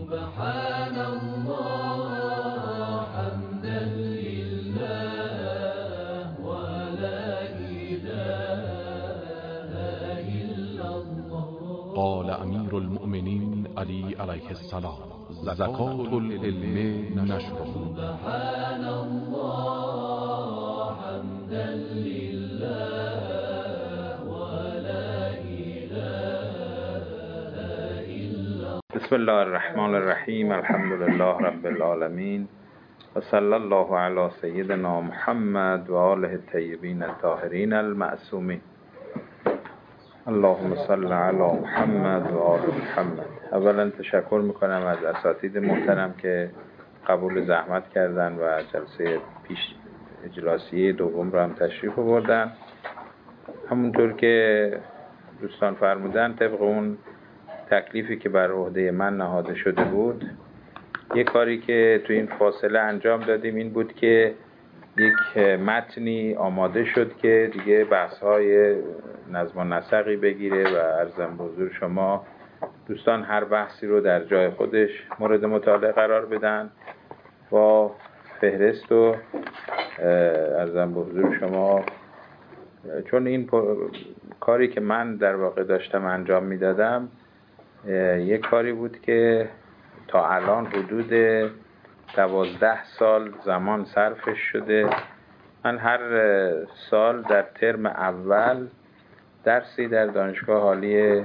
سبحان الله حمدا لله ولا إله إلا الله. قال امیر المؤمنین علی علیه السلام: زکات العلم نشره. سبحان الله حمدا لله ولا إله إلا. بسم الله الرحمن الرحیم. الحمد لله رب العالمین و صلی الله علی سیدنا محمد و آله الطیبین الطاهرین المعصومین. اللهم صل علی محمد و آل محمد. اولا تشکر میکنم از اساتید محترم که قبول زحمت کردن و جلسه پیش اجلاسیه دوم رو هم تشریف آوردن. همونطور که دوستان فرمودن، طبق اون تکلیفی که بر عهده من نهاده شده بود، یک کاری که تو این فاصله انجام دادیم این بود که یک متنی آماده شد که دیگه بحث‌های نظم و نسقی بگیره و عرضم به حضور شما دوستان هر بحثی رو در جای خودش مورد مطالعه قرار بدن. با فهرست و عرضم به حضور شما، چون این کاری که من در واقع داشتم انجام میدادم یک کاری بود که تا الان حدود 12 سال زمان صرفش شده. من هر سال در ترم اول درسی در دانشگاه عالی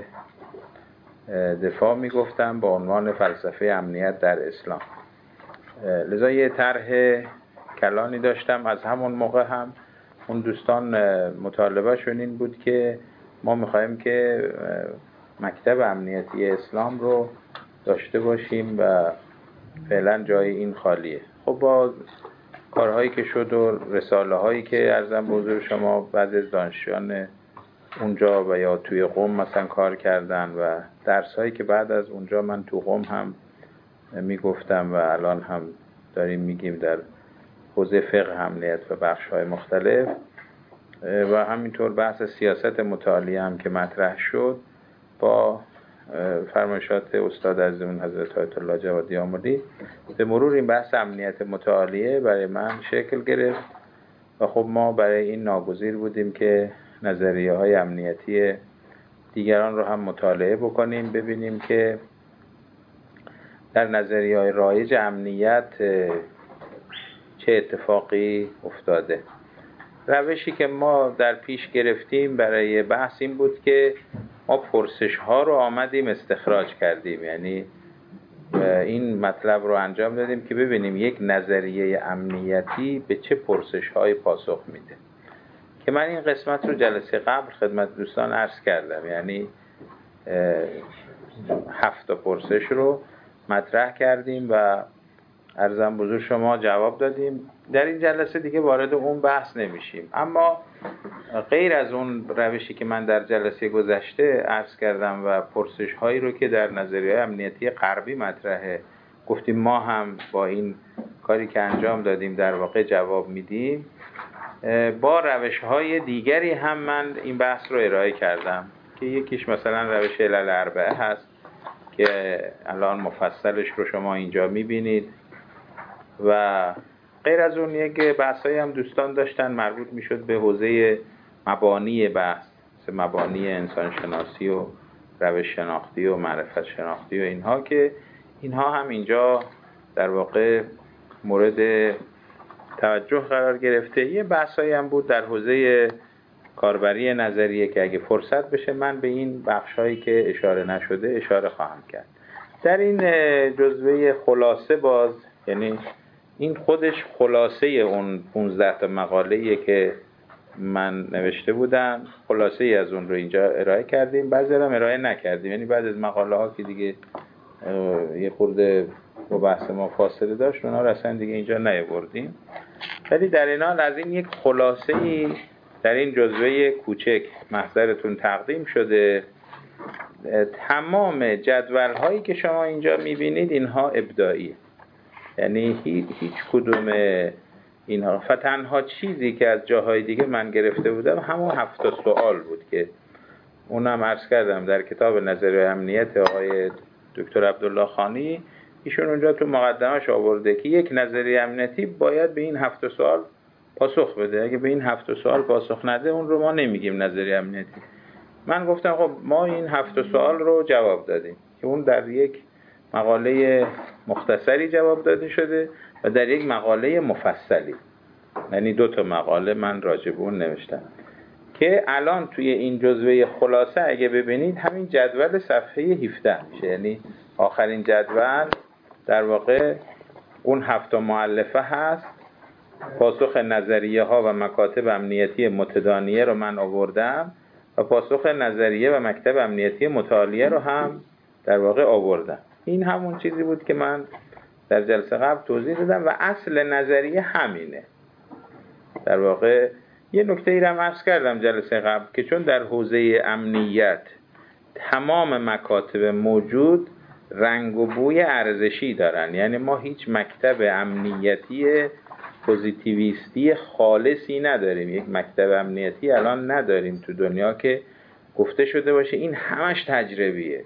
دفاع میگفتم با عنوان فلسفه امنیت در اسلام. لذا یه طرح کلانی داشتم. از همون موقع هم اون دوستان مطالبهشون این بود که ما میخوایم که مکتب امنیتی اسلام رو داشته باشیم و فعلا جای این خالیه. خب با کارهایی که شد و رساله هایی که عرضم به حضور شما بعض از دانشجویان اونجا و یا توی قم مثلا کار کردن و درس هایی که بعد از اونجا من تو قم هم میگفتم و الان هم داریم میگیم در حوزه فقه امنیت و بخش های مختلف، و همینطور بحث سیاست متعالی هم که مطرح شد با فرمایشات استاد عزیزمون حضرت آیت الله جوادی آملی، به مرور این بحث امنیت متعالیه برای من شکل گرفت و خب ما برای این ناگزیر بودیم که نظریه های امنیتی دیگران رو هم مطالعه بکنیم، ببینیم که در نظریه های رایج امنیت چه اتفاقی افتاده. روشی که ما در پیش گرفتیم برای بحث این بود که ما پرسش ها رو آمدیم استخراج کردیم، یعنی این مطلب رو انجام دادیم که ببینیم یک نظریه امنیتی به چه پرسش های پاسخ میده، که من این قسمت رو جلسه قبل خدمت دوستان عرض کردم. یعنی 7 پرسش رو مطرح کردیم و عرضم بزرگ شما جواب دادیم. در این جلسه دیگه وارد اون بحث نمیشیم، اما غیر از اون روشی که من در جلسه گذشته عرض کردم و پرسش هایی رو که در نظریه امنیتی غربی مطرحه گفتیم ما هم با این کاری که انجام دادیم در واقع جواب میدیم، با روش های دیگری هم من این بحث رو ارائه کردم که یکیش مثلا روش علل اربعه هست که الان مفصلش رو شما اینجا میبینید، و غیر از اون یک بحثایی هم دوستان داشتن مربوط میشد به حوزه مبانی بحث، مثل مبانی انسان شناسی و روش شناختی و معرفت شناختی و اینها، که اینها هم اینجا در واقع مورد توجه قرار گرفته. یه بحثایی هم بود در حوزه کاربری نظریه که اگه فرصت بشه من به این بخشایی که اشاره نشده اشاره خواهم کرد. در این جزوه خلاصه باز، یعنی این خودش خلاصه اون 15 تا مقاله‌ایه که من نوشته بودم، خلاصه ای از اون رو اینجا ارائه کردیم، بعضی هم ارائه نکردیم، یعنی بعد از مقاله ها که دیگه یه خورده با بحث ما فاصله داشت اونها رو اصلا دیگه اینجا نیاوردیم. ولی در این حال از این یک خلاصه ای در این جزوه کوچک محضرتون تقدیم شده. تمام جدول هایی که شما اینجا میبینید اینها ابداعیه، یعنی هیچ کدوم اینها، تنها چیزی که از جاهای دیگه من گرفته بودم همون 7 سوال بود که اونم عرض کردم در کتاب نظریه امنیت آقای دکتر عبدالله خانی ایشون اونجا تو مقدمش آورده که یک نظریه امنیتی باید به این 7 سوال پاسخ بده. اگه به این 7 سوال پاسخ نده اون رو ما نمیگیم نظریه امنیتی. من گفتم خب ما این 7 سوال رو جواب دادیم که اون در یک مقاله مختصری جواب داده شده و در یک مقاله مفصلی، یعنی 2 تا مقاله من راجع به اون نوشتم که الان توی این جزوه خلاصه اگه ببینید همین جدول صفحه 17 میشه، یعنی آخرین جدول در واقع اون 7 مؤلفه هست. پاسخ نظریه ها و مکاتب امنیتی متدانیه رو من آوردم و پاسخ نظریه و مکتب امنیتی متعالیه رو هم در واقع آوردم. این همون چیزی بود که من در جلسه قبل توضیح دادم و اصل نظریه همینه. در واقع یه نکته ای رو هم عرض کردم جلسه قبل که چون در حوزه امنیت تمام مکاتب موجود رنگ و بوی ارزشی دارن، یعنی ما هیچ مکتب امنیتی پوزیتیویستی خالصی نداریم. یک مکتب امنیتی الان نداریم تو دنیا که گفته شده باشه این همش تجربیه.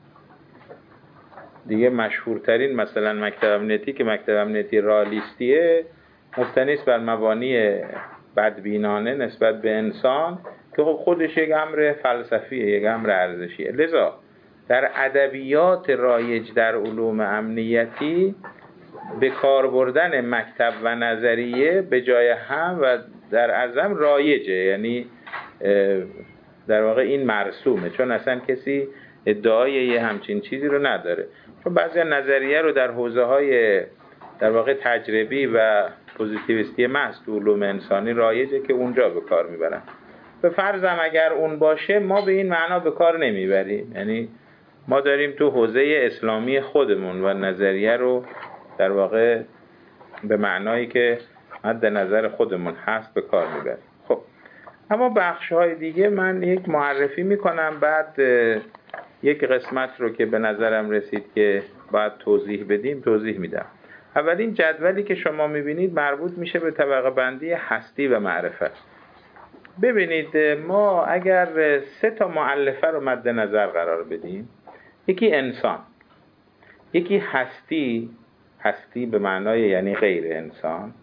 دیگه مشهورترین مثلا مکتب امنیتی که مکتب امنیتی رالیستیه، مبتنی است بر مبانی بدبینانه نسبت به انسان که خب خودش یک امر فلسفیه، یک امر ارزشیه. لذا در ادبیات رایج در علوم امنیتی به کار بردن مکتب و نظریه به جای هم و در اعظم رایجه، یعنی در واقع این مرسومه، چون اصلا کسی ادعای یه همچین چیزی رو نداره. چون بعضی نظریه رو در حوزه های در واقع تجربی و پوزیتیویستی محض تو علوم انسانی رایجه که اونجا به کار میبرن. به فرضم اگر اون باشه ما به این معنا به کار نمیبریم، یعنی ما داریم تو حوزه اسلامی خودمون و نظریه رو در واقع به معنایی که مد نظر خودمون هست به کار میبریم. خب اما بخش‌های دیگه من یک معرفی میکنم، بعد یک قسمت رو که به نظرم رسید که باید توضیح بدیم توضیح میدم. اولین جدولی که شما میبینید مربوط میشه به طبقه بندی هستی و معرفت. ببینید ما اگر 3 تا مؤلفه رو مد نظر قرار بدیم، یکی انسان، یکی هستی به معنای یعنی غیر انسان،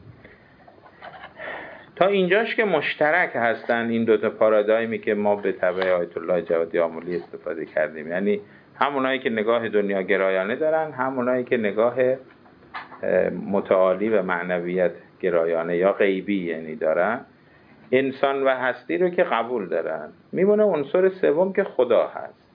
تا اینجاش که مشترک هستن این 2 تا پارادایمی که ما به تبع آیت الله جوادی آملی استفاده کردیم، یعنی همونایی که نگاه دنیا گرایانه دارن، همونایی که نگاه متعالی و معنویت گرایانه یا غیبی یعنی دارن، انسان و هستی رو که قبول دارن. میمونه عنصر سوم که خدا هست،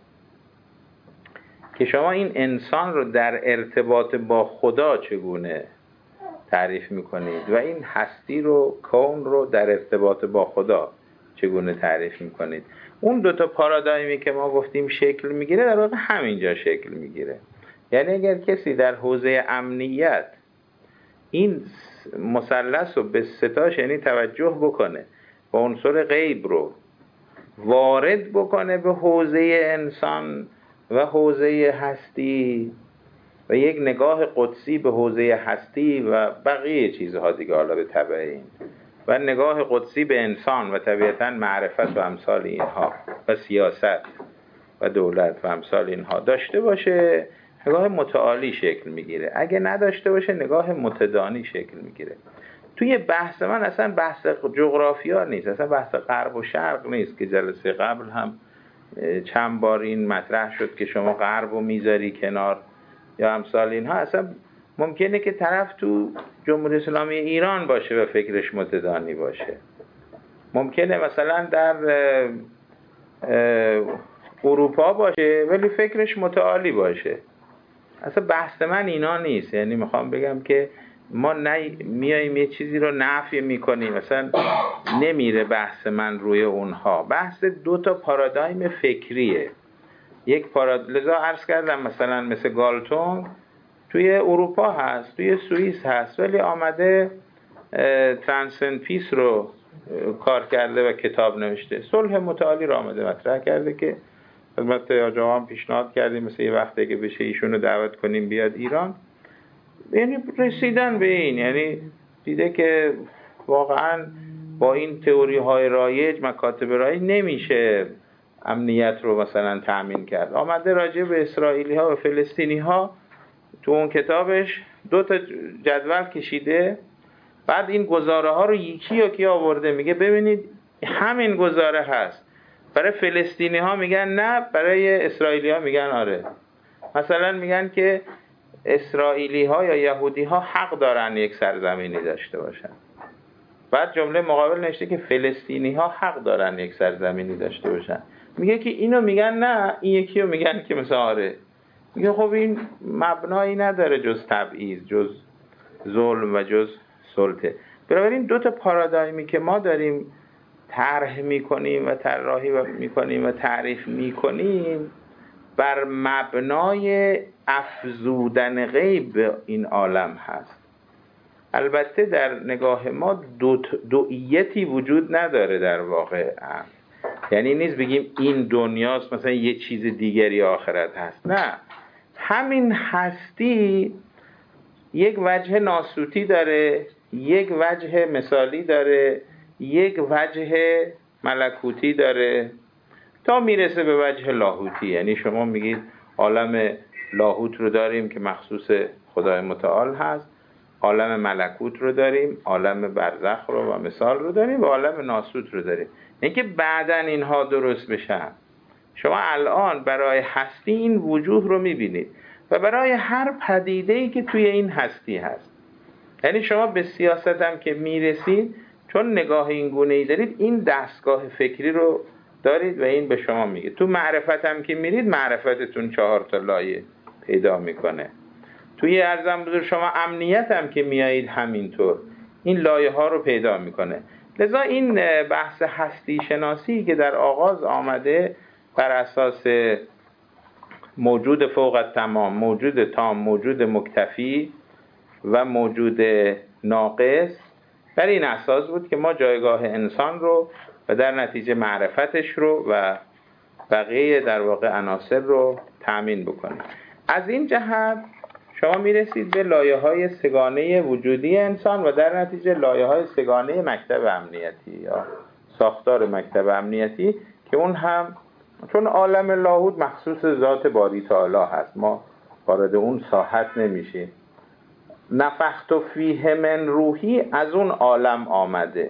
که شما این انسان رو در ارتباط با خدا چگونه تعریف میکنید و این هستی رو، کون رو در ارتباط با خدا چگونه تعریف میکنید. اون 2 تا پارادایمی که ما گفتیم شکل میگیره در واقع همینجا شکل میگیره. یعنی اگر کسی در حوزه امنیت این مثلث رو به 3 تاش یعنی توجه بکنه و عنصر غیب رو وارد بکنه به حوزه انسان و حوزه هستی و یک نگاه قدسی به حوزه هستی و بقیه چیزها دیگه حالا به تبع این و نگاه قدسی به انسان و طبیعتاً معرفت و امثال اینها و سیاست و دولت و امثال اینها داشته باشه، نگاه متعالی شکل میگیره. اگه نداشته باشه نگاه متدانی شکل میگیره. توی بحث من اصلا بحث جغرافیا نیست، اصلا بحث غرب و شرق نیست که جلسه قبل هم چند بار این مطرح شد که شما غرب رو میذاری کنار یا امثال اینها. اصلا ممکنه که طرف تو جمهوری اسلامی ایران باشه و فکرش متدانی باشه، ممکنه مثلا در اروپا باشه ولی فکرش متعالی باشه. اصلا بحث من اینا نیست، یعنی میخوام بگم که ما میاییم یه چیزی رو نفی میکنیم، مثلا نمیره بحث من روی اونها. بحث 2 تا پارادایم فکریه. لذا عرض کردم مثلا مثل گالتون توی اروپا هست، توی سوئیس هست، ولی آمده ترانسند پیس رو کار کرده و کتاب نوشته، صلح متعالی رو آمده مطرح کرده که البته یا جواب هم پیشنهاد کردیم مثل یه وقتی که بشه ایشونو دعوت کنیم بیاد ایران. یعنی رسیدن به این، یعنی دیده که واقعا با این تئوری های رایج، مکاتب رایج نمیشه امنیت رو مثلا تأمین کرد. آمده راجع به اسرائیلی ها و فلسطینی ها تو اون کتابش 2 تا جدول کشیده، بعد این گزاره ها رو یکی آورده، میگه ببینید همین گزاره هست. برای فلسطینی ها میگن نه، برای اسرائیلی ها میگن آره. مثلا میگن که اسرائیلی ها یا یهودی ها حق دارن یک سرزمینی داشته باشن. بعد جمله مقابل نوشته که فلسطینی ها حق دارن یک سرزمینی داشته باشن. میگه که اینو میگن نه، این یکی رو میگن که مثلا آره. میگه خب این مبنایی نداره جز تبعیض، جز ظلم و جز سلطه. بنابراین 2 تا پارادایمی که ما داریم طرح میکنیم و طراحی میکنیم و تعریف میکنیم بر مبنای افزودن غیب به این عالم هست. البته در نگاه ما دوئیتی وجود نداره در واقع. یعنی نیست بگیم این دنیاست مثلا یه چیز دیگری آخرت هست، نه، همین هستی یک وجه ناسوتی داره، یک وجه مثالی داره، یک وجه ملکوتی داره تا میرسه به وجه لاهوتی. یعنی شما میگید عالم لاهوت رو داریم که مخصوص خدای متعال هست، عالم ملکوت رو داریم، عالم برزخ رو و مثال رو داریم و عالم ناسوت رو داریم. اینکه بعداً اینها درست بشن. شما الان برای هستی این وجوه رو میبینید و برای هر پدیده‌ای که توی این هستی هست. یعنی شما به سیاست هم که میرسید، چون نگاه این گونه‌ای دارید، این دستگاه فکری رو دارید و این به شما میگه. تو معرفت هم که میرید، معرفتتون 4 تا لایه پیدا میکنه. توی ارزم بزرگ شما امنیت هم که میایید همینطور این لایه ها رو پیدا میکنه. لذا این بحث هستی شناسی که در آغاز آمده بر اساس موجود فوق التمام، موجود تام، موجود مکتفی و موجود ناقص، بر این اساس بود که ما جایگاه انسان رو و در نتیجه معرفتش رو و بقیه در واقع عناصر رو تأمین بکنیم. از این جهت شما میرسید به لایه‌های سگانه وجودی انسان و در نتیجه لایه‌های سگانه مکتب امنیتی یا ساختار مکتب امنیتی که اون هم چون عالم لاهوت مخصوص ذات باری تعالی هست، ما وارد اون ساحت نمیشیم. نفخت فیه من روحی از اون عالم آمده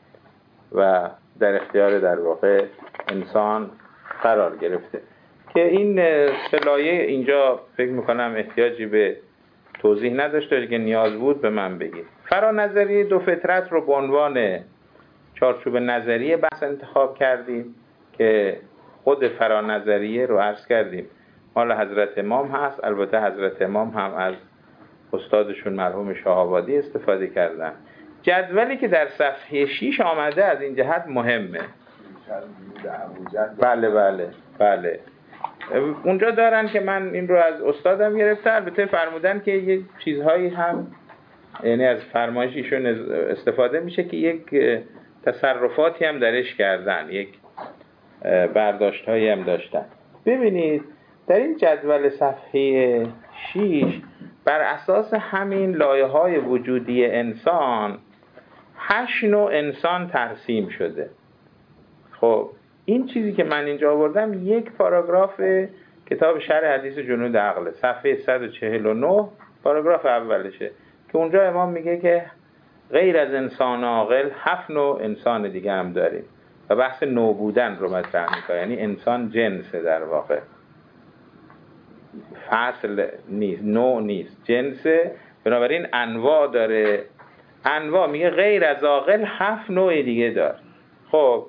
و در اختیار در واقع انسان قرار گرفته که این سلایه اینجا فکر میکنم احتیاجی به توضیح نداشته که نیاز بود به من بگید. فرانظریه 2 فطرت رو به عنوان چارچوب نظریه بحث انتخاب کردیم که خود فرانظریه رو عرض کردیم مال حضرت امام هست. البته حضرت امام هم از استادشون مرحوم شاه‌آبادی استفاده کردن. جدولی که در صفحه 6 آمده از این جهت مهمه. بله اونجا دارن که من این رو از استادم گرفته. البته فرمودن که یک چیزهایی هم یعنی از فرمایششون استفاده میشه که یک تصرفاتی هم درش کردن، یک برداشت‌هایی هم داشتن. ببینید در این جدول صفحه 6 بر اساس همین لایه‌های وجودی انسان 8 نوع انسان ترسیم شده. خب این چیزی که من اینجا آوردم یک پاراگراف کتاب شرح حدیث جنود عقل صفحه 149 پاراگراف اولشه که اونجا امام میگه که غیر از انسان عاقل 7 نوع انسان دیگه هم داریم و بحث نوع بودن رو مطرح میکنه. یعنی انسان جنسه، در واقع فصل نیست، نوع نیست، جنسه. بنابراین انواع داره. انواع میگه غیر از عاقل 7 نوع دیگه داره. خب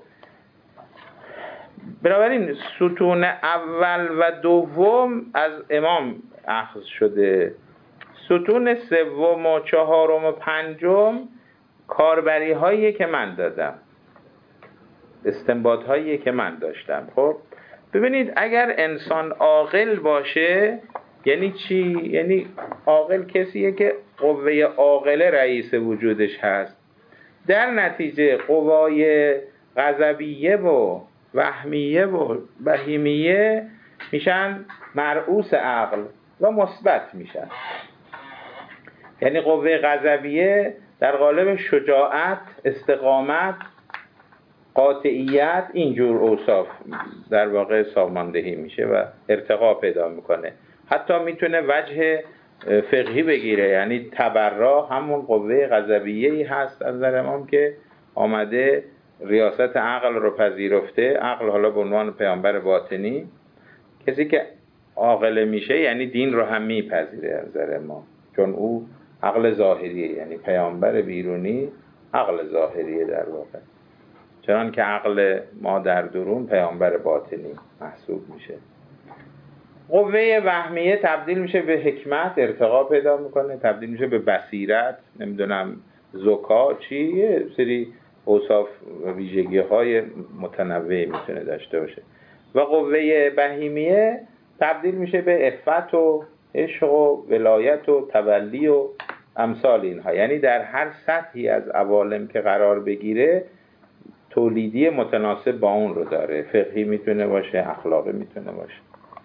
بنابراین ستون اول و دوم از امام اخذ شده، ستون سوم و چهارم و پنجم کاربری هایی که من دادم، استنباط هایی که من داشتم. خب ببینید اگر انسان عاقل باشه یعنی چی؟ یعنی عاقل کسیه که قوه عاقله رئیس وجودش هست. در نتیجه قوای غضبیه و وهمیه و بهیمیه میشن مرئوس عقل و مثبت میشن. یعنی قوه غضبیه در قالب شجاعت، استقامت، قاطعیت، اینجور اوصاف در واقع ساماندهی میشه و ارتقا پیدا میکنه. حتی میتونه وجه فقهی بگیره، یعنی تبرا همون قوه غضبیه‌ای هست از نظر امام که آمده ریاست عقل رو پذیرفته. عقل حالا به عنوان پیامبر باطنی، کسی که عاقل میشه یعنی دین رو هم میپذیره از نظر امام، چون او عقل ظاهریه، یعنی پیامبر بیرونی عقل ظاهریه در واقع، چنان که عقل ما در درون پیامبر باطنی محسوب میشه. قوه وهمیه تبدیل میشه به حکمت، ارتقا پیدا میکنه، تبدیل میشه به بصیرت، نمیدونم ذکا، چی، یه سری اوصاف و ویژگی های متنوعی میتونه داشته باشه. و قوه بهیمیه تبدیل میشه به عفت و عشق و ولایت و تولی و امثال اینها، یعنی در هر سطحی از عوالم که قرار بگیره تولیدی متناسب با اون رو داره. فقهی میتونه باشه، اخلاقی میتونه باشه.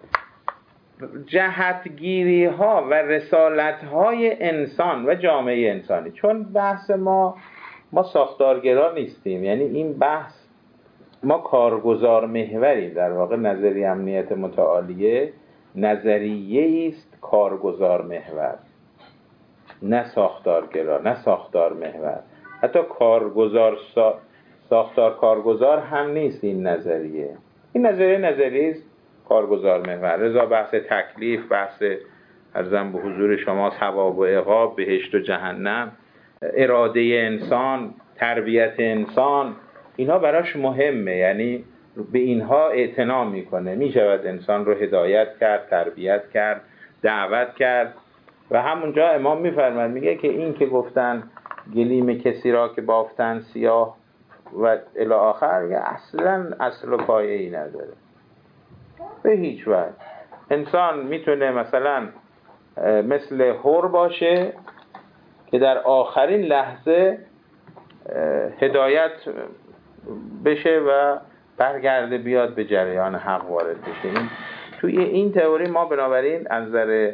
جهتگیری ها و رسالت های انسان و جامعه انسانی، چون بحث ما ساختارگرا نیستیم، یعنی این بحث ما کارگزار محوریم. در واقع نظریه امنیت متعالیه نظریه است کارگزار محور، نه ساختارگرا، نه ساختار محور. حتی ساختار کارگزار هم نیست این نظریه. این نظریه است کارگزار محور. رضا بحث تکلیف، بحث عرضم به حضور شما ثواب و عقاب، بهشت و جهنم، اراده انسان، تربیت انسان، اینها براش مهمه، یعنی به اینها اعتنا میکنه. میشود انسان رو هدایت کرد، تربیت کرد، دعوت کرد. و همونجا امام میفرماید، میگه که این که گفتن گلیم کسی را که بافتن سیاه و الی آخر، اصلا اصل و پایه ای نداره به هیچ وجه. انسان میتونه مثلا مثل حر باشه که در آخرین لحظه هدایت بشه و برگرده بیاد به جریان حق وارد بشه. توی این تئوری ما بنابراین از نظر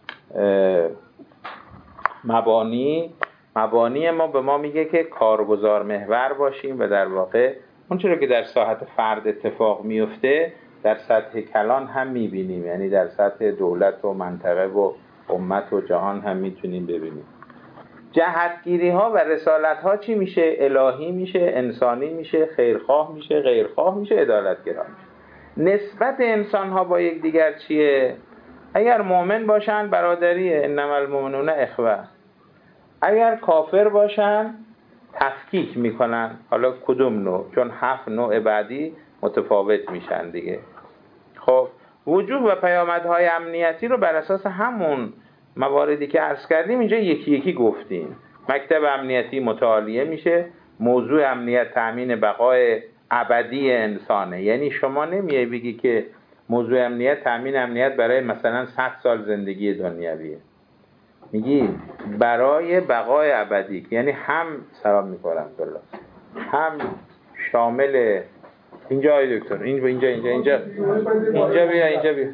مبانی ما به ما میگه که کارگزار محور باشیم و در واقع اون چیزی که در ساحت فرد اتفاق میفته در سطح کلان هم میبینیم، یعنی در سطح دولت و منطقه و امت و جهان هم میتونیم ببینیم. جهتگیری ها و رسالت ها چی میشه؟ الهی میشه، انسانی میشه، خیرخواه میشه، غیرخواه میشه، عدالتگرا میشه. نسبت انسان ها با یک دیگر چیه؟ اگر مؤمن باشن برادریه، انما المؤمنون اخوه. اگر کافر باشن تفکیک میکنن. حالا کدوم نوع؟ چون 7 نوع بعدی متفاوت میشن دیگه. خب وجوه و پیامدهای امنیتی رو بر اساس همون مواردی که عرض کردیم اینجا یکی یکی گفتیم. مکتب امنیتی متعالیه میشه. موضوع امنیت تأمین بقای ابدی انسانه، یعنی شما نمیای بگی که موضوع امنیت تأمین امنیت برای مثلا 100 سال زندگی دنیویه، میگی برای بقای ابدی، یعنی هم سلام میکنم بالله، هم شامل اینجا آقای دکتر، اینجا بیا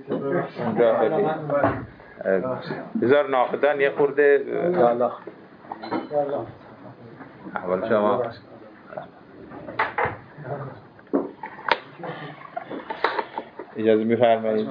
بذار ناخدان یه خورده اول شما اجازه میفرمایید.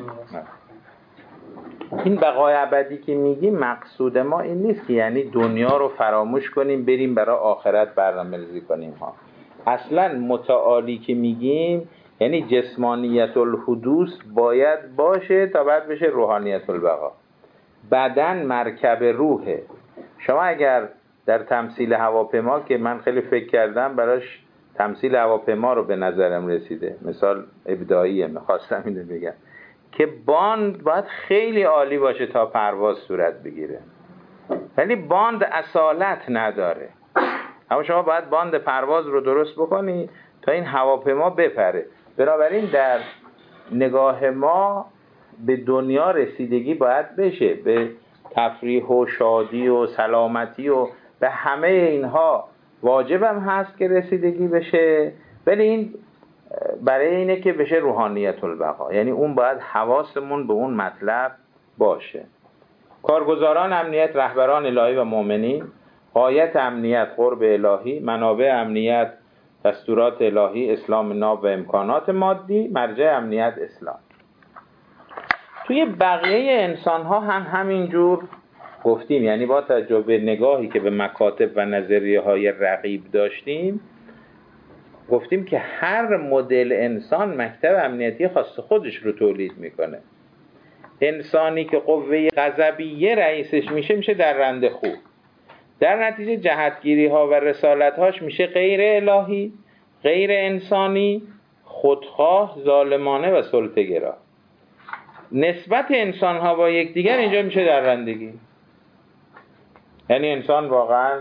این بقای ابدی که میگیم مقصود ما این نیست که یعنی دنیا رو فراموش کنیم بریم برای آخرت برنامه‌ریزی کنیم ها. اصلا متعالی که میگیم یعنی جسمانیت الحدوث باید باشه تا بعد بشه روحانیت البقا. بدن مرکب روحه. شما اگر در تمثیل هواپیما که من خیلی فکر کردم براش تمثیل هواپیما رو به نظرم رسیده، مثال ابداعیه، میخواستم اینو بگم که باند باید خیلی عالی باشه تا پرواز صورت بگیره، ولی باند اصالت نداره. اما شما باید باند پرواز رو درست بکنی تا این هواپیما بپره. بنابراین در نگاه ما به دنیا رسیدگی باید بشه، به تفریح و شادی و سلامتی و به همه اینها واجبم هست که رسیدگی بشه، ولی این برای اینه که بشه روحانیت البقا، یعنی اون باید حواسمون به اون مطلب باشه. کارگزاران امنیت رهبران الهی و مؤمنین، غایت امنیت قرب الهی، منابع امنیت دستورات الهی، اسلام ناب و امکانات مادی، مرجع امنیت اسلام. توی بقیه انسان ها هم همینجور گفتیم یعنی با توجه به نگاهی که به مکاتب و نظریه های رقیب داشتیم، گفتیم که هر مدل انسان مکتب امنیتی خاص خودش رو تولید میکنه. انسانی که قوه غضبیه رئیسش میشه درنده خوب، در نتیجه جهتگیری ها و رسالت هاش میشه غیر الهی، غیر انسانی، خودخواه، ظالمانه و سلطه‌گرا. نسبت انسان ها با یکدیگر اینجا میشه درندگی. یعنی انسان واقعا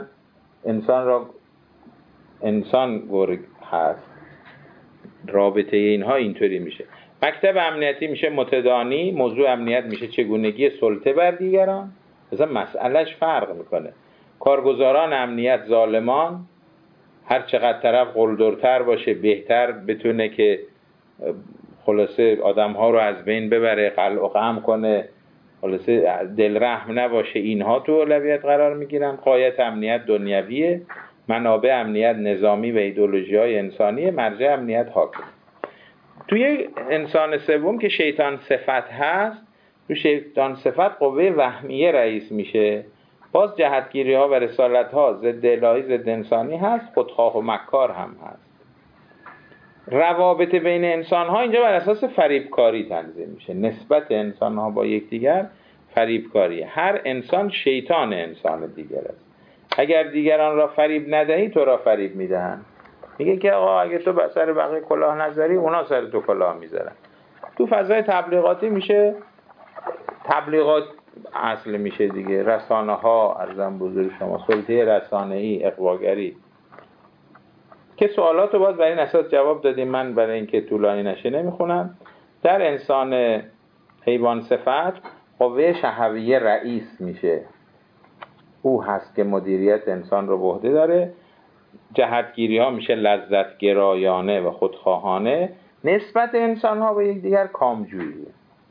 انسان گرگ هست. رابطه اینها اینطوری میشه. مکتب امنیتی میشه متدانی، موضوع امنیت میشه چگونگی سلطه بر دیگران. مثلا مسئلهش فرق میکنه. کارگزاران امنیت ظالمان، هر چقدر طرف قلدرتر باشه بهتر بتونه که خلاصه آدم ها رو از بین ببره، قلع و قم کنه، خلاصه دلرحم نباشه، اینها تو اولویت قرار میگیرن. غایت امنیت دنیویه، منابع امنیت نظامی و ایدئولوژی های انسانی، مرجع امنیت حاکم. توی انسان سوم که شیطان صفت هست، تو شیطان صفت قوه وهمیه رئیس میشه. باز جهتگیری ها و رسالت ها ضد الهی ضد انسانی هست، خودخواه و مکار هم هست. روابط بین انسان ها اینجا بر اساس فریبکاری تنظیم میشه. نسبت انسان ها با یکدیگر فریبکاری. هر انسان شیطان انسان دیگر است. اگر دیگران را فریب ندهی تو را فریب میدهند. میگه که آقا اگه تو سر بقیه کلاه نذاری اونا سر تو کلاه میذارن. تو فضای تبلیغاتی میشه تبلیغات اصل میشه دیگه. رسانه ها ارزم بزرگ شما، سلطه رسانه‌ای، اغواگری، که سوالات رو باز برای این اساس جواب دادیم. من برای اینکه طولانی نشه نمیخونم. در انسان حیوان صفت قوه شهویه رئیس میشه. او هست که مدیریت انسان رو به عهده داره. جهتگیری ها میشه لذت گرایانه و خودخواهانه. نسبت انسان ها به یکدیگر کامجوییه.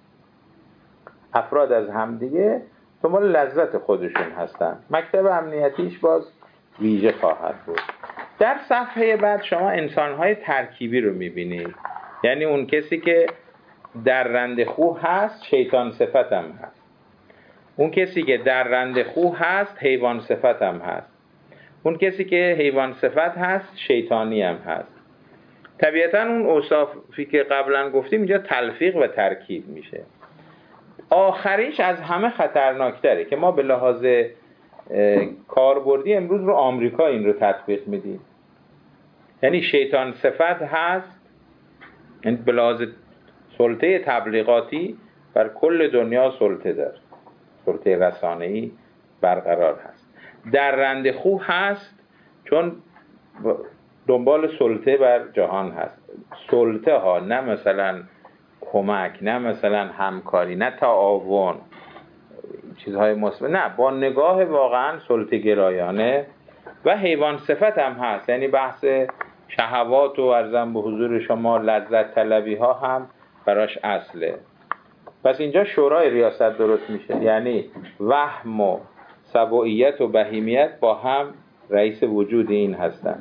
افراد از همدیگه دنبال لذت خودشون هستن. مکتب امنیتیش باز ویژه خواهد بود. در صفحه بعد شما انسان‌های ترکیبی رو می‌بینید. یعنی اون کسی که درنده خو هست شیطان صفت هم هست. اون کسی که درنده خو هست حیوان صفت هم هست. اون کسی که حیوان صفت هست شیطانی هم هست. طبیعتاً اون اوصافی که قبلا گفتیم اینجا تلفیق و ترکیب میشه. آخریش از همه خطرناکتره که ما به لحاظ کاربردی امروز رو آمریکا این رو تطبیق میدیم. یعنی شیطان صفت هست، یعنی به لحاظ سلطه تبلیغاتی بر کل دنیا سلطه داره، سلطه رسانه‌ای برقرار هست. درنده خو هست چون دنبال سلطه بر جهان هست. سلطه ها، نه مثلا کمک، نه مثلا همکاری، نه تعاون، چیزهای مثبت، نه، با نگاه واقعا سلطه گرایانه. و حیوان صفت هم هست، یعنی بحث شهوات و ارزم به حضور شما لذت طلبی ها هم براش اصله. پس اینجا شورای ریاست درست میشه، یعنی وهم و سبوعیت و بهیمیت با هم رئیس وجود این هستن.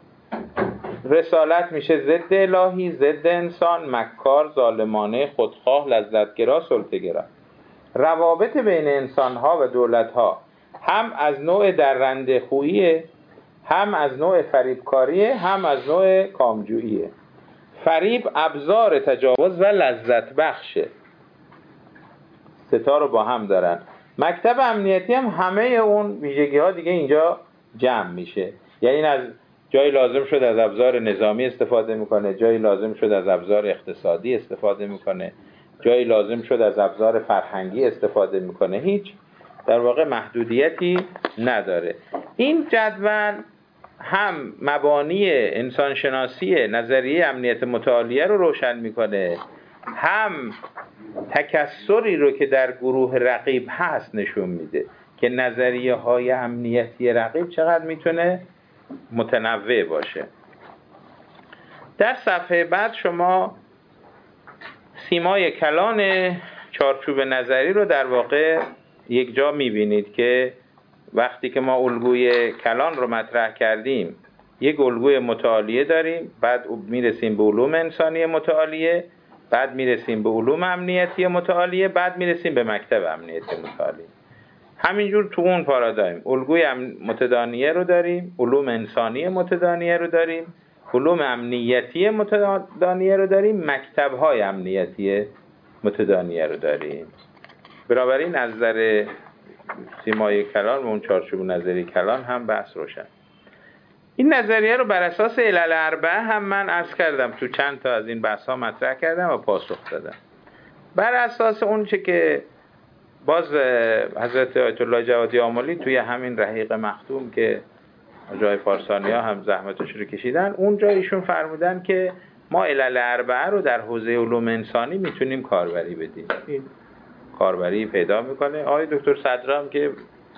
رسالت میشه ضد الهی، ضد انسان، مکار، ظالمانه، خودخواه، لذتگرا، سلطه‌گرا. روابط بین انسان‌ها و دولت‌ها هم از نوع درنده خوییه، هم از نوع فریبکاریه، هم از نوع کامجوییه. فریب ابزار تجاوز و لذت بخشه. ستا رو با هم دارن. مکتب امنیتی هم همه اون ویژگی‌ها دیگه اینجا جمع میشه. یعنی از جایی لازم شد از ابزار نظامی استفاده میکنه، جایی لازم شد از ابزار اقتصادی استفاده میکنه، جایی لازم شد از ابزار فرهنگی استفاده میکنه. هیچ در واقع محدودیتی نداره. این جدول هم مبانی انسانشناسی نظریه امنیت متعالیه رو روشن میکنه، هم تکثری رو که در گروه رقیب هست نشون میده که نظریه های امنیتی رقیب چقدر میتونه متنوع باشه. در صفحه بعد شما سیمای کلان چارچوب نظری رو در واقع یک جا میبینید که وقتی که ما الگوی کلان رو مطرح کردیم یک الگوی متعالیه داریم، بعد میرسیم به علوم انسانی متعالیه، بعد میرسیم به علوم امنیتی متعالیه، بعد میرسیم به مکتب امنیتی متعالیه. همینجور تو اون پارادایم الگوی متدانیه رو داریم، علوم انسانی متدانیه رو داریم، علوم امنیتی متدانیه رو داریم، مکتب‌های امنیتی متدانیه رو داریم. بنابراین از نظر سیمای کلان و اون چارچوب نظری کلان هم بحث روشن. این نظریه رو بر اساس علل اربعه هم من عرض کردم، تو چند تا از این بحث ها مطرح کردم و پاسخ دادم. بر اساس اون چه که باز حضرت آیت الله جوادی آملی توی همین رحیق مختوم که جای پارسانیا هم زحمتش رو کشیدن، اونجا ایشون فرمودن که ما علل اربعه رو در حوزه علوم انسانی میتونیم کاربری بدیم. این کاربری پیدا میکنه. آقای دکتر صدرام که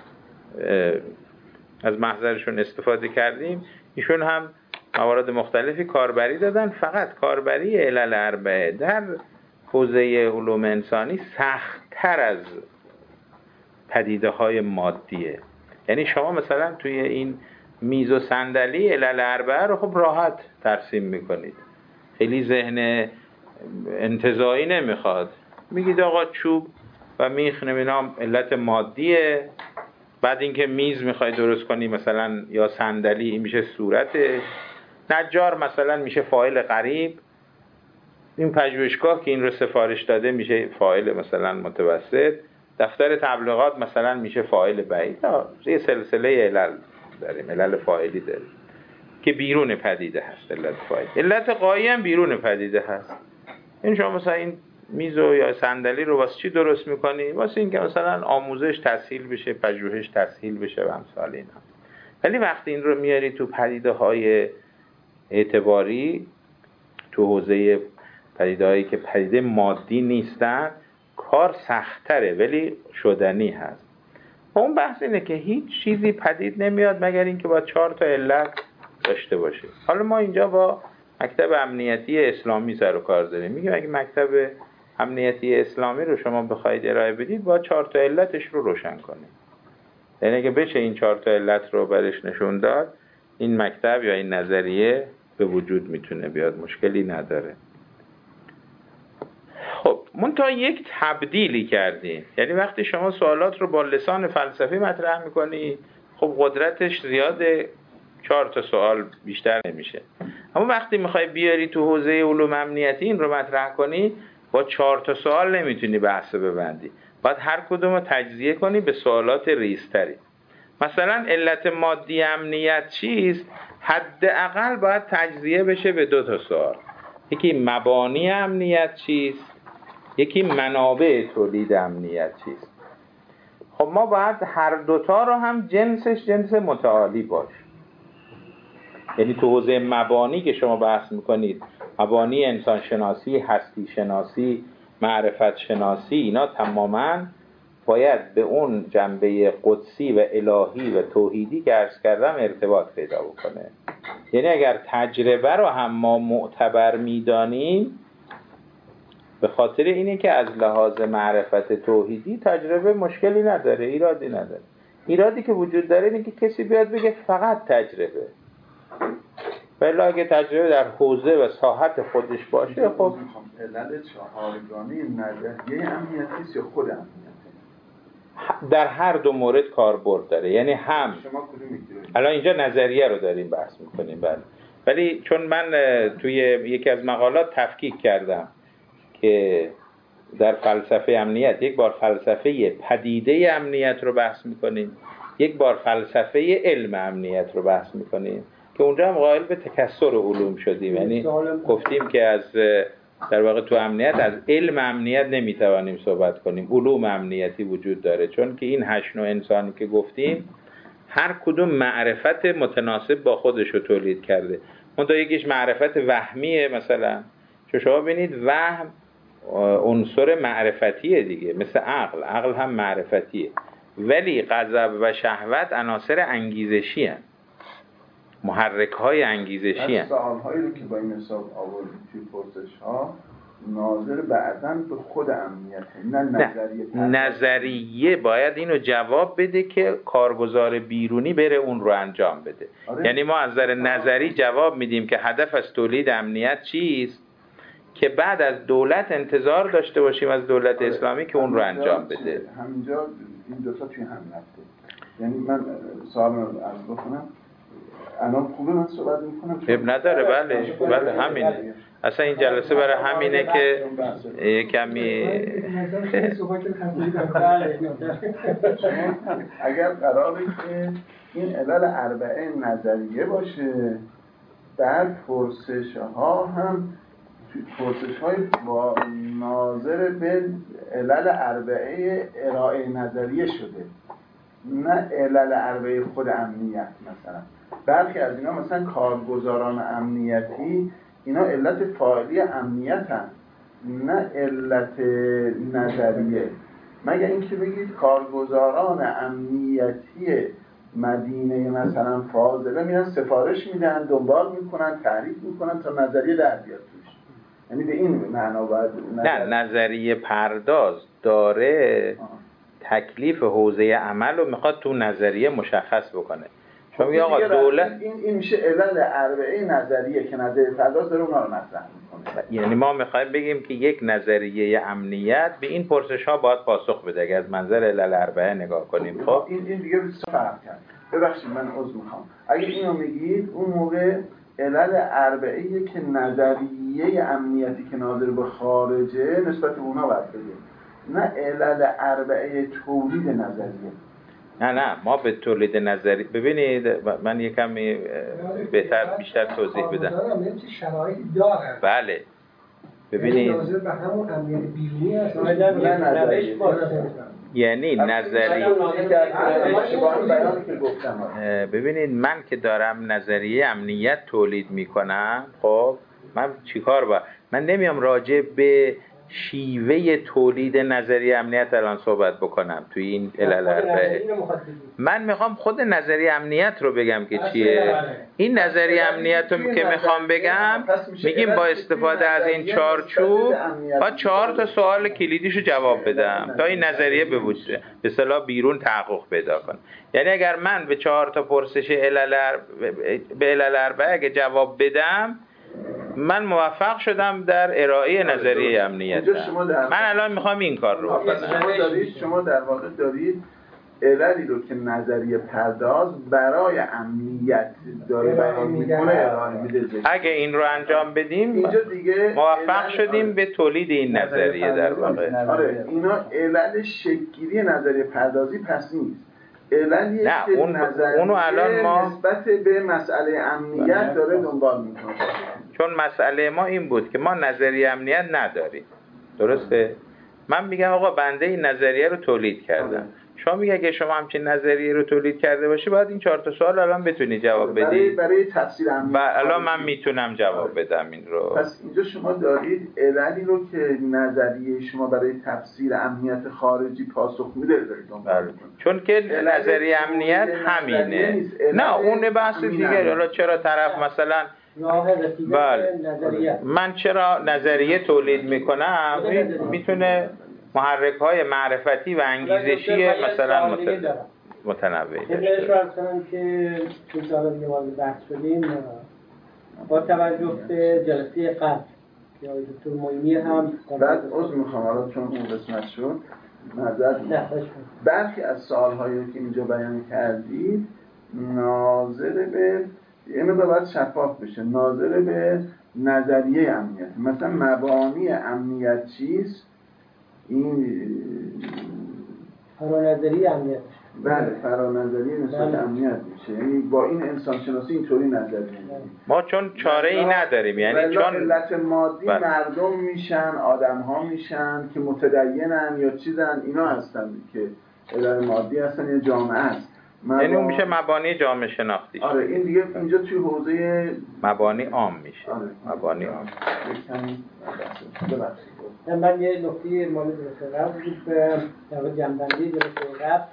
از محضرشون استفاده کردیم، ایشون هم موارد مختلفی کاربری دادن. فقط کاربری علل اربعه در حوزه علوم انسانی سخت‌تر از پدیده های مادیه. یعنی شما مثلا توی این میز و صندلی علل اربعه رو خب راحت ترسیم میکنید، خیلی ذهن انتزاعی نمیخواد. میگید آقا چوب و میخ نمیدونم علت مادیه، بعد اینکه میز میخوای درست کنی مثلا یا صندلی این میشه صورتش، نجار مثلا میشه فاعل قریب، این پژوهشگاه که این رو سفارش داده میشه فاعل مثلا متوسط، دفتر تبلیغات مثلا میشه فاعل بعید. یه سلسله علل داریم، علل فاعلی داریم که بیرون پدیده هست. علت فاعل، علت غایی هم بیرون پدیده هست. این شما مثلا این میز یا صندلی رو واسه چی درست میکنی؟ واسه اینکه مثلا آموزش تسهیل بشه، پژوهش تسهیل بشه و امثال اینا. ولی وقتی این رو میاری تو پدیده های اعتباری، تو حوزه پدیده هایی که پدیده مادی نیستن، کار سخت‌تره ولی شدنی هست. اون بحث اینه که هیچ چیزی پدید نمیاد مگر اینکه با 4 تا علت داشته باشه. حالا ما اینجا با مکتب امنیتی اسلامی سر و کار داریم. میگیم اگه مکتب امنیتی اسلامی رو شما بخواید ارائه بدید، با 4 تا علتش رو روشن کنید. یعنی اگه بشه این 4 تا علت رو برش نشون داد، این مکتب یا این نظریه به وجود میتونه بیاد، مشکلی نداره. خب منتها یک تبدیلی کردیم. یعنی وقتی شما سوالات رو با لسان فلسفی مطرح میکنی، خب قدرتش زیاده، 4 تا سوال بیشتر نمیشه. اما وقتی میخوای بیاری تو حوزه علوم امنیتی این رو مطرح کنی، با 4 تا سوال نمیتونی بحث ببندی، باید هر کدوم رو تجزیه کنی به سوالات ریزتری. مثلا علت مادی امنیت چیست؟ حداقل باید تجزیه بشه به 2 تا سوال. یکی مبانی امنیت چیست؟ یکی منابع تولید امنیت چیست؟ خب ما باید هر دوتا رو هم جنسش جنس متعالی باشه. یعنی تو حوزه مبانی که شما بحث میکنید، مبانی انسان شناسی، هستی شناسی، معرفت شناسی، اینا تماماً باید به اون جنبه قدسی و الهی و توحیدی که عرض کردم ارتباط پیدا بکنه. یعنی اگر تجربه رو هم ما معتبر میدانیم، به خاطر اینه که از لحاظ معرفت توحیدی تجربه مشکلی نداره، ایرادی نداره. ایرادی که وجود داره اینه که کسی بیاد بگه فقط تجربه. ولی اگه تجربه در حوزه و ساحت خودش باشه، خب علل 4گانه نظریه امنیتی یا خود امنیتی در هر دو مورد کاربرد داره. یعنی هم شما کدوم میگیرید؟ الان اینجا نظریه رو داریم بحث میکنیم، بله. ولی چون من توی یکی از مقالات تفکیک کردم که در فلسفه امنیت یک بار فلسفه پدیده امنیت رو بحث میکنیم، یک بار فلسفه علم امنیت رو بحث میکنیم، که اونجا هم قائل به تکثر علوم شدیم. یعنی گفتیم که از در واقع تو امنیت از علم امنیت نمیتوانیم صحبت کنیم، علوم امنیتی وجود داره. چون که این 8 نوع انسانی که گفتیم هر کدوم معرفت متناسب با خودش رو تولید کرده. منتها یکیش معرفت وهمیه، مثلا چون شما ببینید وهم عنصر معرفتیه دیگه، مثل عقل هم معرفتیه. ولی غضب و شهوت عناصر انگیزشی هستند، محرک های انگیزشی هستند. سوال‌هایی رو که با این حساب آوردید توی پرسش‌ها ناظر بعداً به خود امنیت، نه نظریه. نظریه باید اینو جواب بده که کارگزار بیرونی بره اون رو انجام بده. یعنی ما از نظر نظری جواب میدیم که هدف از تولید امنیت چیست، که بعد از دولت انتظار داشته باشیم از دولت اسلامی که اون رو انجام بده. همینجا این دوتا توی هم رفته. یعنی من سوال رو عرض بکنم، الان خوبه من صحبت میکنم؟ اب نداره. بله همینه. اصلا این جلسه برای همینه که کمی اگر قراره که این علل اربعه نظریه باشه، بعد پرسش ها هم پرسش های با ناظر به علل اربعه ارائه نظریه شده، نه علل اربعه خود امنیت. مثلا برخی از اینا مثلا کارگزاران امنیتی، اینا علت فاعلی امنیت هم، نه علت نظریه. مگر اینکه بگید کارگزاران امنیتی مدینه مثلا فاضله میرن سفارش میدن، دنبال میکنن، تحریک میکنن تا نظریه در بیاد توش. یعنی به این معنا باید نه، نظریه پرداز داره تکلیف حوزه عمل رو میخواد تو نظریه مشخص بکنه. شما میگه آقا دولت این میشه علل اربعه نظریه که نظریه پرداز داره اونا رو مطرح میکنه. یعنی ما میخوایم بگیم که یک نظریه امنیت به این پرسش ها باید پاسخ بده اگه از منظر علل اربعه نگاه کنیم. خب این دیگه فرق کرد. ببخشید من عذر میخوام. اگه اینو میگید اون موقع علل اربعه‌ای که نظریه امنیتی که ناظر به خارجه نسبت به اونا باید بگیم، نه علل اربعه تولید نظریه. نه ما به تولید نظری ببینید، من یکم بیشتر توضیح بدم. شرایطی داره. بله ببینید، ناظر به همون امنیت بیرونی هست، یعنی نظریه. ببینید من که دارم نظریه امنیت تولید میکنم، خب من چیکار با من نمیام راجع به شیوه تولید نظریه امنیت الان صحبت بکنم توی این علل اربعه. من میخوام خود نظریه امنیت رو بگم که چیه. این نظریه امنیت رو که میخوام بگم، میگیم با استفاده از این چارچوب با 4 تا سوال کلیدیشو جواب بدم تا این نظریه به اصطلاح بیرون تحقق پیدا کنه. یعنی اگر من به 4 تا پرسش به علل اربعه اگه جواب بدم، من موفق شدم در ارائه نظریه امنیت. من الان میخوام این کار رو بکنم. شما در واقع دارید عللی رو که نظریه پرداز برای امنیت داره بیان میکنه ارائه میده. اگه این رو انجام بدیم اینجا دیگه موفق شدیم به تولید این نظریه در واقع. آره اینا علل شکل‌گیری نظریه پردازی پس نیست. عللیه نه، که اونو الان ما نسبت به مسئله امنیت داره دنبال میکنه. چون مسئله ما این بود که ما نظریه امنیت نداریم، درسته؟ من میگم آقا بنده این نظریه رو تولید کردم. شما میگه اگه شما همچین نظریه رو تولید کرده باشی باید این 4 تا سوال الان بتونی جواب بدی. برای تفسیر امنیت. و الان من میتونم جواب بدم این رو. پس اینجا شما دارید عللی رو که نظریه شما برای تفسیر امنیت خارجی پاسخ میده دارید دنبال میکنید. چون که نظریه امنیت همینه. نه اون بحث دیگه. حالا چرا طرف مثلا من چرا نظریه تولید میکنم، میتونه محرک های معرفتی و انگیزشی مثلا متنوع داشته باشه. که تو سال دیگه وارد بحث شدیم با توجه به جلسه قبل که دکتر معینی هم بعد عذر میخوام الان چون اون قسمت شد معذرت برخی از سوال‌هایی که اینجا بیان کردید ناظر به اینو باید شفاف بشه، ناظر به نظریه امنیت. مثلا مبانی امنیت چیست؟ این فرانظریه امنیت. بله فرانظریه نسبت امنیت میشه. یعنی با این انسان شناسی اینطوری نظریه ما چون چاره ای نداریم، یعنی چون علت مادی مردم میشن، آدم ها میشن که متدینن یا چیزن، اینا هستن که علت مادی هستن یا جامعه است. یعنی اون میشه مبانی جامعه شناختی. آره این دیگه اینجا توی حوزه مبانی عام میشه. آره. مبانی عام. من یه نکته مال جلسه قبل بود به جنبندی جلسه قبل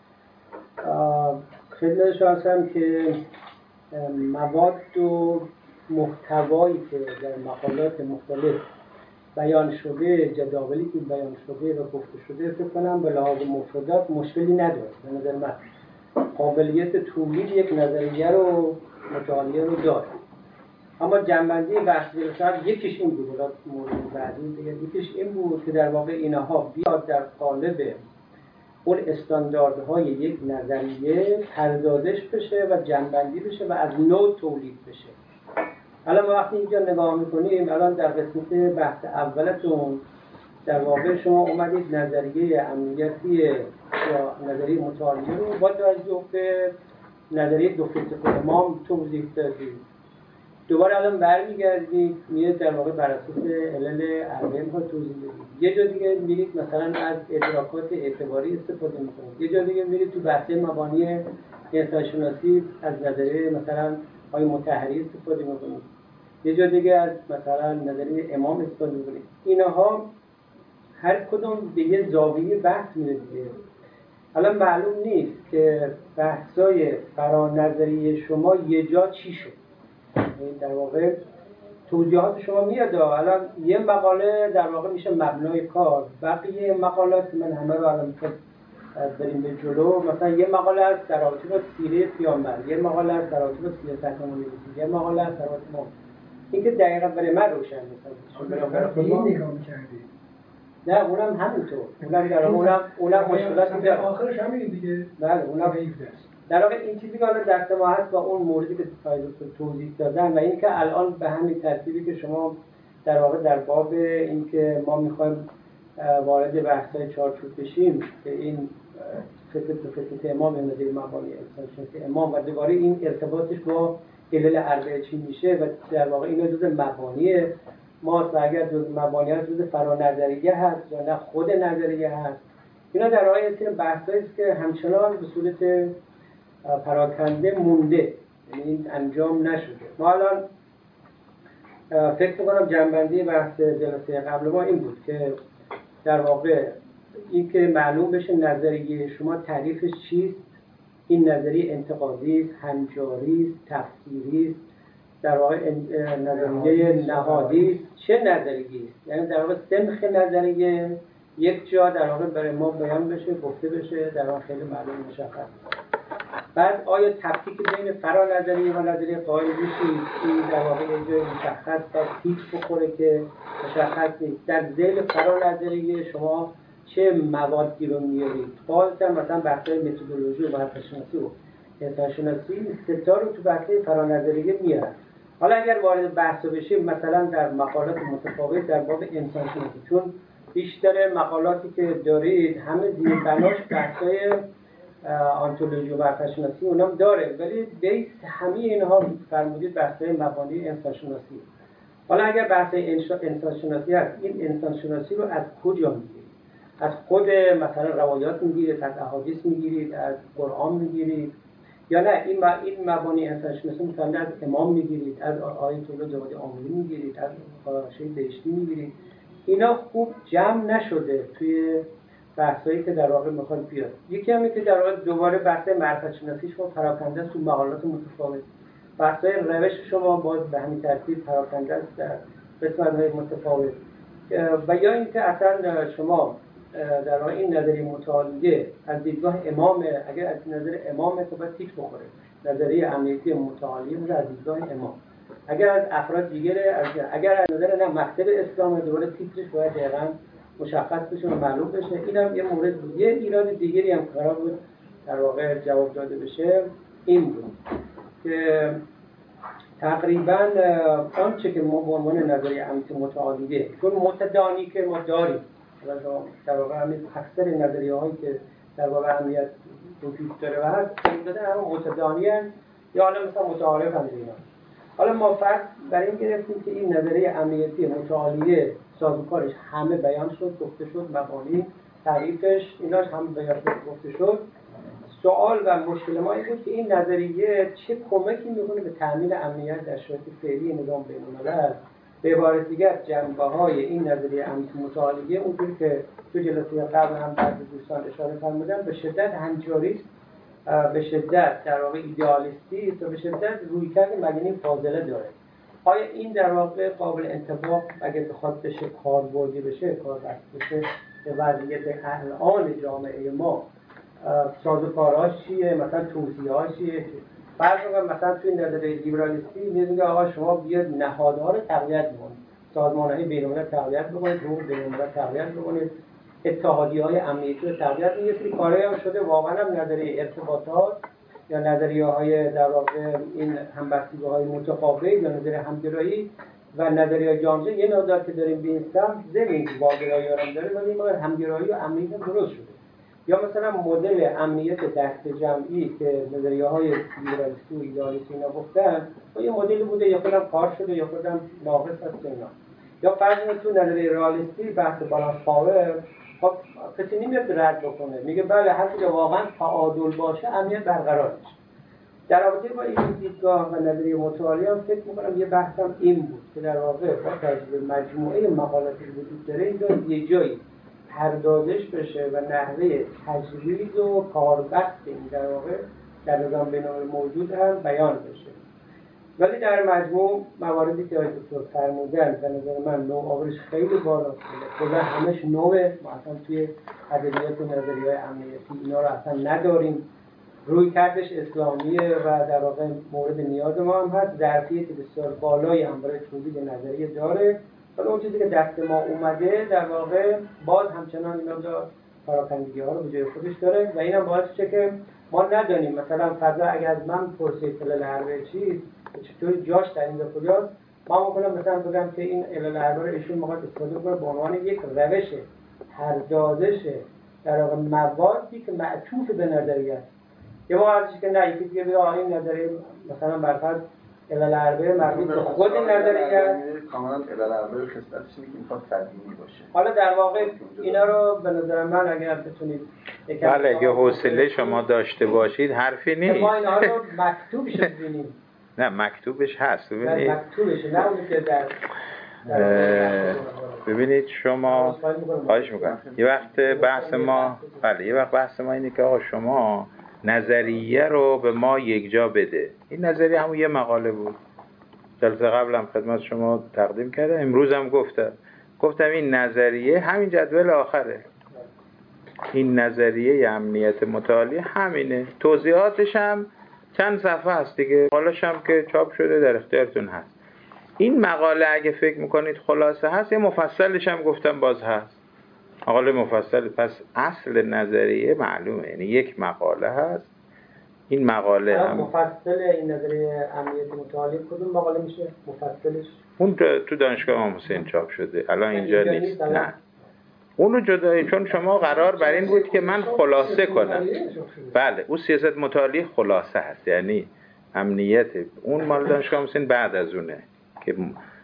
خیلی شانسم که مواد و محتوایی که در مقالات مختلف بیان شده، جداولی که بیان شده و گفته شده، فکر کنم به لحاظ مفردات مشکلی نداره. به نظر من قابلیت تولید یک نظریه رو مطالعه رو داره. اما جنبندی بحث جلسه یکیش این بود، مورد بعدی دیگه یکیش این بود که در واقع اینها بیاد در قالب اون استانداردهای یک نظریه پردازش بشه و جنبندی بشه و از نو تولید بشه. الان ما وقتی اینجا نگاه میکنیم، الان در قسمت بحث اولتون در واقع شما اومدید نظریه امنیتی یا نظریه متعالیه رو با توجه به نظریه دو فیلسوف امام توضیح دادید. دوباره الان برمیگردید میاد در واقع بر اساس علل اربعه ها توضیح بدید. یه جا دیگه میرید مثلا از ادراکات اعتباری استفاده میکنید. یه جا دیگه میرید تو بحث مبانی انسانشناسی از نظریه مثلا های مطهری استفاده میکنید. یه جا دیگه از مثلا نظریه امام استفاده میکنید. اینها هر کدوم به یه زاویه بحث میره دیگه. الان معلوم نیست که بحثای فرانظری شما یه جا چی شد. در واقع توضیحات شما میاد. الان یه مقاله در واقع میشه مبنای کار، بقیه مقالات من همه رو الان بریم به جلو. مثلا یه مقاله است در رابطه با سیره پیامبر، یه مقاله است در رابطه با سیاست نمایی، یه مقاله است در رابطه با این که دقیقاً برای من روشن میشه. این نگاه می‌کردی؟ نه اونم همینطور. اونم در اونم مشکلاتی داره. آخرش همین دیگه. بله اونم در واقع این چیزی که الان دست ما هست با اون موردی که توضیح دادن و اینکه الان به همین ترتیبی که شما در واقع در باب اینکه ما میخوایم وارد بحث‌های چارچوب بشیم که این فکر امام نظریه مبانی انسانشناسی امام و دوباره این ارتباطش با علل اربعه چی میشه و در واقع اینا جزء مبانی ما و اگر جزء مبانی هست جزء فرانظریه هست یا نه خود نظریه هست. اینا در واقع این بحثایی است که همچنان به صورت پراکنده مونده، یعنی این انجام نشده. ما الان فکر می‌کنم جنبندی بحث جلسه قبل ما این بود که در واقع این که معلوم بشه نظریه شما تعریفش چیست. این نظریه انتقادی است، هنجاری است، تفسیری است، در واقع نظریه نهادی است. چه نظریه‌ای است؟ یعنی در واقع سنخ نظریه یک جا در واقع برای ما بیان بشه، گفته بشه، در واقع خیلی معلوم مشخص. بعد آیا تفکیک بین فرانظریه و نظریه قائل میشید؟ این در واقع یه جای مشخص باید پیچ بخوره که مشخص نیست. در ذیل فرانظریه شما چه موادی رو میارید؟ خاصا مثلا بحث‌های متدولوژی و معرفت‌شناسی و انسانشناسی ستا رو تو بحث‌های فرانظریه میارن. حالا اگر وارد بحث بشیم مثلا در مقالات متفاوت در باب انسانشناسی، چون بیشتر مقالاتی که دارید همه زیربناش بحث‌های آنتولوژی و معرفت‌شناسی اونم داره، ولی بیس همه اینها فرمودید بحث‌های مبانی انسانشناسی. حالا اگر بحث انسانشناسی هست، این انسانشناسی رو از کجا میگیرید؟ از خود مثلا روایات میگیرید، از احادیث میگیرید، از قرآن میگیرید، یا نه این مبانی انسانشناسی مثلا از امام میگیرید، از آیت الله جوادی آملی میگیرید، از قرآشی بهشتی میگیرید. اینا خوب جمع نشده توی بحثایی که در واقع میخواد بیاد. یکی همین که در واقع دوباره بحث معرفت شناسی شما پراکنده است تو مقالات متفاوت. بحث‌های روش شما باز به همین ترتیب پراکنده است در قسمت‌های متفاوت. و یا اینکه اصلا شما در واقع این نظریه متعالیه از دیدگاه امام، اگر از نظر امام تو باید تیک بخوره. نظریه امنیتی متعالیه میشه از دیدگاه امام. اگر از افراد دیگره، اگر از نظر نه مکتب اسلام دوباره تیکش باید دقیقاً مشخص بشه و معلوم بشه. اینم یه مورد دیگه. ایراد دیگری هم قرار بود در واقع جواب داده بشه این بود که تقریباً آنچه که ما به عنوان نظریه امنیتی متعالیه، چون متدانی که ما داریم در واقع همین اکثر نظریه هایی که در واقع امنیت وجود داره و هست داده هم متدانی هست یا حالا مثلا متعارف هم دیگه. حالا ما فرض بر این گرفتیم که این نظریه امنیتی متعالیه سازوکارش همه بیان شد، گفته شد، مبانی تعریفش ایناش هم بیان شد، گفته شد. سوال و مشکل ما این بود که این نظریه چه کمکی میکنه به تامین امنیت در شرایط فعلی نظام بین‌الملل. به عبارت دیگر جنبه‌های این نظریه امنیتی متعالیه اونجوری که تو جلسه قبل هم بعضی دوستان اشاره فرمودن به شدت هنجاری، به شدت در واقع ایدئالیستی و به شدت رویکرد مدنی فاضله داره. آیا این در واقع قابل انطباق اگه بخواد بشه کاربردی بشه، کاربست بشه به وضعیت الان جامعه ما، سازوکارهاش چیه، مثلا توصیه‌هاش چیه؟ فرض مثلا توی نظریه لیبرالیستی میگه آقا شما بیاد نهادها رو تقویت بکنید، سازمان‌های بین‌المللی تقویت بکنید، حقوق بین‌المللی تقویت بکنید، اتحادیه‌های امنیتی رو تقویت می‌کنه. یه سری کارهایی هم شده واقعا هم نظریه ارتباطات یا نظریه‌های در واقع این همبستگی‌های متقابل یا نظریه همگرایی و نظریه جامعه یه نظر که داریم به این سمت زمین که واگرایی هم داره ولی این همگرایی و امنیت هم درست شده. یا مثلا مدل امنیت دست جمعی که نظریه‌های لیبرالیستی و ایدئالیستی اینا گفتن یه مدلی بوده یا خودم کار شده یا خودم ناقص هست اینا. یا فرض تو نظریه رئالیستی بحث بالانس پاور خب کسی نمیاد رد بکنه میگه بله هر جا واقعا تعادل باشه امنیت برقرار میشه. در رابطه با این دیدگاه و نظریه متعالی هم فکر می‌کنم یه بحثم این بود که در واقع با تجربه مجموعه مقالاتی که وجود داره اینجا یه جایی پردازش بشه و نحوه تجویز و کاربست این در واقع در نظام بین‌المللی موجود هم بیان بشه. ولی در مجموع مواردی که آقای دکتر فرمودن به نظر من نوآوریش خیلی بالاست. کلا همش نوعه، ما اصلا توی ادبیات و نظریه‌های امنیتی اینا رو اصلا نداریم. روی کردش اسلامیه و در واقع مورد نیاز ما هم هست. ظرفیت بسیار بالایی هم برای تولید نظریه داره. ولی اون چیزی که دست ما اومده در واقع باز همچنان اینا داره پراکندگی‌ها رو به جای خودش داره و اینم باعث میشه که ما ندانیم مثلا فرضاً اگر از من پرسید علل حربه چیست چطوری جاش در اینجا کجاست ما می‌کنم مثلا بگم که این علل حربه رو ایشون می‌خواد استفاده کنه به عنوان یک روش پردازش در واقع موادی که معطوف به نظریه است. یه موقع ازش که نه یکی دیگه بگه این نظریه مثلا برفرض علل حربه مربوط به خود نظریه است کاملا علل حربه خصلتش اینه که می‌خواد صدیمی باشه. حالا در واقع اینا رو به نظر من اگر بتونید بله اگه حوصله شما داشته باشید حرفی نیست. ما اینا رو مکتوبش ببینیم. نه مکتوبش هست ببینید. مکتوبش نه اون که در ببینید شما خواهش میکنم یه وقت بحث ما یه وقت بحث ما اینه که آقا شما نظریه رو به ما یک جا بده. این نظریه همون یه مقاله بود جلسه قبلم خدمت شما تقدیم کردم امروز هم گفتم این نظریه همین جدول آخره. این نظریه امنیت متعالی همینه. توضیحاتش هم چند صفحه هست دیگه. مقاله‌ش هم که چاپ شده در اختیارتون هست. این مقاله اگه فکر میکنید خلاصه هست یه مفصلش هم گفتم باز هست. مقاله مفصل. پس اصل نظریه معلومه. یعنی یک مقاله هست. این مقاله هم مفصل این نظریه امنیت متعالی کدوم مقاله میشه مفصلش؟ اون تو دانشگاه امام حسین چاپ شده. الان اینجا نیست. نه. اونو جدایی چون شما قرار بر این بود که من خلاصه کنم. بله اون سیاست متعالی خلاصه هست. یعنی امنیت اون مال دانشگاه حسین بعد از اونه که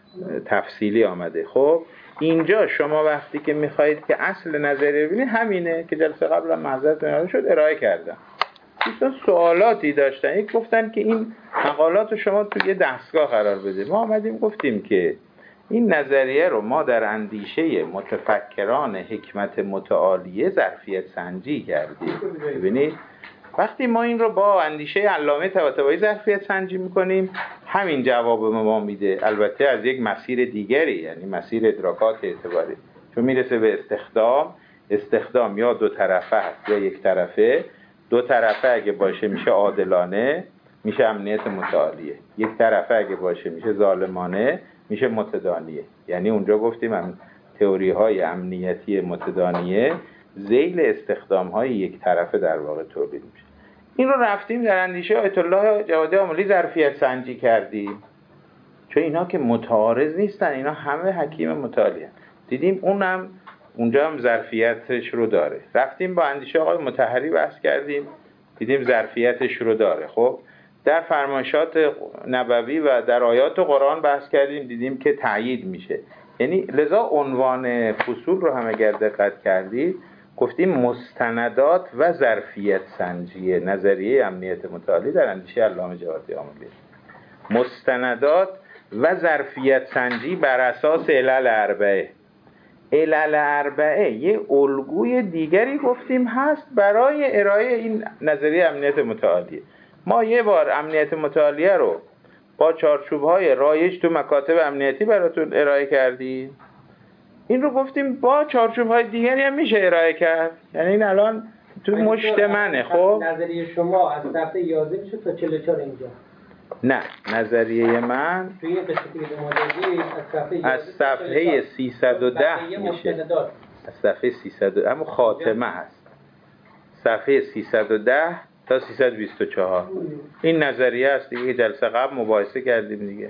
تفصیلی آمده. خب اینجا شما وقتی که میخواهید که اصل نظریه ببینید همینه که جلسه قبل هم معذرت شد ارائه کردم. دوستان سوالاتی داشتن. یک گفتن که این مقالات رو شما توی یه دستگاه قرار بده. ما آمدیم گفتیم که این نظریه رو ما در اندیشه متفکران حکمت متعالیه ظرفیت سنجی کردیم. ببینید وقتی ما این رو با اندیشه علامه طباطبایی ظرفیت سنجی میکنیم همین جواب ما میده. البته از یک مسیر دیگری یعنی مسیر ادراکات اعتباری چون میرسه به استخدام یا دو طرفه هست یا یک طرفه. دو طرفه اگه باشه میشه عادلانه میشه امنیت متعالیه. یک طرفه اگه باشه میشه ظالمانه میشه متدانیه. یعنی اونجا گفتیم تئوری های امنیتی متدانیه ذیل استخدام های یک طرفه در واقع تولید میشه. این رو رفتیم در اندیشه آیت الله جوادی آملی ظرفیت سنجی کردیم چون اینا که متعارض نیستن. اینا همه حکیم متعالی هستن. دیدیم اونم اونجا هم ظرفیتش رو داره. رفتیم با اندیشه آقای مطهری بحث کردیم دیدیم ظرفیتش رو داره. خب در فرمایشات نبوی و در آیات قرآن بحث کردیم دیدیم که تأیید میشه. یعنی لذا عنوان فصول رو هم اگر دقت کردید گفتیم مستندات و ظرفیت سنجی نظریه امنیت متعالی در اندیشه علامه جوادی آملی. مستندات و ظرفیت سنجی بر اساس علل اربعه. علل اربعه یه الگوی دیگری گفتیم هست برای ارائه این نظریه امنیت متعالی. ما یه بار امنیت متعالیه رو با چارچوب‌های رایج تو مکاتب امنیتی براتون ارائه کردیم. این رو گفتیم با چارچوب‌های دیگری هم میشه ارائه کرد. یعنی این الان تو مشتمنه. خب نظریه شما از صفحه 11 میشه تا 44 اینجا. نه نظریه من توی قسمتی که ما دادید از صفحه 310 میشه. از صفحه 300 اما خاتمه هست، صفحه 310 تا 324. این نظریه است دیگه، جلسه قبل مباحثه کردیم دیگه.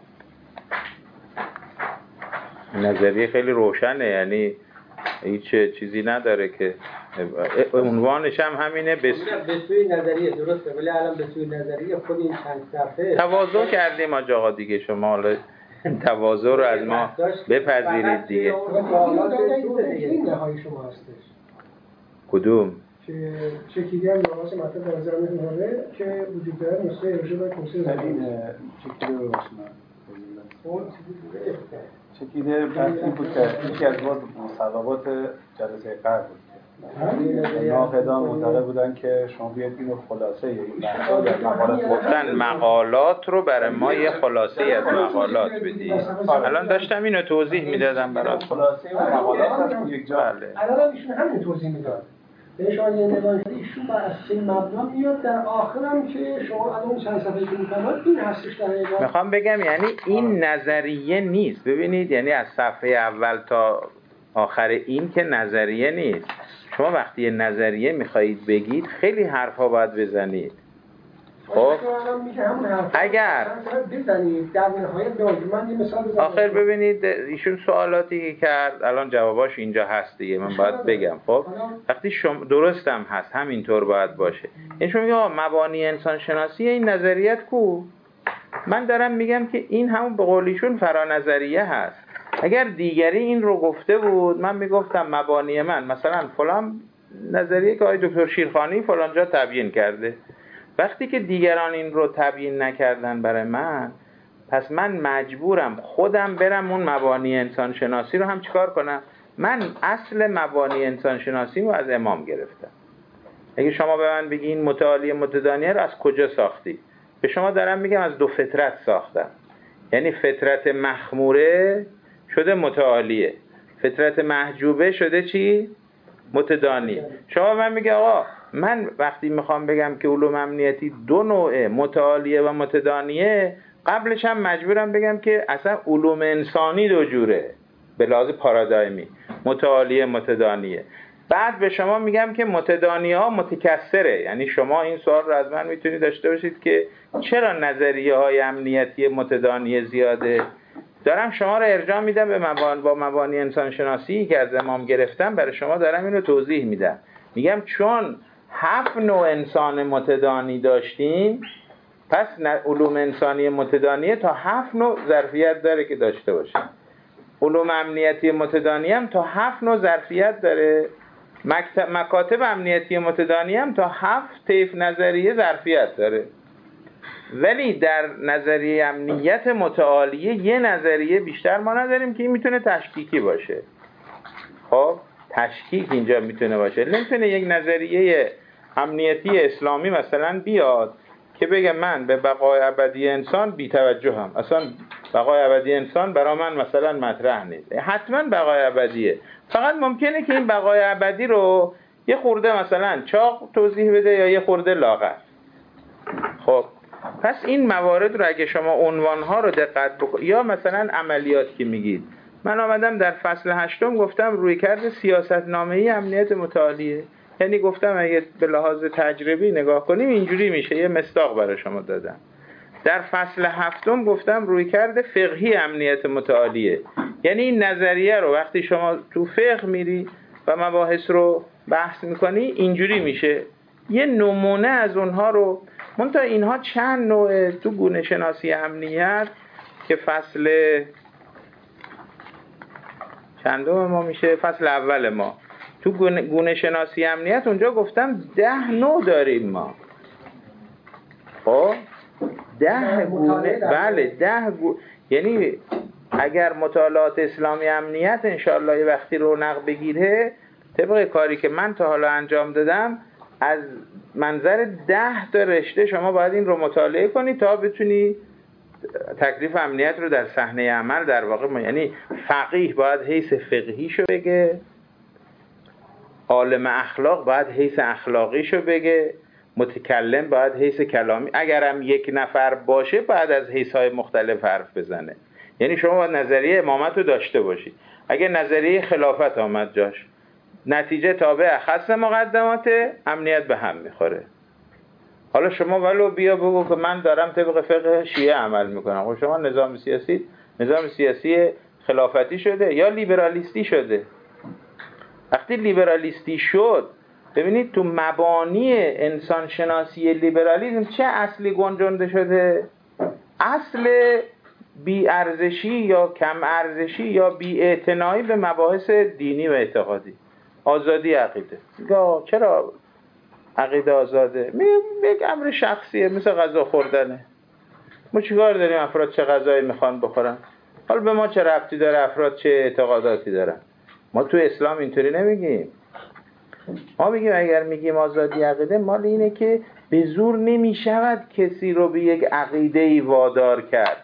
نظریه خیلی روشنه، یعنی هیچ چیزی نداره که عنوانش هم همینه. به سوی نظریه درسته، ولی الان به سوی نظریه خود این چند صفحه تواضع کردیم آقا دیگه. شما حالا تواضع رو از ما بپذیرید دیگه. این نهایی شما هستش کدوم؟ که چکیده هم نماز مطلب در نظر می‌گیره که وجود داره نسخه ارشاد و کنسول این چکیده رو چکیده بحث این بود که یکی از مصوبات جلسه قبل بود. ناقدان معتقد بودن که شما بیاید اینو خلاصه این بحثا در مقالات گفتن مقالات رو برای ما یه خلاصه از مقالات بدید. الان داشتم اینو توضیح میدادم برات. خلاصه و مقالات هست یک جا. الان ایشون همین توضیح میداد. شما یه نگاه کنید ایشون بر اساس این مبنا میاد در آخرم که شما الان چند صفحه که می‌فرمایید این هستش در اینا. میخوام بگم یعنی این نظریه نیست. ببینید یعنی از صفحه اول تا آخر این که نظریه نیست. شما وقتی یه نظریه میخواهید بگید خیلی حرفا باید بزنید. خب اگر بزنید در نهایت من یه مثال بزنم. آخر ببینید ایشون سوالاتی که کرد الان جواباش اینجا هست دیگه، من باید بگم. خب وقتی شما درستم هست همینطور باید باشه. این شما میگه مبانی انسان شناسی این نظریت کو؟ من دارم میگم که این همون به قولیشون فرانظریه هست. اگر دیگری این رو گفته بود من میگفتم مبانی من مثلا فلان نظریه که آقای دکتر شیرخانی فلان جا تبیین کرده. وقتی که دیگران این رو تبیین نکردن برای من، پس من مجبورم خودم برم اون مبانی انسان شناسی رو هم چیکار کنم. من اصل مبانی انسان شناسی رو از امام گرفتم. اگه شما به من بگی این متعالی متدانیه رو از کجا ساختی، به شما دارم میگم از دو فطرت ساختم. یعنی فطرت مخموره شده متعالیه، فطرت محجوبه شده چی؟ متدانی. شما من میگه آقا من وقتی میخوام بگم که علوم امنیتی دو نوعه، متعالیه و متدانیه، قبلش هم مجبورم بگم که اصلا علوم انسانی دو جوره به لحاظ پارادایمی، متعالیه متدانیه. بعد به شما میگم که متدانی ها متکثره. یعنی شما این سوال رو از من میتونید داشته باشید که چرا نظریه های امنیتی متدانی زیاده؟ دارم شما رو ارجاع میدم به با مبانی انسان شناسی که از امام گرفتم، برای شما دارم اینو توضیح میدم. میگم چون 7 نوع انسان متدانی داشتیم، پس علوم انسانی متدانیه تا 7 نوع ظرفیت داره که داشته باشه. علوم امنیتی متدانی هم تا 7 نوع ظرفیت داره. مکاتب امنیتی متدانی هم تا 7 طیف نظریه ظرفیت داره. ولی در نظریه امنیت متعالیه یه نظریه بیشتر ما نداریم که این میتونه تشکیکی باشه. خب تشکیک اینجا میتونه باشه. نمیتونه یک نظریه امنیتی اسلامی مثلا بیاد که بگه من به بقای ابدی انسان بی توجهم، اصلا بقای ابدی انسان برای من مثلا مطرح نیست. حتما بقای ابدیه، فقط ممکنه که این بقای ابدی رو یه خورده مثلا چاق توضیح بده یا یه خورده لاغر. خب پس این موارد رو اگه شما عنوانها رو دقت بکنید، یا مثلا عملیات که میگید، من آمدم در فصل 8 گفتم رویکرد سیاستنامه‌ای امنیت متعالیه. یعنی گفتم اگه به لحاظ تجربی نگاه کنیم اینجوری میشه، یه مصداق برای شما دادم. در فصل 7 گفتم رویکرد فقهی امنیت متعالیه. یعنی این نظریه رو وقتی شما تو فقه میری و مباحث رو بحث میکنی اینجوری میشه. یه نمونه از اونها رو منتها اینها چند نوع تو گونه شناسی امنیت که فصل چندم ما میشه، فصل اول ما تو گونه شناسی امنیت اونجا گفتم 10 نوع داریم ما. خب 10 گونه، بله 10 گونه. یعنی اگر مطالعات اسلامی امنیت انشاءالله یه وقتی رونق بگیره، طبق کاری که من تا حالا انجام دادم، از منظر 10 تا رشته شما باید این رو مطالعه کنی تا بتونی تکلیف امنیت رو در صحنه عمل در واقع یعنی فقیه باید حیث فقهیشو بگه، عالم اخلاق باید حیث اخلاقیشو بگه، متکلم باید حیث کلامی، اگرم یک نفر باشه باید از حیث‌های مختلف حرف بزنه. یعنی شما باید نظریه امامت رو داشته باشید. اگه نظریه خلافت آمد جاش، نتیجه تابع خص مقدمات، امنیت به هم میخوره. حالا شما ولو بیا بگو که من دارم طبق فقه شیعه عمل میکنم، خب شما نظام سیاسی خلافتی شده یا لیبرالیستی شده. وقتی لیبرالیستی شد، ببینید تو مبانی انسان شناسی لیبرالیسم چه اصلی گنجانده شده؟ اصل بی ارزشی یا کم ارزشی یا بی اعتنایی به مباحث دینی و اعتقادی. آزادی عقیده. چرا عقیده آزاده؟ یک امر شخصیه، مثل غذا خوردنه. ما چیکار داریم افراد چه غذایی میخوان بخورن؟ حالا به ما چه ربطی داره افراد چه اعتقاداتی دارن؟ ما تو اسلام اینطوری نمیگیم. ما میگیم اگر میگیم آزادی عقیده، مال اینه که به زور نمیشود کسی رو به یک عقیده‌ای وادار کرد.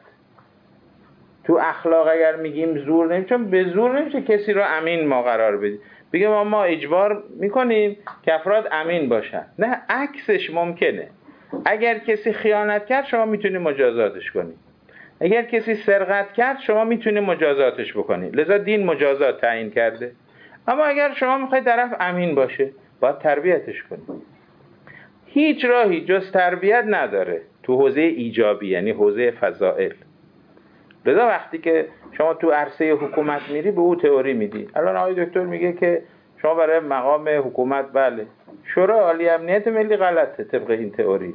تو اخلاق اگر میگیم زور نمیشه، چون به زور نمیشه کسی رو امین ما قرار بدیم. بگیم ما اجبار میکنیم که افراد امین باشن. نه، عکسش ممکنه. اگر کسی خیانت کرد شما میتونید مجازاتش کنید. اگر کسی سرقت کرد شما میتونید مجازاتش بکنید. لذا دین مجازات تعیین کرده. اما اگر شما میخواید طرف امین باشه، باید تربیتش کنید. هیچ راهی جز تربیت نداره تو حوزه ایجابی، یعنی حوزه فضائل. لذا وقتی که شما تو عرصه حکومت میری به او تئوری میدی. الان آقای دکتر میگه که شما برای مقام حکومت، بله، شورای عالی امنیت ملی غلطه طبق این تئوری.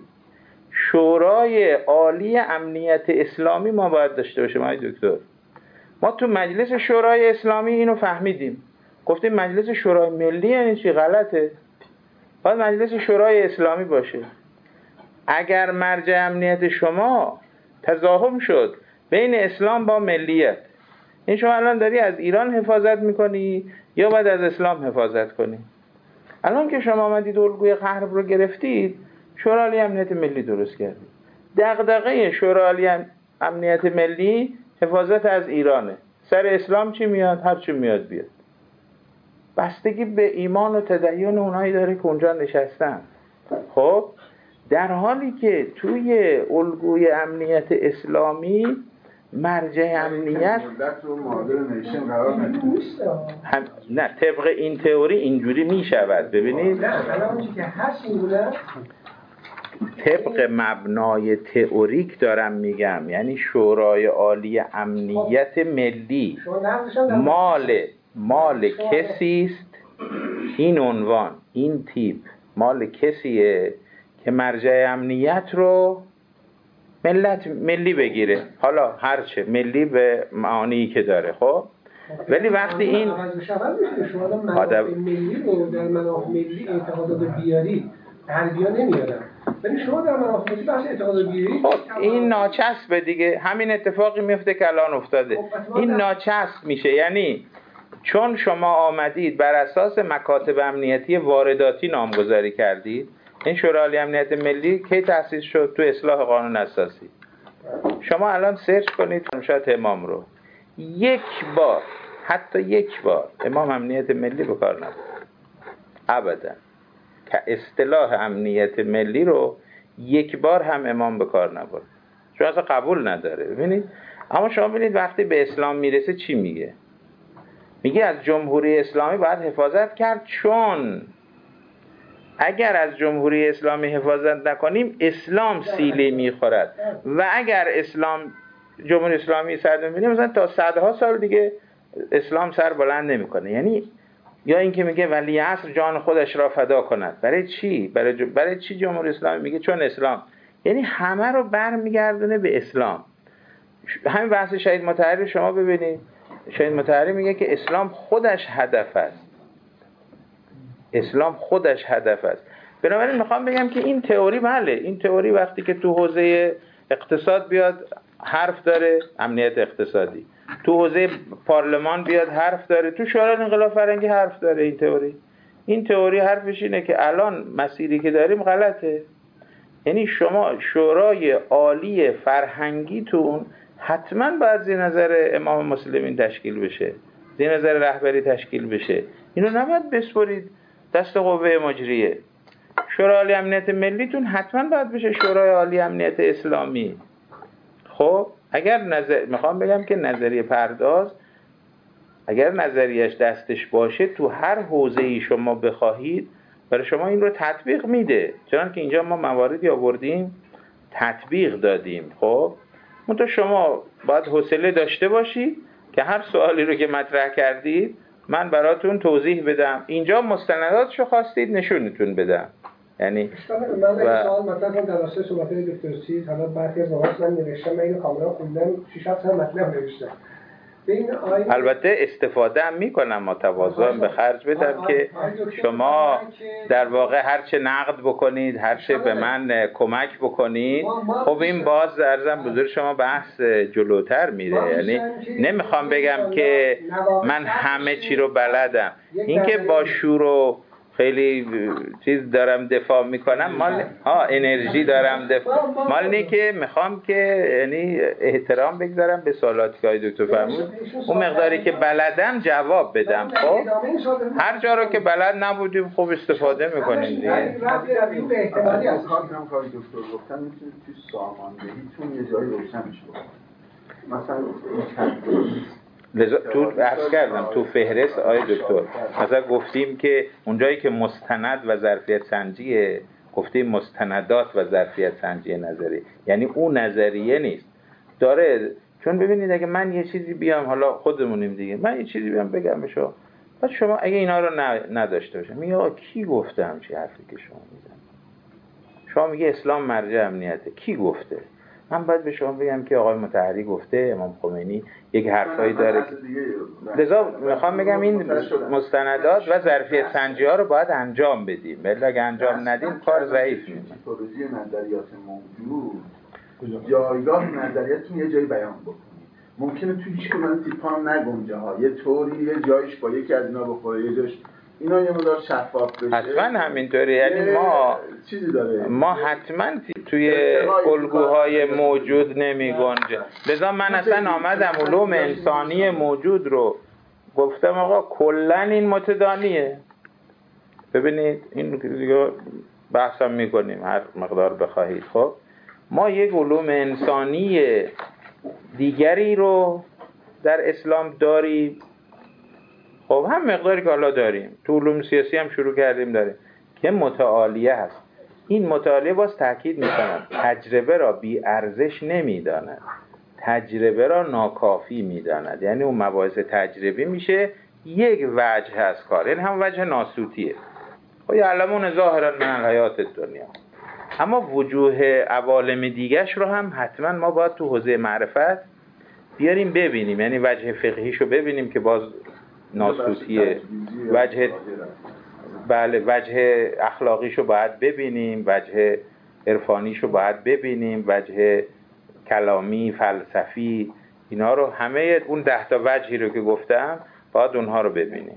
شورای عالی امنیت اسلامی ما باید داشته باشیم آقای دکتر. ما تو مجلس شورای اسلامی اینو فهمیدیم، گفتیم مجلس شورای ملی یعنی چی؟ غلطه. باید مجلس شورای اسلامی باشه. اگر مرجع امنیت شما تضاهم شد بین اسلام با ملیت، این شما الان داری از ایران حفاظت میکنی یا باید از اسلام حفاظت کنی؟ الان که شما آمدید الگوی غرب رو گرفتید، شورای عالی امنیت ملی درست کردید. دغدغه شورای عالی امنیت ملی حفاظت از ایرانه. سر اسلام چی میاد؟ هر چی میاد بیاد. بستگی به ایمان و تدین اونایی داره که اونجا نشستن. خب در حالی که توی الگوی امنیت اسلامی مرجع امنیت نه، طبق این تئوری اینجوری میشود. ببینید طبق مبنای تئوریک دارم میگم، یعنی شورای عالی امنیت ملی مال کسی است، این عنوان، این تیپ مال کسیه که مرجع امنیت رو ملی بگیره. حالا هرچه ملی به معانی که داره. خب ولی وقتی این آدم ملی رو در منافع ملی اعتقادات بیاری تربیه نمیارن، ولی شما در منافع ملی بحث اعتقادات بیاری، خب این ناچسبه دیگه. همین اتفاقی میفته که الان افتاده. این ناچسب میشه، یعنی چون شما آمدید بر اساس مکاتب امنیتی وارداتی نامگذاری کردید. این شورای عالی امنیت ملی کی تأسیس شد؟ تو اصلاح قانون اساسی. شما الان سرچ کنید شاید امام رو، یک بار، حتی یک بار امام امنیت ملی به کار نبرد. ابدا. که اصطلاح امنیت ملی رو یک بار هم امام به کار نبرد، چون اصلا قبول نداره. ببینید، اما شما ببینید وقتی به اسلام میرسه چی میگه؟ میگه از جمهوری اسلامی باید حفاظت کرد، چون اگر از جمهوری اسلامی حفاظت نکنیم اسلام سیلی میخورد و اگر جمهوری اسلامی سر نمیبینه مثلا تا صدها سال دیگه اسلام سر بلند نمیکنه. یعنی یا اینکه میگه ولی عصر جان خودش را فدا کند. برای چی؟ برای چی جمهوری اسلامی میگه؟ چون اسلام، یعنی همه رو برمیگردونه به اسلام. همین بحث شهید مطهری شما ببینید، شهید مطهری میگه که اسلام خودش هدف است. اسلام خودش هدف است. بنابراین میخوام بگم که این تئوری، بله، این تئوری وقتی که تو حوزه اقتصاد بیاد حرف داره، امنیت اقتصادی، تو حوزه پارلمان بیاد حرف داره، تو شورای انقلاب فرهنگی حرف داره. این تئوری حرفش اینه که الان مسیری که داریم غلطه. یعنی شما شورای عالی فرهنگیتون حتما باید زیر نظر امام مسلمین تشکیل بشه، زیر نظر رهبری تشکیل بشه. اینو نباید بسپرید دست قوه مجریه. شورای عالی امنیت ملیتون حتما باید بشه شورای عالی امنیت اسلامی. خب اگر میخوام بگم که نظریه پرداز اگر نظریش دستش باشه تو هر حوزه‌ای شما بخواهید برای شما این رو تطبیق میده. چون که اینجا ما مواردی آوردیم تطبیق دادیم. خب منتها شما باید حوصله داشته باشید که هر سوالی رو که مطرح کردید من براتون توضیح بدم. اینجا مستنداتشو خواستید نشونتون بدم. یعنی من این سوال مطرح کنم در راستای صحبت دکتر چیز، حالا برخی از اوقات من نوشتم، من اینو کاملا خوندم 6 7 سال مطلب نوشتم. البته استفاده هم میکنم، متواضع به خرج بدم که شما در واقع هرچه نقد بکنید، هرچه به من کمک بکنید، خب این باز ارزم بزرگ شما بحث جلوتر میره. یعنی نمیخوام بگم که من همه چی رو بلدم، این که با شور و خیلی چیز دارم دفاع میکنم مال انرژی دارم دفاع مال اینه که میخوام که یعنی احترام بگذارم به سوالاتی که دکتر فرمود، اون مقداری که بلدم جواب بدم. خب هر جا رو که بلد نبودیم خب استفاده میکنیم دیگه. احتمالی از کارم کار دکتر گفتن میتونید توی ساماندهیتون یه جایی روشنش بکنید. مثلا لذا تو عرض کردم تو فهرست دکتر مثلا گفتیم که اونجایی که مستند و ظرفیت سنجیه گفتیم مستندات و ظرفیت سنجی نظری، یعنی اون نظریه نیست داره. چون ببینید اگه من یه چیزی بیام، حالا خودمونیم دیگه، من یه چیزی بیام بگم به شما، بعد شما اگه اینا رو نداشته باشه میگه آقا کی گفته همچین حرفی که شما میزنید؟ شما میگه اسلام مرجع امنیته، کی گفته؟ من باید به شما بگم که آقای مطهری گفته، امام خمینی یک حرفایی داره. لذا میخوام بگم این مستندات و ظرفیت سنجی ها رو باید انجام بدیم، ولی اگه انجام ندیم کار ضعیف میشه. تئولوژی نظریات موجود جایگاه نظریاتون یه جایی بیان بکنید. ممکنه توی هیچ کدوم تیپ‌ها نگنجه ها، یه طوری یه جایش با یکی از اینا بخوره، یه جاش اینا یه مقدار شفاف بشه. حتما همینطوره. یعنی ما چیزی داره، ما حتما توی الگوهای موجود نمی گنجه. لذا من اصلا آمدم علوم انسانی موجود رو گفتم آقا کلن این متدانیه. ببینید این دیگه بحثم میکنیم هر مقدار بخواهید. خب ما یک علوم انسانی دیگری رو در اسلام داریم، خب هم مقداری که حالا داریم تو علوم سیاسی هم شروع کردیم داریم که متعالیه هست. این متعالیه باز تاکید میکنم تجربه را بی ارزش نمیداند، تجربه را ناکافی میداند. یعنی اون مباحث تجربی میشه یک وجه از کار، یعنی هم وجه ناسوتیه. خب یعلمون ظاهرا من الحیات الدنیا، اما وجوه عوالم دیگش رو هم حتما ما باید تو حوزه معرفت بیاریم ببینیم. یعنی وجه فقهیشو ببینیم که باز ناسوتیه، وجه اخلاقیشو باید ببینیم، وجه عرفانیشو باید ببینیم، وجه کلامی، فلسفی، اینا رو همه اون 10 تا وجهی رو که گفتم باید اونها رو ببینیم.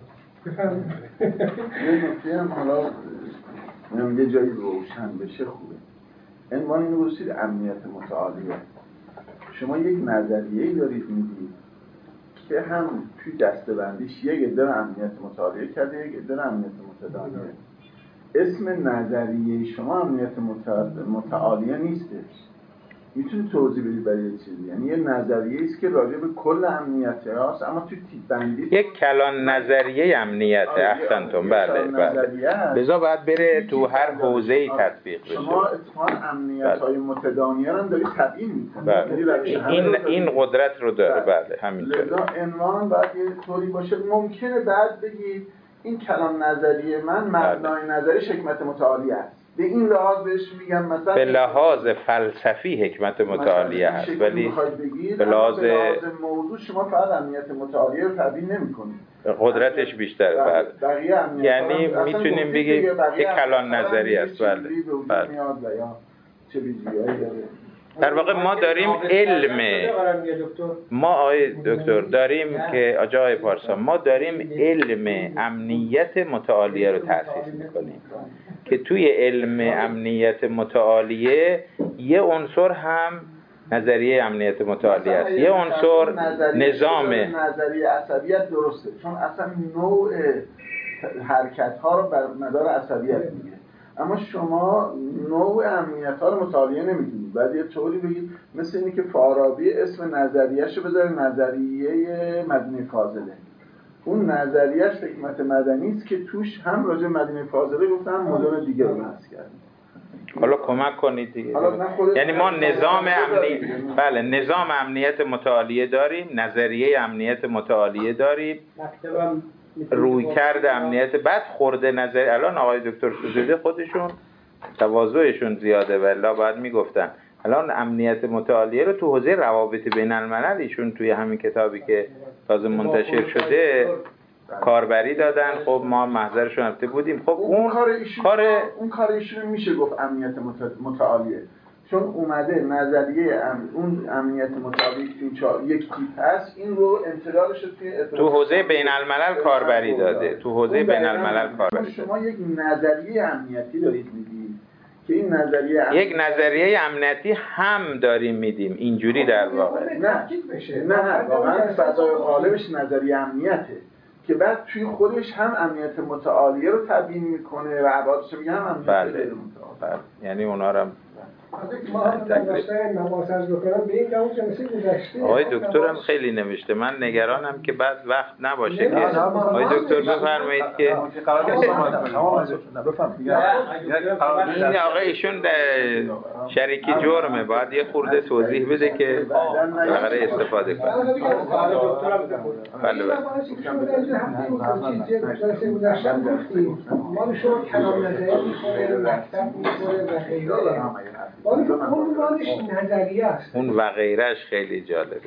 یه نکته هم حالا یه جایی روشن بشه خوبه. عنوان اینو گذاشتید امنیت متعالیه. شما یک نظریه‌ای دارید میگید که هم توی دسته‌بندیش یک عده امنیت متعالیه کرده، یک عده امنیت متدانیه. اسم نظریه شما امنیت متعالیه نیستش. میتونی توضیح بدید برای یه چیزی؟ یعنی یه نظریه است که راجع به کل امنیت هاست، اما توی تیپ بندی یک کلان نظریه امنیت احسنتون. بله. لذا باید بره تو هر حوزه‌ای تطبیق بشه. شما اتفاقا امنیت‌های متدانیه رو دارید تبیین می‌کنید. این قدرت رو داره. بله همینطوره. لذا عنوان باید یه طوری باشه. ممکنه بعد بگید این کلان نظریه من مبنای نظری حکمت متعالیه است. به این لحاظ بهش میگم مثلا به لحاظ فلسفی حکمت متعالیه هست، ولی به لحاظ موضوع شما فقط امنیت متعالیه رو تبیین نمی‌کنید، قدرتش بیشتره. بله. یعنی میتونیم بگیم یک کلان نظری است. بله. در واقع ما داریم علم، ما آقای دکتر داریم که آقای پارسا ما داریم علم امنیت متعالیه رو تأسیس میکنیم که توی علم امنیت متعالیه یه عنصر هم نظریه امنیت متعالیه است، یه عنصر نظام نظریه عصبیت. درسته، چون اصلا نوع حرکت ها رو بر مدار عصبیت میگه. اما شما نوع امنیت ها رو مطالعه نمی‌کنید. بعد یه طوری بگید مثل اینی که فارابی اسم نظریه‌شو بذاره نظریه مدینه فاضله. اون نظریه‌اش حکمت مدنی است که توش هم راجع به مدینه فاضله گفتن، هم مدن دیگه رو بحث کردن. حالا کمک کنید دیگه. یعنی ما نظام امنیت متعالیه داریم، نظریه امنیت متعالیه داریم، رویکرد امنیت، بعد خورده نظری. الان آقای دکتر سوزوده خودشون تواضعشون زیاده والله باید میگفتن الان امنیت متعالیه رو تو حوزه روابط بین الملل ایشون توی همین کتابی که تازه منتشر شده کاربری دادن. خب ما محضرشون رفته بودیم. خب اون کار ایشون میشه گفت امنیت متعالیه، چون اومده نظریه اون امنیت متعالیه که یک تیپ هست این رو انتقالش تو حوزه بین الملل کاربری داده. تو حوزه بین الملل کاربری. شما یک نظریه امنیتی دارید میدید که این یک نظریه امنیتی هم داریم میدیم اینجوری در واقع. نه واقعا فضای غالبش نظریه امنیته که بعد توی خودش هم امنیت متعالیه رو تبیین میکنه و عبادش میگه هم امنیت غیر متعالیه. یعنی اونا رو ما هم نوشته نماز از بکنم به این جامعه جمعه گذشته. آقای دکترم خیلی نوشته. من نگرانم که بعد وقت نباشه که آقای دکتر بفرمایید که این آقای ایشون شریکی جرمه، باید یه خورده توضیح بده که بقیه استفاده کنه. بله ما شما کلام نظری می‌کنه، مکتب می‌کنه و غیره. عنوانش نظریه است. اون و غیرش خیلی جالبه.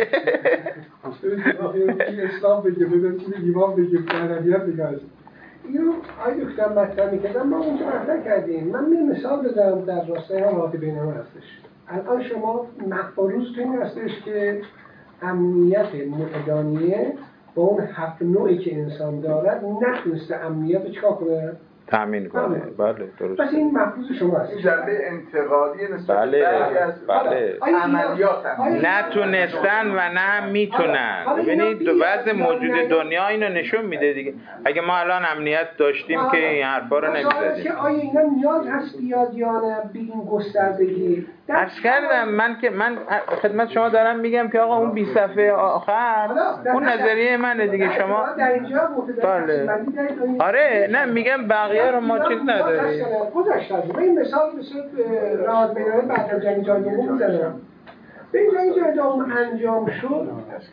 اسلام بگه بگه چی ایمان بگه ادبیات بگه. اینو آیه دکتر مطرح می‌کردم ما اونجا مطرح کردیم. من یه مثال بزنم در راستای روابط بین‌الملل هستش. الان شما مفروض تو این هستش که امنیت متدانیه با اون 7 نوعی که انسان دارد نتونسته امنیت رو چیکار کنه؟ تامین کنه. بله درست. پس این مفروض شما هست. جنبه انتقادی نسبت بله به عملیات نتونستن و نه میتونن. ببینید وضع موجود دنیا اینو نشون میده دیگه. اگه ما الان امنیت داشتیم که این حرفا رو نمی‌زدیم. که آیا اینا نیاز هست بیاد یا نه بگیم گستردگی؟ عرض کردم من خدمت شما دارم میگم که آقا اون 20 صفحه آخر اون نظریه منه دیگه. شما در اینجا متداول آره نه میگم بقیه رو ما چیز نداریم. گذاشته از این مثال روابط بین‌المللی بعد از جنگ جهانی دوم میزنم. به این جنگ جهانی دوم انجام شد،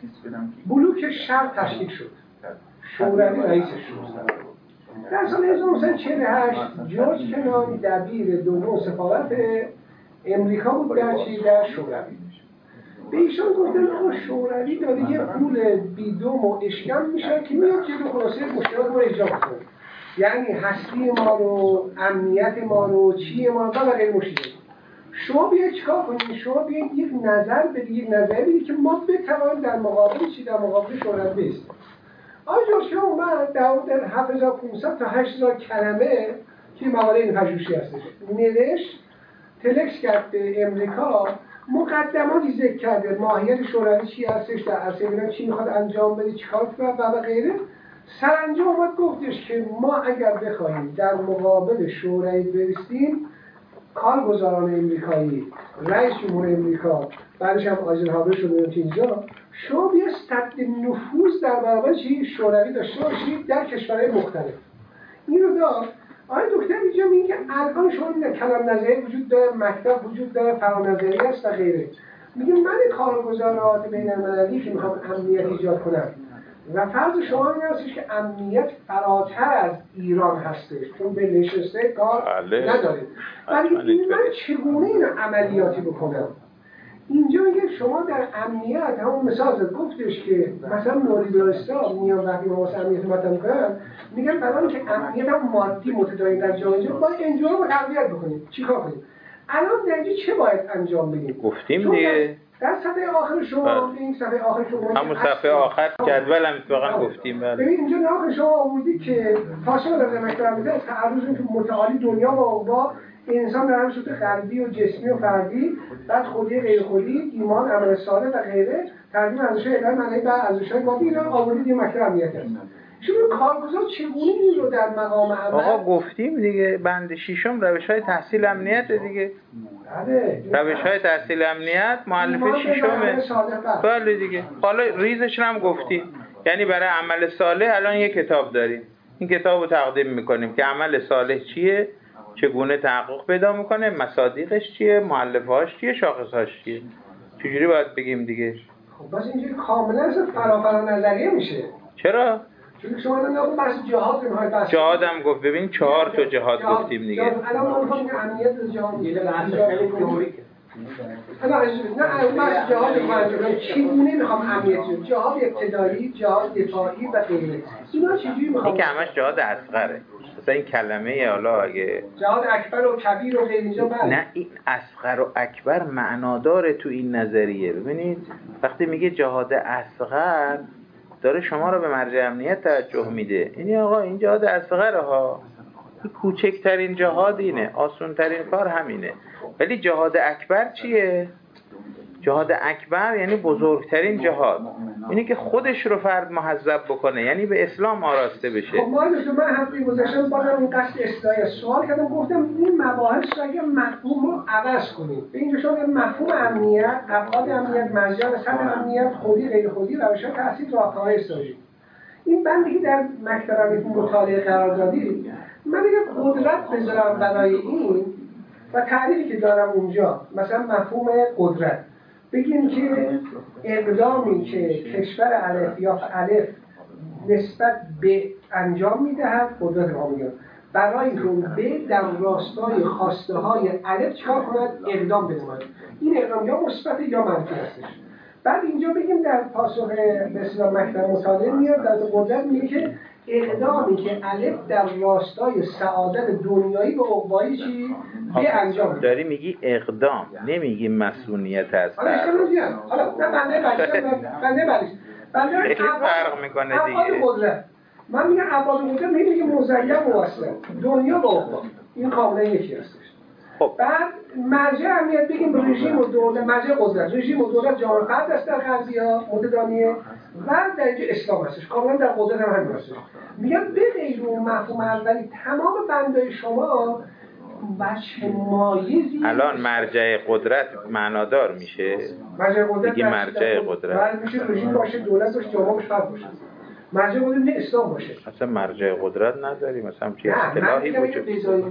بلوک شرق تشکیل شد، شوروی رئیسش شد. در سال 1948 جورج کنان دبیر دوم سفارت امریکا بود در شوروی. به ایشان گفتن آقا شوروی داره یه پول بیدوم و اشکم میشه که میاد که دو خلاصه مشکلات رو ایجاد کنه، یعنی هستی ما رو، امنیت ما رو، چی ما رو و غیر مشکل. شما بیاید چیکار کنید؟ شما بیاید یک نظر بدید، یک نظر بدید که ما بتوانیم در مقابل چی، در مقابل شوروی بایستیم. آقای جورج کنان اومد در 7500 تا 8000 کلمه که مقاله این پژوهشی هستش نوشت، تلکس کرد به امریکا، مقدماتی ذکر کرده ماهیت شوروی چی هستش، در عرصه ایران چی میخواد انجام بده، چیکار کنه و غیره. سرانجام اومد گفتش که ما اگر بخوایم در مقابل شوروی بایستیم، کارگزاران امریکایی، رئیس جمهور امریکا، بعدش هم آیزنهاور شده اینجا، شما بیا سد نفوذ در برابر چی شوروی داشته باشید در کشورهای مختلف. این رو دار آقای دکتر اینجا میگه که الان شما این کلام نظری وجود داره، مکتب وجود داره، فرانظری است و غیره. میگه من کارگزارات بین المللی که میخوام امنیت ایجاد کنم و فرض شما این هستش که امنیت فراتر از ایران هستش، چون به نشسته کار ندارید. ولی من چگونه این عملیاتی بکنم؟ اینجا میگه شما در امنیت همون مثال زد، گفتش که مثلا نولیبرالیست‌ها میان وقتی ما واسه امنیت مطرح می‌کنن میگن برای اینکه امنیت هم مادی متداول در جامعه باید انجام رو تقویت بکنیم. چیکار کنیم؟ الان در اینجا چه باید انجام بدیم؟ گفتیم دیگه در صفحه آخر شما این صفحه آخر شما همون صفحه آخر جدول هم اتفاقا گفتیم. ببین اینجا آخر شما آوردی که فاصله در مکتب میده تعرض که متعالی دنیا با عقبا انسان در هم صورت قلبی و جسمی و فردی، بعد خودی غیر خودی، ایمان، عمل صالح و غیره، ترجمه ارزش‌های الهی معنی بعد ارزش‌های واقعی را آوردید این مکتب امنیت است. شما کارگزار چگونه این رو در مقام عمل آقا گفتیم دیگه بند ششم روش‌های تحصیل امنیت دیگه. روش‌های تحصیل امنیت مؤلفه ششمه. بله دیگه. حالا ریزش هم گفتیم. یعنی برای عمل صالح الان یک کتاب داریم. این کتاب رو تقدیم میکنیم که عمل صالح چیه، چگونه تحقق پیدا میکنه، مصادیقش چیه، مؤلفه‌هاش چیه، شاخصهاش چیه. چجوری باید بگیم دیگه؟ خب بس اینجوری کاملا فرافرا نظریه میشه. چرا؟ چون شما الان بحث جهاد رو می‌خواید بحث جهاد هم گفت. ببین 4 تا جهاد گفتیم دیگه. الان ما می‌خوایم امنیت جهاد یه بحث خیلی تئوریکه. الان نه بحث جهاد رو چگونه می‌خوام امنیت جهاد ابتدایی، جهاد دفاعی و غیره. اینا چجوری می‌خوام؟ این که همش جهاد اصغره. مثلا این کلمه حالا اگه جهاد اکبر و کبیر و غیر اینجا نه این اصغر و اکبر معناداره تو این نظریه. ببینید وقتی میگه جهاد اصغر داره شما رو به مرجع امنیت توجه میده. یعنی آقا این جهاد اصغره ها، این کوچکترین جهاد اینه، آسون ترین کار همینه. ولی جهاد اکبر چیه؟ جهاد اکبر یعنی بزرگترین جهاد، اینی که خودش رو فرد محذب بکنه، یعنی به اسلام آراسته بشه. خب من هفته گذشته بازم این قصد اصلاحی سوال کردم، گفتم این مباحث رو اگه مفهوم رو عوض کنیم به اینجا شما مفهوم امنیت، ابعاد امنیت، مرجع سطح امنیت، خودی غیر خودی، روش‌های تحصیل، راهکارهای استراتژی، این بندی که در مکتب مطالعه قرار دادید من یه قدرت بذارم برای این و تعریفی که دارم اونجا، مثلا مفهوم قدرت بگیم که اقدامی که کشور الف یا الف نسبت به انجام میدهد قدرت ما میگم برای اینکه به در راستای خواسته های الف چکار کند اقدام بنماید. این اقدام یا مثبت یا منفی هستش. بعد اینجا بگیم در پاسخ به اصطلاح مکتب مطالعه میاد در قدرت میگه که اقدامی که الف در راستای سعادت دنیایی و عقبایی چی به انجام میده. داری میگی اقدام، نمیگی مسئولیت هست. حالا بنده خیلی فرق میکنه دیگه. قدرت من میگم ابعاد قدرت میگه مزین و واسطه دنیا با عقبا، این کاملا یکی هستش. خب بعد مرجع امنیت بگیم رژیم و دولت، مرجع قدرت رژیم و دولت جامعه فرد است در غربی‌ها متدانیه و در اینجا اسلام هستش، کاملا در قدرت هم همین هستش. میگم به غیر اون مفهوم اولی تمام بندای شما بچه مایزی الان مرجع قدرت معنادار میشه. مرجع قدرت دیگه مرجع قدرت میشه رژیم باشه، دولت باشه، جامعه باشه، فرد باشه. مرجع قدرت نه اسلام باشه. اصلا مرجع قدرت نداریم، مثلا چه اصطلاحی وجود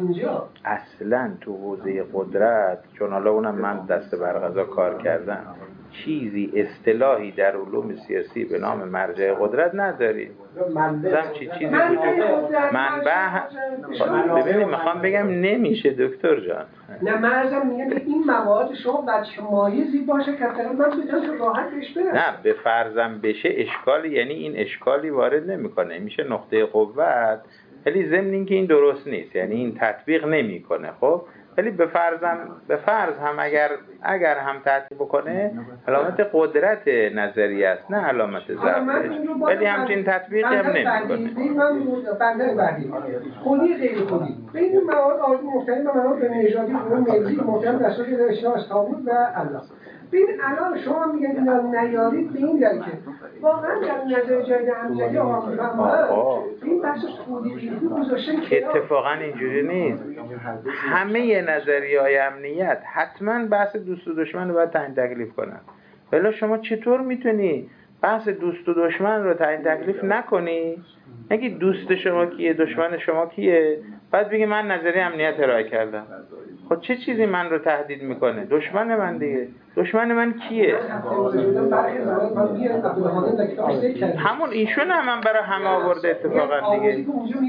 اصلا تو حوزه قدرت، چون حالا اونم من دست برغذا کار کردم، چیزی اصطلاحی در علوم سیاسی به نام مرجع قدرت نداریم. مثلا چیزی وجود منبع. ببینید میخوام بگم نمیشه دکتر جان. نه مرزم میگم این مواد شما بچه مایزی باشه که من بتونم راحت بهش برم. نه به فرضم بشه اشکالی، یعنی این اشکالی وارد نمیکنه، میشه نقطه قوت، ولی ضمن اینکه این درست نیست، یعنی این تطبیق نمیکنه. خب ولی به فرض هم اگر هم تطبیق بکنه علامت قدرت نظری است، نه علامت ضعفش، ولی همچین تطبیقی هم نمیکنه. بنده بعدی خودی غیر خودی بین این مواد آزمون مختلف و مواد به نژادی و ملی مختلف دستور اشتراک از تابوت و الله. ببین الان شما میگن اینا نیارید به این دلیل که واقعا در نظر جدید امنیتی آمریکا این بحث خودی غیر گذاشتن اتفاقا اینجوری نیست. همه نظریه‌های امنیت حتما بحث دوست و دشمن رو باید تعیین تکلیف کنن. ولی شما چطور میتونی بحث دوست و دشمن رو تعیین تکلیف نکنی؟ نگی دوست شما کیه، دشمن شما کیه، بعد بگی من نظریه امنیت ارائه کردم. خب چه چیزی من رو تهدید میکنه؟ دشمن من دیگه. دشمن من کیه؟ همون ایشون هم من برای همه آورده اتفاقا دیگه.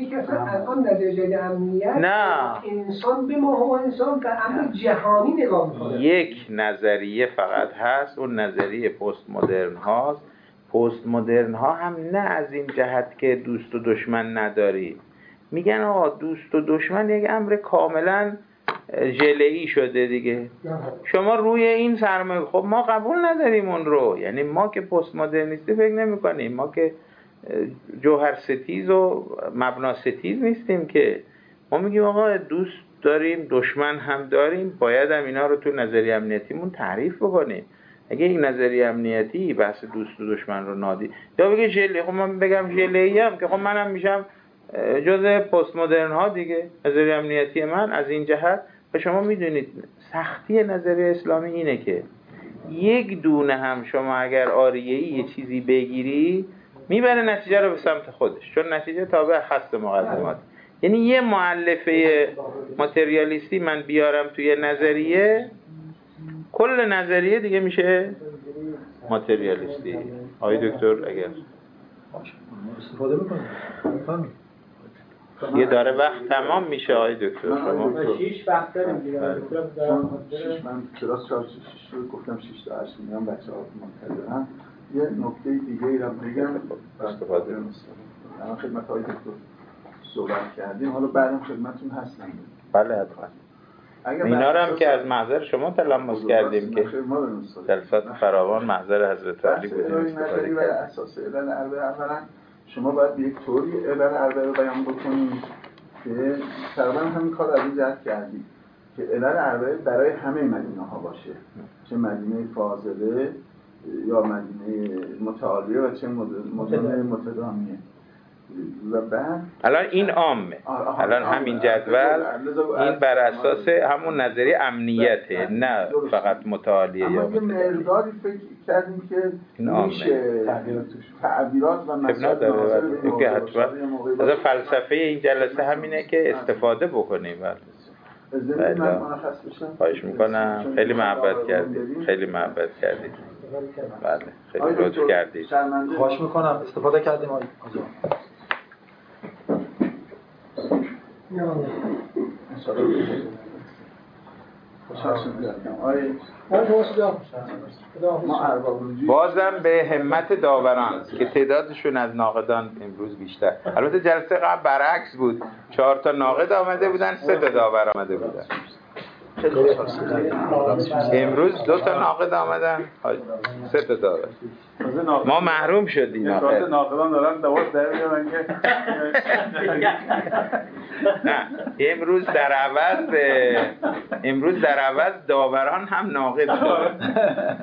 نه انسان به ما و انسان در امر جهانی نگاه میکنه. یک نظریه فقط هست، اون نظریه پست مدرن هاست. پست مدرن ها هم نه از این جهت که دوست و دشمن نداری، میگن آقا دوست و دشمن یک امر کاملا ژله‌ای شده دیگه. شما روی این سرمایه، خب ما قبول نداریم اون رو، یعنی ما که پست مدرنیستی فکر نمی‌کنیم، ما که جوهر ستیز و مبنا ستیز نیستیم، که ما میگیم آقا دوست داریم دشمن هم داریم، باید هم اینا رو تو نظریه امنیتیمون تعریف بکنیم. اگه یک نظریه امنیتی بحث دوست و دشمن رو نادی یا بگه ژله، خب من بگم ژله‌ای ام که خب منم میشم جزء پست مدرن ها دیگه. نظریه امنیتی من از این جهت، و شما میدونید سختی نظریه اسلامی اینه که یک دونه هم شما اگر آریه‌ای یه چیزی بگیری میبره نتیجه رو به سمت خودش، چون نتیجه تابع خست مقدمات. یعنی یه مؤلفه ماتریالیستی من بیارم توی نظریه، کل نظریه دیگه میشه ماتریالیستی. آقای دکتر اگر استفاده بکنید یه داره وقت تمام میشه آقای دکتر شما 6 وقت داریم دیگه. من کلاس 4 6 رو گفتم 6 تا 8 میام بچه‌ها منتظرن. یه نکته دیگه ای رو بگم استفاده من خدمت های دکتر صحبت کردیم، حالا بعدم خدمتتون هستم. بله حتما. اینا رو هم که از محضر شما تلمس کردیم که جلسات فراوان محضر حضرت علی بودیم استفاده کردیم. اساس علل اربعه اولا شما باید به یک طوری علل اربعه رو بیان بکنید که تقریبا همین کار از این جهت کردید که علل اربعه برای همه مدینه ها باشه، چه مدینه فاضله یا مدینه متعالیه و چه مدن متدامیه. و بعد الان این عامه، الان همین جدول این بر اساس همون نظریه امنیته، نه فقط متعالیه یا متدامیه. اما یه مقداری فکر کردیم که میشه تعبیرات و مسائل ناظر که حتما از فلسفه این جلسه همینه که استفاده بکنیم. بله خواهش میکنم، خیلی محبت کردید، خیلی محبت کردید. بله خیلی لطف کردید، خواهش میکنم استفاده کردیم آقای بازم به همت داوران که تعدادشون از ناقدان امروز بیشتر. البته جلسه قبل برعکس بود، 4 تا ناقد آمده بودن، 3 تا داور آمده بودن. امروز 2 تا ناقد آمدن، 3 تا داور. ما محروم شدیم. ناقدان دارن دوات در میارن که نه، امروز در عوض داوران هم ناقد شدن.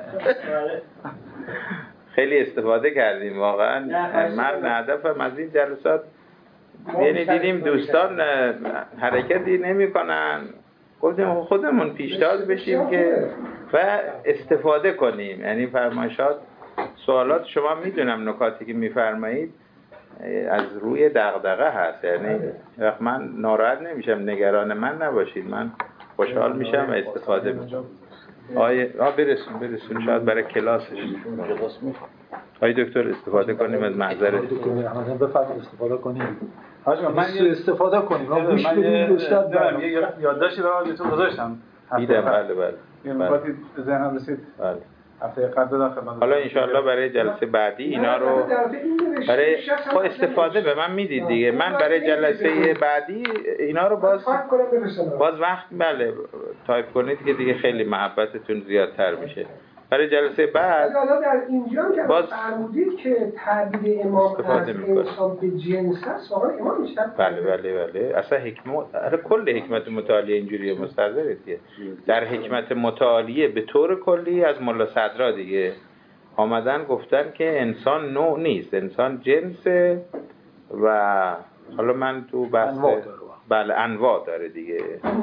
خیلی استفاده کردیم واقعا. من هدفم از این جلسات یعنی دیدیم دوستان حرکتی نمی‌کنن، گفتیم خودمون پیشتاز بشیم که و استفاده کنیم. یعنی فرمایشات سوالات شما میدونم نکاتی که میفرمایید از روی دغدغه هست، یعنی وقت من ناراحت نمیشم، نگران من نباشید، من خوشحال میشم و استفاده میکنم. برسون شاید برای کلاسش. آقای دکتر استفاده کنیم از محضر دکتر میرحمت‌زاده بفرمایید استفاده کنیم. من استفاده کنیم. من گوش بدیم بیشتر دارم. یه یادداشتی برای تو گذاشتم. دیدم. بله. یه نکاتی ذهنم رسید. بله. هفته قبل دادم خدمت. حالا انشاءالله برای جلسه بعدی اینا رو برای استفاده به من میدید دیگه. من برای جلسه بعدی اینا رو باز وقت بله تایپ کنید که دیگه خیلی محبتتون زیادتر میشه. برای جلسه بعد حالا در اینجا هم که فرمودید که تعبیر امام از انسان به جنس است، واقعا امام میشه. بله اصلا کل حکمت متعالیه اینجوریه مستحضرتیه. در حکمت متعالیه به طور کلی از ملا صدرا دیگه آمدن گفتن که انسان نوع نیست، انسان جنسه و حالا من تو بحث بله انواع داره دیگه.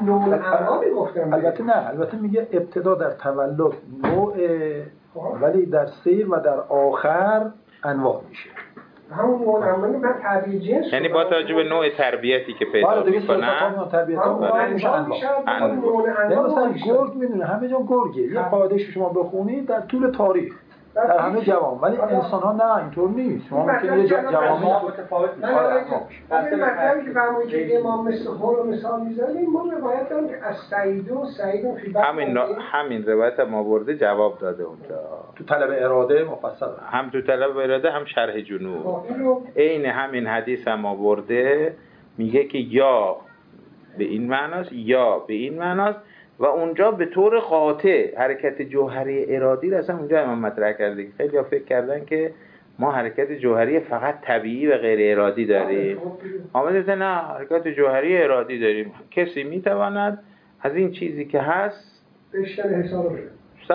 البته میگه ابتدا در تولد نوع، ولی در سیر و در آخر انواع میشه. همون نوع انواع بعد تعبیر جنس، یعنی با توجه به نوع تربیتی که پیدا میکنن میشه انواع. یعنی مثلا گرگ میدونه همه جا گرگه، یه قاعده‌اش شما بخونید در طول تاریخ در همه جوام، ولی انسان ها نه اینطور نیست. شما میتونید یه جوامع متفاوت این مطلبی که فرمودید که امام مثل خور مثال میزنیم، ما روایت داریم که از سعید فی همین روایت هم آورده جواب داده اونجا تو طلب اراده مفصل، هم تو طلب اراده هم شرح جنوب عین همین حدیث هم آورده، میگه که یا به این معناست یا به این معناست و اونجا به طور قاطع حرکت جوهری ارادی رو اصلا اونجا امام مطرح کرده. خیلی ها فکر کردن که ما حرکت جوهری فقط طبیعی و غیر ارادی داریم. آمده نه، حرکت جوهری ارادی داریم. کسی میتواند از این چیزی که هست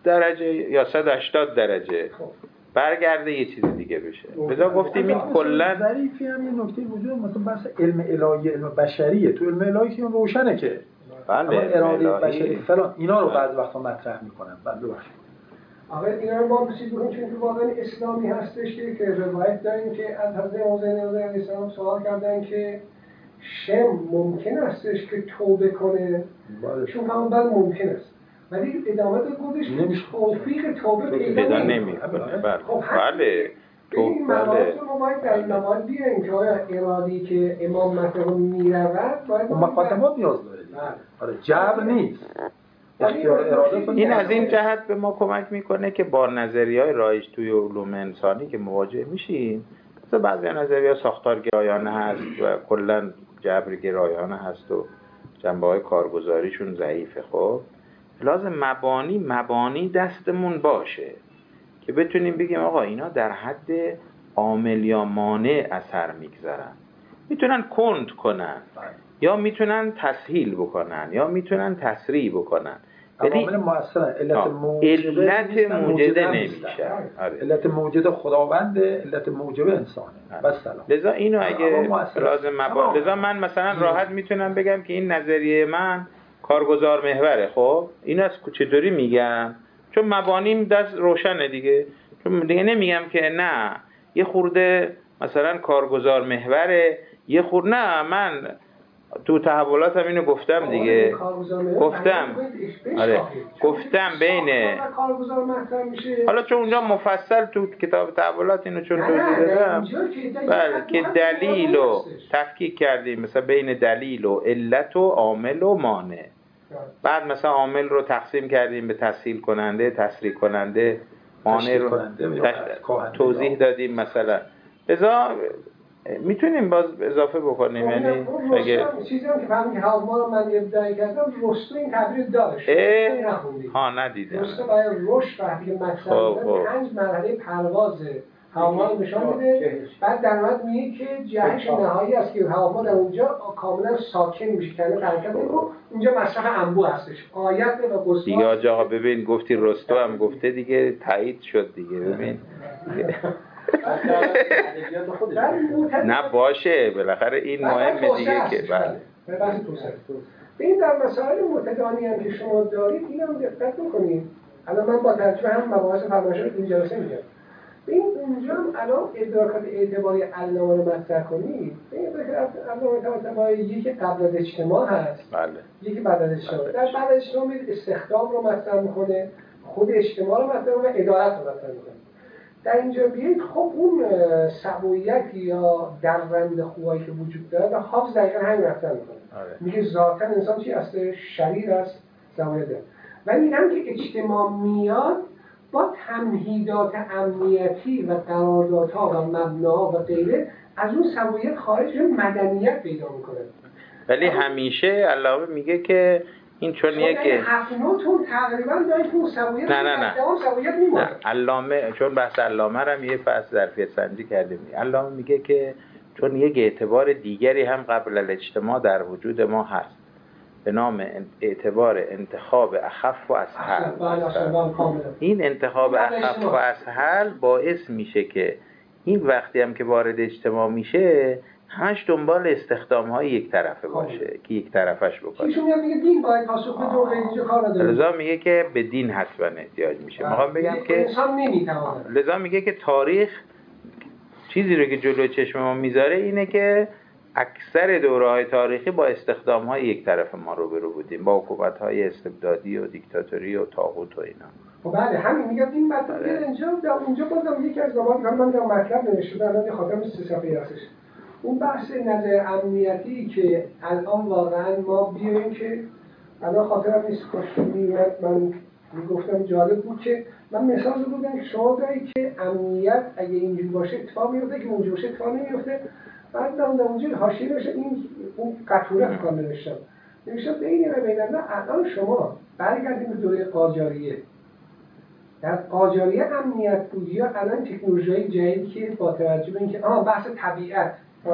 درجه یا 180 درجه برگرده یه چیز دیگه بشه. بذار گفتیم این کلا ظریفی هم یه نکته وجود مثلا بحث علم الهی، علم بشریه. تو علم الهی که اون روشنه که بله اراده بشری فلان اینا رو بعضی وقتا مطرح میکنن. بله ببخشید آقا اینا رو ما بسید بکنیم چون که واقعا اسلامی هستش که روایت داریم که از حضرت حسین علیه السلام سوال کردن که شم ممکن استش که توبه کنه؟ چون همون بعد ممکن است ولی ادامه داد گفتش توفیق توبه پیدا نمیکنه. بله این موارد رو ما باید در این موارد بیاریم که آیا ارادی که امام مثلا میرود باید مقدمات نیاز داره. آره جبر نیست. این از این جهت به ما کمک میکنه که با نظریه‌های رایج توی علوم انسانی که مواجه میشیم، مثلا بعضی نظریه‌ها ساختارگرایانه هست و کلا جبرگرایانه هست و جنبه‌های کارگزاریشون ضعیفه. خب لازم مبانی دستمون باشه که بتونیم بگیم آقا اینا در حد عامل یا مانع اثر میگذارن، میتونن کند کنن یا میتونن تسهیل بکنن یا میتونن تسریع بکنن، ولی عوامل مؤثرن. علت موجده نمیشه. علت موجد خداونده، علت موجب انسانه. بس سلام. لذا اینو اگه لازم لذا من مثلا راحت میتونم بگم که این نظریه من کارگزار محوره. خب اینو از چطوری میگم؟ چون مبانیم دست روشنه دیگه. چون دیگه نمیگم که نه یه خورده مثلا کارگزار محوره، یه خورده نه. من تو تحولاتم اینو گفتم دیگه. گفتم بین حالا چون اونجا مفصل تو کتاب تحولات اینو چون توضیح دادم، بله که دلیل رو تفکیک کردیم مثلا بین دلیل و علت و عامل و مانع. بعد مثلا عامل رو تقسیم کردیم به تسهیل کننده، تسریع کننده، مانع رو توضیح دادیم مثلا. لذا میتونیم باز اضافه بکنیم. یعنی اگه چیزی هم که فهمیدم که هاوما رو من ابداعی کردم، رستو این تعبیر داشت. ندیدم. رستو برای رشد وقتی مطلب 5 مرحله پرواز هاوما رو نشان میده. بعد در نهایت میگه که جهش نهایی است که هاوما در اونجا کاملا ساکن میشه، یعنی حرکت نمیکنه. اونجا مصرف انبوه هستش. آیت و گستاخ. دیگه آقا ببین گفتی رستو هم گفته دیگه تایید شد دیگه. ببین نه باشه بالاخره این مهمه دیگه که بله. این در مسائل متدانی هم که شما دارید این هم دقت بکنید. الان من با ترجمه هم مباحث فرمایشات این جلسه میگم. این اونجا هم الان ادراکات اعتباری علامه رو مطرح کنید. این ادراکات علامه یکی قبل از اجتماع هست. بله. یکی بعد از اجتماع. در بعد از اجتماع استخدام رو مطرح میکنه، خود اجتماع رو مطرح میکنه، عدالت رو مطرح میکنه. در اینجا بیایید خب اون سبویت یا درونده خوبایی که وجود داره و حافظ دقیقا همین مطرح میکنه. میگه ذاتاً انسان چی هست؟ شریر است، سبویت داره. و میگم که اجتماع میاد با تمهیدات امنیتی و قراردادها و مبناها و غیره از اون سبویت خارج مدنیت پیدا میکنه. ولی همیشه علامه میگه که این چون یک هفت‌نوتون تقریبا دارید که سبویت نه علامه چون بحث علامه هم یه فصل ظرفیت سنجی کردیم. علامه میگه که چون یک اعتبار دیگری هم قبل الاجتماع در وجود ما هست به نام اعتبار انتخاب اخف و اسهل. این انتخاب اخف و اسهل باعث میشه که این وقتی هم که وارد اجتماع میشه همش دنبال استخدام های یک طرفه باشه که یک طرفش بکنه. ایشون میگه دین باید پاسخ بده و اینجا کار نداره. لذا میگه که به دین حتما احتیاج میشه. میخوام بگم که انسان نمیتونه. لذا میگه که تاریخ چیزی رو که جلوی چشم ما میذاره اینه که اکثر دوره‌های تاریخی با استخدام‌های یک طرف ما روبرو بودیم، با حکومت‌های استبدادی و دیکتاتوری و طاغوت و اینا. خب بله همین میگم این مطلب اینجا بازم یکی از نماد من در مطلب نوشته الان خاطرم 3 صفحه هستش. اون بحث نظر امنیتی که الان واقعا ما بیایم که الان خاطرم نیست کاش میاد من میگفتم جالب بود که من مثال بودم که شما دارید که امنیت اگه اینجوری باشه اتفاق میفته که اونجوری باشه اتفاق نمیفته. بعد من اونجوری حاشیه نوشتم این اون قطوره فکر نوشتم بین و بین الان شما برگردیم به دوره قاجاریه. در قاجاریه امنیت بود یا الان تکنولوژی جدیدی که با توجه به اینکه بحث طبیعت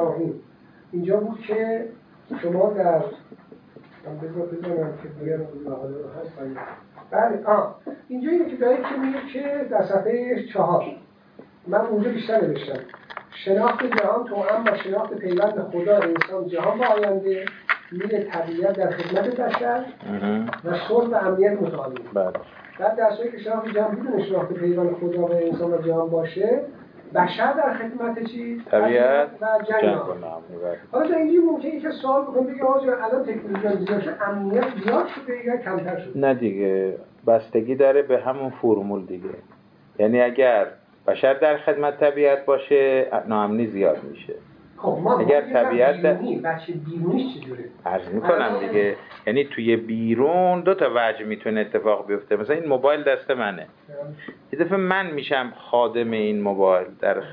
اینجا بود که شما در بذارم که بگم مقاله هست. بله اینجا این ابتدایی که میگه که در صفحه 4 من اونجا بیشتر نوشتم شناخت جهان توأم با شناخت پیوند خدا انسان جهان با آینده میره طبیعت در خدمت بشر و صلح و امنیت متعالی. بعد در صورتی که شناخت جهان بدون شناخت پیوند خدا و انسان و جهان باشه بشر در خدمت چی؟ طبیعت و جنگ. حالا در اینجا ممکنه که سوال بکنم بگه آقا الان تکنولوژی زیاد شد امنیت زیاد شده یا کمتر شده؟ نه دیگه، بستگی داره به همون فرمول دیگه. یعنی اگر بشر در خدمت طبیعت باشه ناامنی زیاد میشه. خب ما اگر طبیعت بچه بیرونیش چجوره؟ عرض میکنم دیگه، یعنی توی بیرون دو تا وجه میتونه اتفاق بیفته. مثلا این موبایل دست منه، یه دفعه من میشم خادم این موبایل،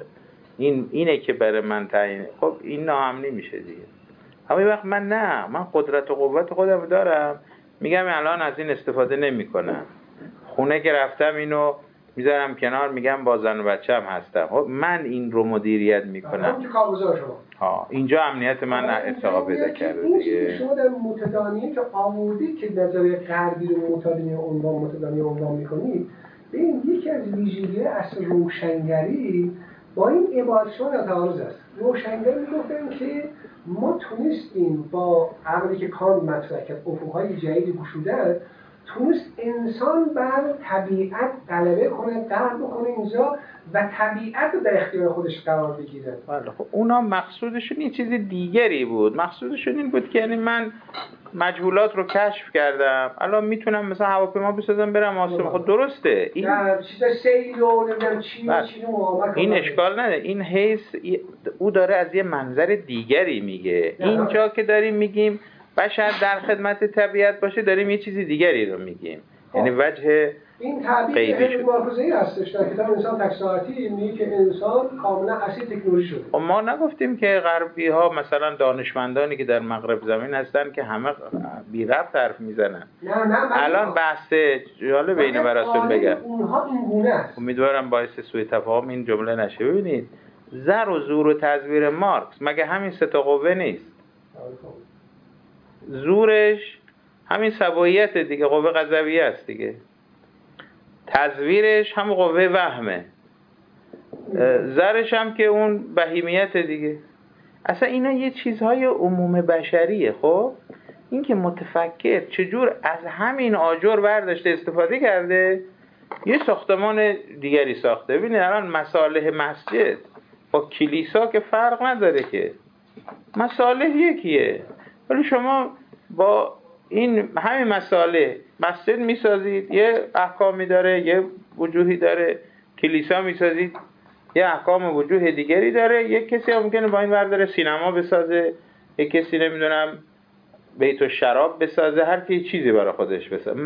اینه که برای من تعیین، خب این ناامنی میشه دیگه. اما یه وقت من قدرت و قوت خودم دارم، میگم الان از این استفاده نمیکنم، خونه که رفتم اینو میذارم کنار، میگم با زن و بچه‌م هستم، خب من این رو مدیریت میکنم. اینجا امنیت من ارتقا پیدا کرده دیگه. شما در متدانی که آموزی که نظریه غربی رو متدانی عنوان میکنید، ببین یکی از ویژگی اصل روشنگری با این عبارت شما در تعارض است. روشنگری میگفتن که ما تونستیم با عملی که کانت مطرح کرد افق‌های جدید گشودن، تونست انسان بر طبیعت غلبه کنه، غلبه بکنه اینجا و طبیعت رو در اختیار خودش قرار بگیره. بله خب اونا مقصودشون یه چیز دیگری بود. مقصودشون این بود که یعنی من مجهولات رو کشف کردم، الان میتونم مثلا هواپیما بسازم برم آسمون. خب درسته این چیزا سیل و نمیدونم چی این اشکال نداره. این حیث او داره از یه منظر دیگری میگه. اینجا که داریم میگیم بشر در خدمت طبیعت باشه، داریم یه چیزی دیگری رو میگیم. یعنی وجه این تعبیر علم مارکوزی هستش در کتاب انسان تکساعتی میگه که انسان کاملا اصیل تکنولوژی شده. ما نگفتیم که غربی ها مثلا دانشمندانی که در مغرب زمین هستن که همه بی ربط حرف میزنن. نه الان بحث جالب اینو براتون بگم. اونها این گونه است. امیدوارم باعث سوء تفاهم این جمله نشه. ببینید زر و زور و تزویر مارکس مگه همین سه تا قوه نیست؟ زورش همین سبوعیت دیگه، قوه غضبیه است دیگه. تزویرش هم قوه وهمه، زرش هم که اون بهیمیت دیگه. اصلا اینا یه چیزهای عموم بشریه. خب این که متفکر چجور از همین آجر برداشته استفاده کرده یه ساختمان دیگری ساخته. ببینید الان مصالح مسجد با کلیسا که فرق نداره که، مصالح یکیه، ولی شما با این همین مسئله مسجد میسازید یه احکامی داره، یه وجوهی داره. کلیسا میسازید یه احکام وجوه دیگری داره. یک کسی ممکنه با این برداره سینما بسازه، یک کسی نمیدونم بیت و شراب بسازه، هر کی چیزی برای خودش بسازه.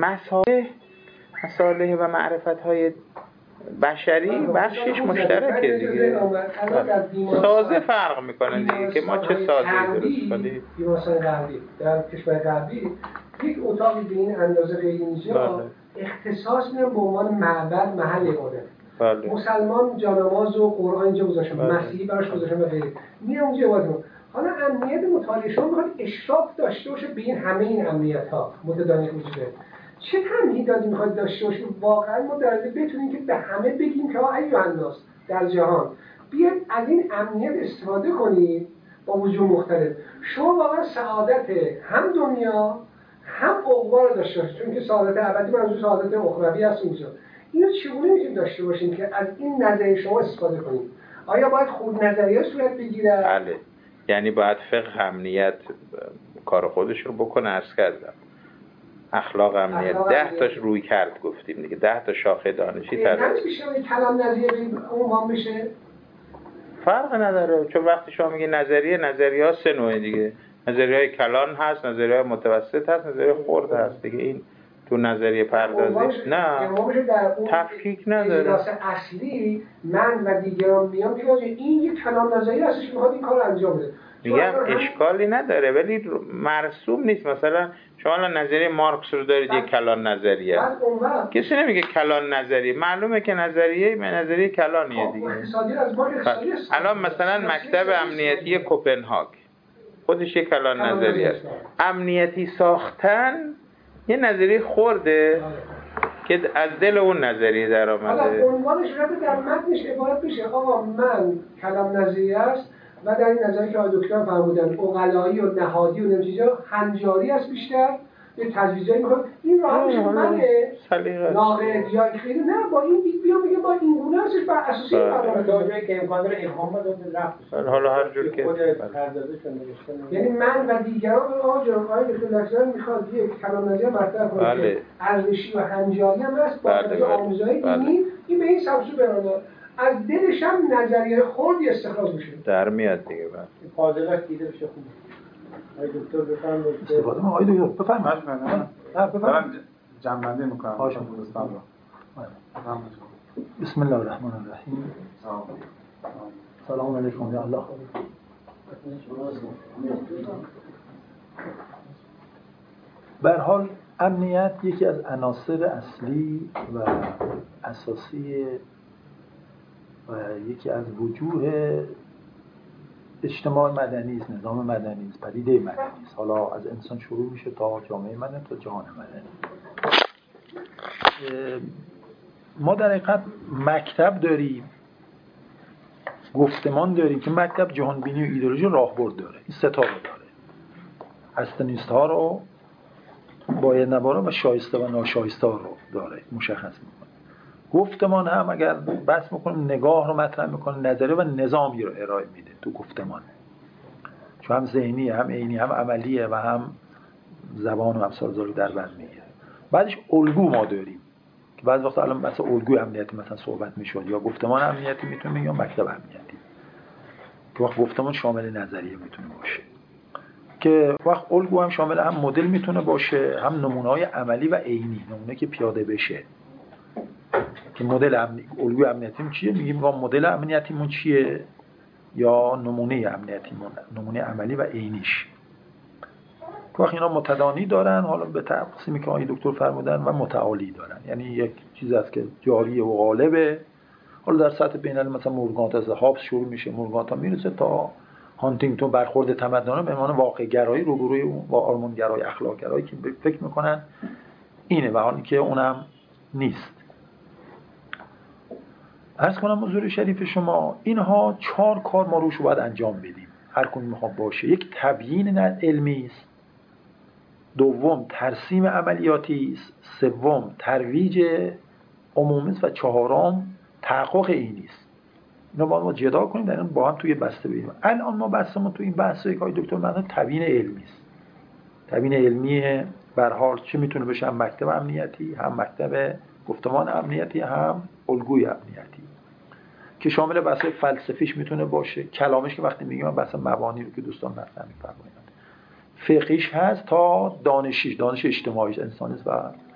مصالح و معرفت‌های بشری بخشش مشترکه دیگه. سازه فرق میکنه دیگه که ما چه سازه درست کنیم. بیمارستان غربی در کشور غربی یک اتاقی به این اندازه غیر اینجا اختصاص میدن به عنوان معبد، محل عبادت. مسلمان جانماز و قرآن اینجا گذاشتن، مسیحی براش گذاشتن و غیره. میرن اونجا عبادت میکنن. حالا امنیت مطالعه شما میخواد اشراف داشته باشه به این همه این امنیت‌ها متدانی وجوده. چه تمهیداتی میخواد داشته باشیم واقعا ما در بتونیم که به همه بگیم که ایها الناس در جهان بیاید از این امنیت استفاده کنید با وجوه مختلف. شما واقعا سعادت هم دنیا هم عقبا رو داشته باشید، چون که سعادت ابدی منظور سعادت اخروی هست اینجا. اینو چگونه میتونیم داشته باشیم که از این نظریه شما استفاده کنیم؟ آیا باید خود نظریه صورت بگیره؟ بله، یعنی باید فقه امنیت کار خودش رو بکنه. عرض کردم اخلاق امنیت 10 تاش روی کرد گفتیم دیگه، 10 تا شاخه دانشی تر میشه کلام نظریه عنوان بشه. فرق نداره، چون وقتی شما میگی نظریه ها 3 نوعه دیگه. نظریه های کلان هست، نظریه های متوسط هست، نظریه خرد هست دیگه. این تو نظریه پردازش نه تفکیک نداره. کلاس اصلی من و دیگران میام که این یک کلام نظریه هستش که میخواد این کار انجام بده. میگم اشکالی نداره ولی مرسوم نیست. مثلا شما الان نظریه مارکس رو دارید، یک کلان نظریه. کسی نمیگه کلان نظریه، معلومه که نظریه کلانیه دیگه. الان مثلا مکتب امنیتی کوپنهاگ خودش یک کلان نظریه است. امنیتی ساختن یه نظریه خرده. که از دل اون نظریه در حالا آمده. عنوانش رو در متنش عبارت بشه آقا من کلام نظریه است و در این نظری که آقای دکتر فرمودن عقلایی و نهادی و نمی‌چیزا هنجاری است بیشتر یه تجویزایی می‌کنه این راحت میشه منه ناقد یا خیلی نه با این دید بیا میگه با این گونه هستش بر اساس این فرمانه جایی که امکان داره ابهام بده رفت حالا هر جور که یعنی من و دیگران آقا جان آقای دکتر میخواد یک کلام نظریه مطرح کنه که ارزشی و هنجاری هم هست با آموزهای دینی این به این سبسو برانه از دلش هم نظریه خودی استخراج میشه در میاد دیگه بعد فاضلات دیده بشه خوب آقای دکتر بفرمایید استفاده ما آقای دکتر بفرمایید بفرمایید جمع‌بندی می‌کنم خواهش دوستان رو بسم الله الرحمن الرحیم سلام علیکم یا الله به هر حال امنیت یکی از عناصر اصلی و اساسی و یکی از وجوه اجتماع مدنی است، نظام مدنی است، پدیده مدنی است. حالا از انسان شروع میشه تا جامعه مدنی تا جهان مدنی. ما در حقیقت مکتب داریم، گفتمان داریم که مکتب جهانبینی و ایدئولوژی راهبرد داره. این سه تا رو داره. هستنیست‌ها رو، باید نبارا و شایسته و ناشایسته رو داره، مشخص میکنه. گفتمان هم اگر بحث میکنیم نگاه رو مطرح میکنه، نظریه و نظامی رو ارائه میده تو گفتمان، چون هم ذهنی هم عینی هم عملیه و هم زبان و امثال رو در بر میگیره. بعدش الگو ما داریم که بعضی وقتا الان مثلا الگوی امنیتی مثلا صحبت میشد یا گفتمان امنیتی میتونه یا مکتب امنیتی که وقت گفتمان شامل نظریه میتونه باشه، که وقت الگو هم شامل هم مدل میتونه باشه هم نمونه‌های عملی و عینی، نمونه که پیاده بشه که مدل الگوی امنیتیمون چیه، میگیم مدل امنیتیمون چیه یا نمونه امنیتیمون، نمونه عملی و عینیش. که وقت اینا متدانی دارن، حالا به تقسیمی که آقای دکتر فرمودن و متعالی دارن، یعنی یک چیز است که جاری و غالبه. حالا در سطح بین‌المللی مثلا مورگانت از هابس شروع میشه، مورگانت ها میرسه تا هانتینگتون، برخورد تمدن‌ها به معنی واقع گرایی روبروی اون با آرمان گرایی، اخلاق گرایی که فکر میکنن اینه و حالی که اونم نیست. عرض کنم حضور شریف شما اینها 4 کار ما روش باید انجام بدیم، هر کدوم میخواد باشه. یک تبیین علمی است، دوم ترسیم عملیاتی است، سوم ترویج عمومی است و چهارم تحقق عینی است. اینا باید ما جدا کنیم، در این با هم توی بسته ببینیم. الان ما بحثمون توی این بحثی که آقای دکتر مثلا تبیین علمی است. تبیین علمی به هر حال چه میتونه بشه، هم مکتب امنیتی، هم مکتب گفتمان امنیتی، هم الگوی امنیتی که شامل بحث فلسفیش میتونه باشه، کلامش که وقتی میگیم بحث مبانی رو که دوستان مطرح می‌فرمایند، فقهیش هست تا دانشیش، دانش اجتماعیش، انسانیست و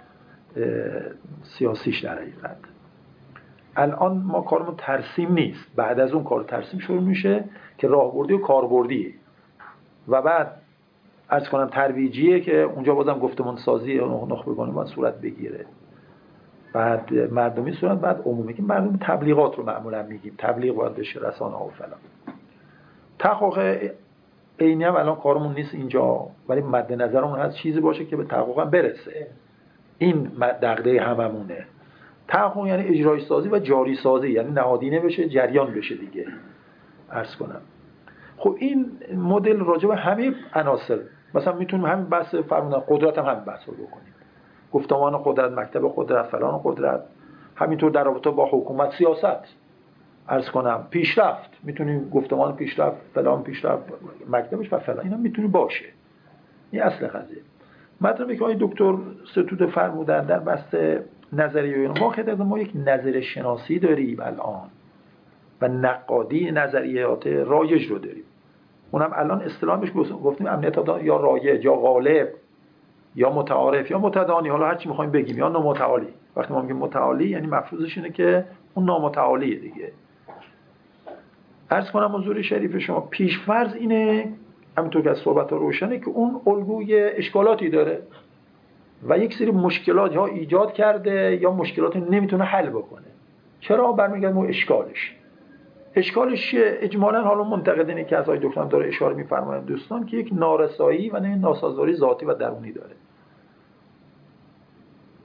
سیاسیش در حقیقت. الان ما کارمون ترسیم نیست، بعد از اون کار ترسیم شروع میشه که راهبردی و کاربردیه و بعد عرض کنم ترویجیه که اونجا بازم گفتمان سازی نخبگانی باید صورت بگیره، بعد مردمی صورت، بعد عمومی که مردم تبلیغات رو معمولا میگیم، تبلیغ باید بشه، رسانه ها و فلان. تحقق عینی هم الان کارمون نیست اینجا، ولی مد نظرمون هست چیزی باشه که به تحقق هم برسه. این دغدغه هممونه. تحقق یعنی اجرایی سازی و جاری سازی، یعنی نهادینه بشه، جریان بشه دیگه. عرض کنم خب این مدل راجع به همه عناصر، مثلا میتونیم همین بحث فرمودن قدرت هم همین بحث رو بکنیم، گفتمان قدرت، مکتب قدرت، فلان قدرت، همینطور در رابطه با حکومت، سیاست، عرض کنم پیشرفت، میتونیم گفتمان پیشرفت، فلان پیشرفت، مکتبش و فلان، اینا میتونه باشه. این اصل قضیه. مطلبی که آقای دکتر ستوده فرمودن در بحث نظریه، واقعا ما یک نظر شناسی داریم الان و نقادی نظریات رایج رو داریم. اونم الان اصطلاحش گفتیم امنیت یا رایج یا غالب یا متعارف یا متدانی، حالا هر چی می‌خوایم بگیم، یا نامتعالی. وقتی ما میگیم متعالی یعنی مفروضش اینه که اون نامتعالیه دیگه. عرض کنم حضور شریف شما پیش‌فرض اینه، همینطور که از صحبت‌ها روشنه، که اون الگوی اشکالاتی داره و یک سری مشکلات یا ایجاد کرده یا مشکلات نمیتونه حل بکنه. چرا؟ برمیگردیم اون اشکالش اجمالاً حالا منتقدینه که از آقای دکتر داره اشاره می‌فرمایند دوستان که یک نارسایی و ناسازگاری ذاتی و درونی داره.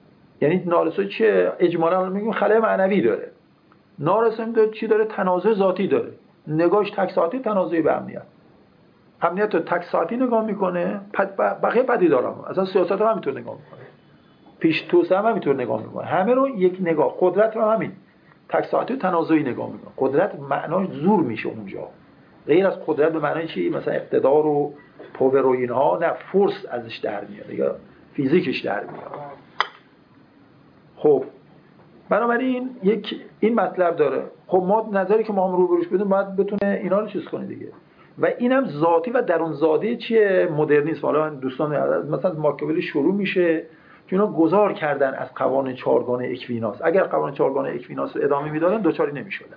یعنی نارسایی چیه؟ اجمالا میگیم خلأ معنوی داره. نارسایی داره چی داره؟ تنازع ذاتی داره. نگاهش تک ساعتی تنازعی به امنیت. امنیت رو تک ساعتی نگاه میکنه، بقیه پدیدارا اصلا سیاست هم همینطور نگاه میکنه، پیش توسعه هم همینطور نگاه میکنه، همه رو یک نگاه. قدرت رو همین تک ساعتی و تنازعی نگاه میکنه. قدرت معناش زور میشه اونجا، غیر از قدرت به معنای چی؟ مثلا اقتدار و پاور و اینها، نه، فورس ازش در میاد یا فیزیکش در میاد. خب بنابراین این مطلب داره. خب ما نظری که ما هم روبروش بدیم باید بتونه اینا رو چیز کنه دیگه. و اینم ذاتی و درون زاده چیه؟ مدرنیسم. حالا دوستان مثلا ماکیاولی شروع میشه که اینا گذار کردن از قوانین چهارگانه اکویناس. اگر قوانین چهارگانه اکویناس رو ادامه میدادن دوچاری نمیشدن،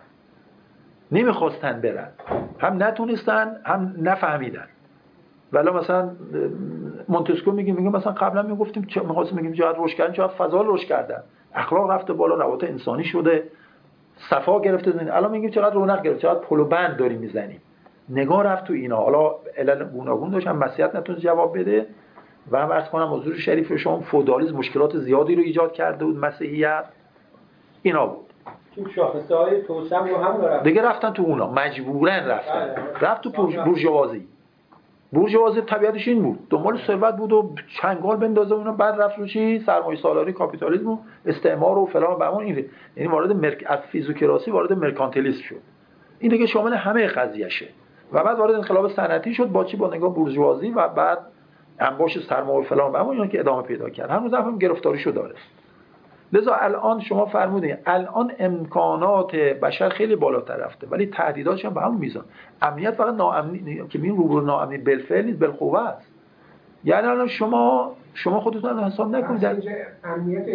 نمیخواستن برن، هم نتونستن هم نفهمیدن. ولی مثلا مونتسکیو میگه مثلا قبلا میگفتیم می‌خواستیم میگیم جهت رشد کردن، جهت فضا رشد کردن، اخلاق رفته بالا، روابط انسانی شده، صفا گرفته زمین. الان میگیم چقدر رونق گرفت، چقدر پل و بند داریم میزنیم. نگاه رفت تو اینا. حالا علل گوناگون داشت، هم مسیحیت نتونست جواب بده و هم عرض کنم حضور شریف شما فئودالیسم مشکلات زیادی رو ایجاد کرده بود، مسیحیت اینا بود. تو شاخصه‌های توسعه رو هم دارن دیگه رفتن تو اونا، مجبورن رفتن. رفت تو بورژوازی. بورژوازی طبیعتش این بود، دنبال ثروت بود و چنگال بندازه اونا. بعد رفت رو چی؟ سرمایه سالاری، کاپیتالیسم و استعمار و فلان و بهمان. این یعنی وارد از فیزیوکراسی وارد مرکانتیلیسم شد. این دیگه شامل همه قضیهشه. و بعد وارد انقلاب صنعتی شد با چی؟ با نگاه بورژوازی و بعد انباش سرمایه و فلان و بهمان، اینا که ادامه پیدا کرد. هنوز هم گرفتاریشو داره. لذا الان شما فرمودین الان امکانات بشر خیلی بالاتر رفته ولی تهدیداتش هم به همون میزان. امنیت فقط ناامنی که میگن روبرو ناامنی بالفعل نیست، بالقوه است. یعنی الان شما خودتون حساب نکنید در امنیت،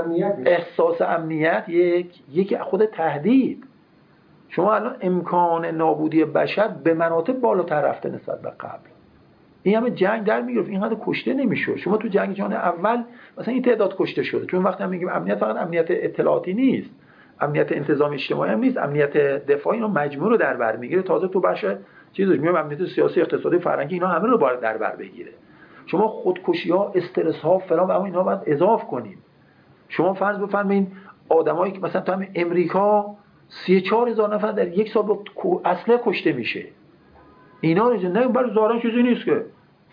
احساس امنیت یک خود تهدید. شما الان امکان نابودی بشر به مراتب بالاتر رفته نسبت به قبل. این همه جنگ در میگرفت، این قدر کشته نمیشد. شما تو جنگ جهانی اول مثلا این تعداد کشته شده. چون وقتی هم میگیم امنیت فقط امنیت اطلاعاتی نیست، امنیت انتظامی اجتماعی هم نیست، امنیت دفاعی اینو مجموع رو در بر میگیره. تازه تو بخش چیزش میگم امنیت سیاسی، اقتصادی، فرهنگی، اینا همه رو باید در بر بگیره. شما خودکشی‌ها، استرس‌ها فلان و اما اینا باید اضافه کنید. شما فرض بفرمایید آدمایی که مثلا تو همین امریکا 34,000 نفر در یک سال با اسلحه کشته میشه. اینا رو نه برای ظاهرا چیزی نیست که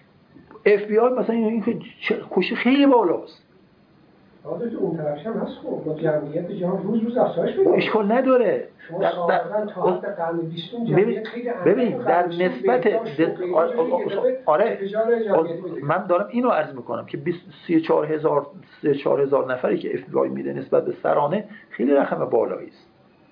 اف بی آی مثلا این کشی خیلی بالاست. آره تو اون طرفش هم هست. خب با جمعیت جهان روز افزایش پیدا می‌کنه. اشکال نداره. در تا حد قرن 20 جمعیت خیلی ببین در نسبت آره من دارم اینو عرض میکنم که 34,000 نفری که اف بی آی میده نسبت به سرانه خیلی رقم بالایی است.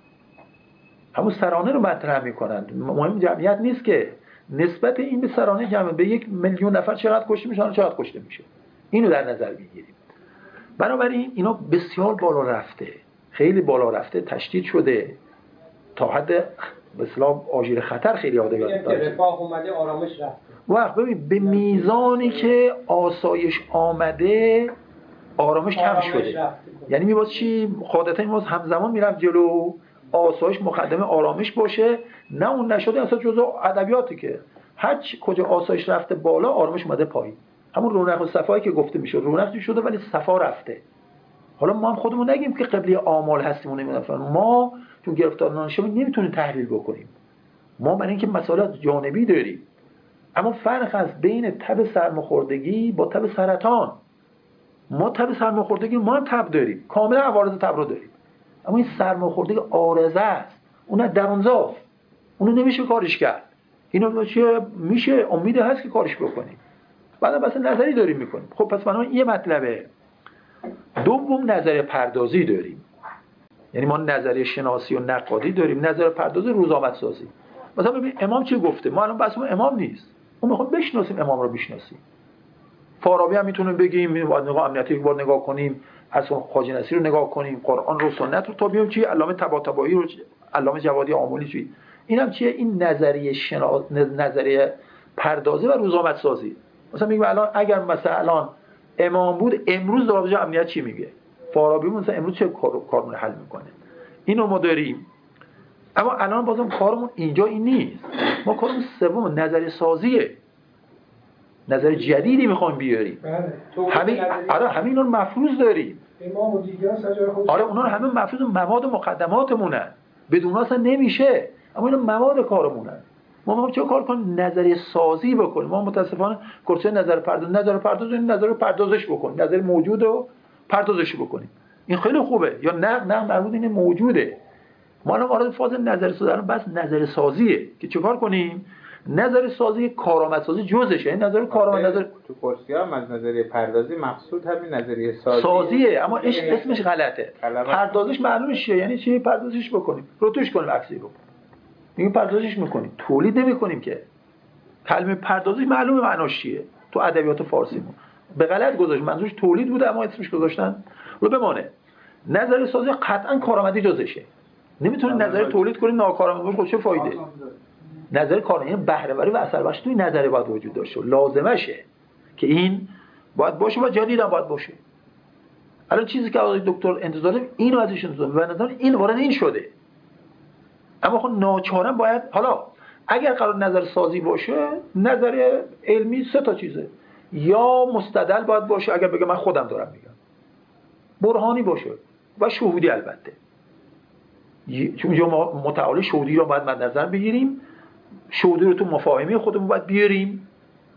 همون سرانه رو مطرح میکنن، مهم جمعیت نیست که نسبت این به سرانه جمع به 1,000,000 نفر چقدر کشته میشه، چقدر کشته میشه، اینو در نظر بگیریم. بنابراین اینا بسیار بالا رفته، خیلی بالا رفته، تشدید شده تا حد به اصطلاح آژیر خطر خیلی یادگار داره. رفاه اومده، آرامش رفته. وقت ببین به میزانی که آسایش آمده آرامش کم شده. یعنی میباز چی؟ قاعدتا میباز همزمان میرم جلو، آسایش مقدمه آرامش باشه. نه اون نشده اصلا جزء ادبیاتی که هر کجا آسایش رفته بالا آرامش اومده پایین. همون رونق و صفایی که گفته میشه، رونقی شده ولی صفا رفته. حالا ما هم خودمون نگیم که قبلی اعمال هستیم و نمیدونم، ما چون گرفتار نشیم نمیتونیم تحلیل بکنیم. ما برای اینکه مسائل جانبی داریم. اما فرق از بین تب سرماخوردگی با تب سرطان. ما تب سرماخوردگی ما هم تب داریم، کاملا عوارض تب رو داریم. اما این سرماخوردگی عارضه است، اون درونزاست، اونو نمیشه کارش کرد. اینو چه میشه امید هست که کارش بکنیم. بعد بس نظری داریم میکنیم. خب پس بنابراین یه مطلبه. دوم نظریه پردازی داریم. یعنی ما نظریه شناسی و نقادی داریم، نظریه پردازی روزآمد سازی. مثلا ببین امام چی گفته؟ ما الان بحثمون امام نیست. ما میخوایم بشناسیم امام رو بشناسیم. فارابی هم میتونیم بگیم، بعد نگاه امنیتی یک بار نگاه کنیم، اصلا خواجه نصیری رو نگاه کنیم، قرآن رو، سنت رو، تا بیام چی علامه طباطبایی رو، علامه جوادی آملی چی. اینم چیه؟ این نظریه پردازی و روزآمد سازی. مثلا میگم الان اگر مثلا امام بود امروز در رابطه امنیت چی میگه؟ فارابی مثلا امروز چه کارمون حل میکنه؟ اینو ما داریم. اما الان بازم کارمون اینجا این نیست. ما کارمون سوم نظریه سازیه. نظر جدیدی میخوایم بیاریم. همین رو مفروض داریم. امام و دیگران سجای خودش. آره اونا رو همه مفروض مواد مقدماتمونن، بدون اصلا نمیشه، اما اینا مواد کارمونن. ما چه کار کنیم؟ نظریه سازی بکنیم. ما متاسفانه کورس نظر پرداز این نظر رو پردازش بکنیم، نظر موجود رو پردازش بکنیم. این خیلی خوبه. یا نه مربوط این موجوده. ما الان وارد فاز نظر سازی بس نظر سازیه که چه کار کنیم؟ نظر سازی کارآمدسازی جزشه. این نظر کارآمد نظر تو کورسیا هم از نظریه پردازی مقصود همین نظریه سازیه، اما اسمش غلطه. پردازش معلومه چیه، یعنی چی؟ پردازش بکنیم، روتوش کنیم عکسی رو. این پردازش میکنیم، تولید نمیکنیم که. کلمه پردازش معلومه معناش چیه تو ادبیات فارسیمون. به غلط گذاشت، منظورش تولید بوده اما اسمش گذاشتن رو بمانه. نظر سازی قطعا کارآمدی جزشه. نمیتونی نظر تولید کنی ناکارآمد باشه، خب چه فایده؟ نظر کارآمدی بهره وری و اثر بخش توی نظریه باید وجود داشته، لازمشه که این باید باشه و جدید هم باید باشه. الان چیزی که آقای دکتر انتظار داریم اینو ازش انتظار و نظر این وارد این شده. اما خب ناچارن باید، حالا اگر قرار نظر سازی باشه، نظر علمی سه تا چیزه. یا مستدل باید باشه، اگر بگه من خودم دارم میگم، برهانی باشه و شهودی. البته چون اینجا متعال شهودی رو باید مد نظر بگیریم، شهودی رو تو مفاهیمی خودمون باید بیاریم.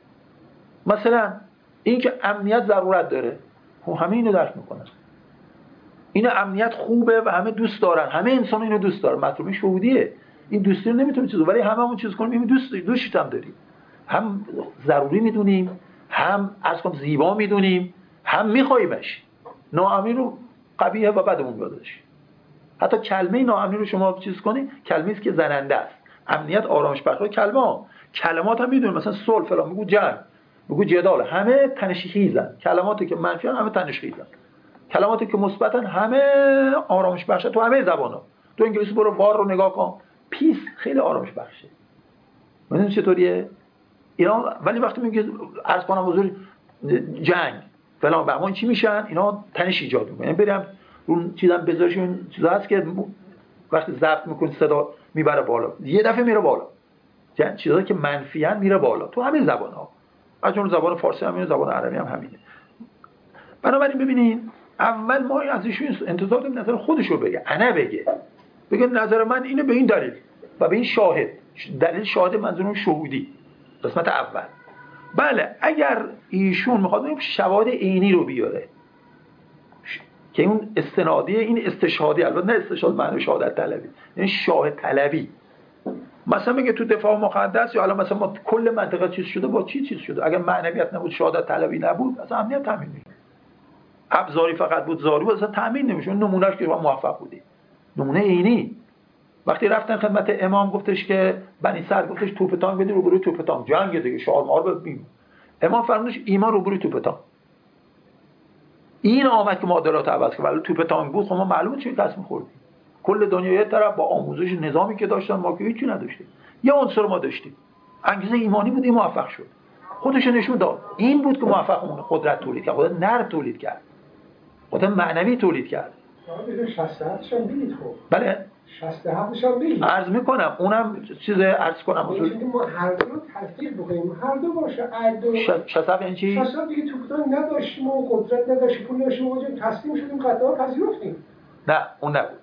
مثلا اینکه امنیت ضرورت داره، خب همه اینو درک میکنن، این امنیت خوبه و همه دوست دارن، همه انسان اینو دوست دارن، مطلوب شهودیه. این دوستی رو نمیتونیم چیزو، ولی هممون چیز کنیم، این دوستش هم داریم، هم ضروری میدونیم، هم از کم زیبا میدونیم، هم میخوایمش. ناامنی رو قبیحه و بدمون میادش. حتی کلمه ناامنی رو شما چیز کنید، کلمه‌ای است که زننده است. امنیت، آرامش بخش، کلمات هم میدونیم، مثلا صلح فلان، میگو جنگ، میگو جدال، همه تنش‌خیزن. کلماتی که منفی همه تنش‌خیزن، کلماتی که مثبتن همه آرامش بخشه. تو همه زبانا، تو انگلیسی برو وار رو نگاه کن، پیس خیلی آرامش بخشه. میدونید چطوریه اینا؟ ولی وقتی میگه عرض کنم حضور جنگ فلان بهمان چی میشن؟ اینا تنش ایجاد میکنن. یعنی بریم اون چیزا بذارشون، چیزا هست که وقتی ضبط میکنی صدا میبره بالا، یه دفعه میره بالا. یعنی چیزایی که منفی ان میره بالا تو همین زبان‌ها، از جمله زبان فارسی همینه، زبان عربی هم همینه. بنابراین ببینین، اول ما از ایشون انتظار داریم نظر خودش رو بگه، انا بگه نظر من اینه به این دلیل و به این شاهد. دلیل شاهد منظورم شهودی، قسمت اول. بله اگر ایشون میخواد بگه شواهد عینی رو بیاره که اون استنادی، این استشهادی، البته نه استشهاد معنی شهادت طلبی، یعنی شاهد طلبی. مثلا میگه تو دفاع مقدس، یا الان مثلا ما کل منطقه چیز شده، با چیز شده؟ اگر معنویت نبود، شهادت طلبی نبود، اصلا امنیت تامین نمیشه. ابزاری فقط بود، زاری اصلا تامین نمیشه. نمونهش که موفق بودی، نمونه عینی. وقتی رفتن خدمت امام، گفتش که بنی سعد گفتش توپ تانک بدید روبروی توپ تانک، جنگ دیگه، شالمار ببین. امام فرمودش ایمان روبروی توپ تانک. این آمد که معادلات عوض کرد. ولی توپ تانک بود، خب ما معلومه چی تصمیم خوردیم. کل دنیا یه طرف با آموزش نظامی که داشتن، ما که هیچی نداشتیم. یه عنصر ما داشتیم، انگیزه ایمانی بود، این موفق شد، خودش نشون داد. این بود که موفقمون قدرت تولید کرد، قدرت نر تولید کرد، قدرت معنوی تولید کرد. آره 67 هم بگید. خب بله 67 هم بگید. عرض میکنم اونم چیز عرض کنم اصول ما هر دو رو تفکیک بکنیم، هر دو باشه. عدو 67 این چی؟ 67 دیگه توپتان نداشتیم و قدرت نداشتیم، پول نداشتیم، وجود تسلیم شدیم، قطعا پذیرفتیم. نه اون نبود.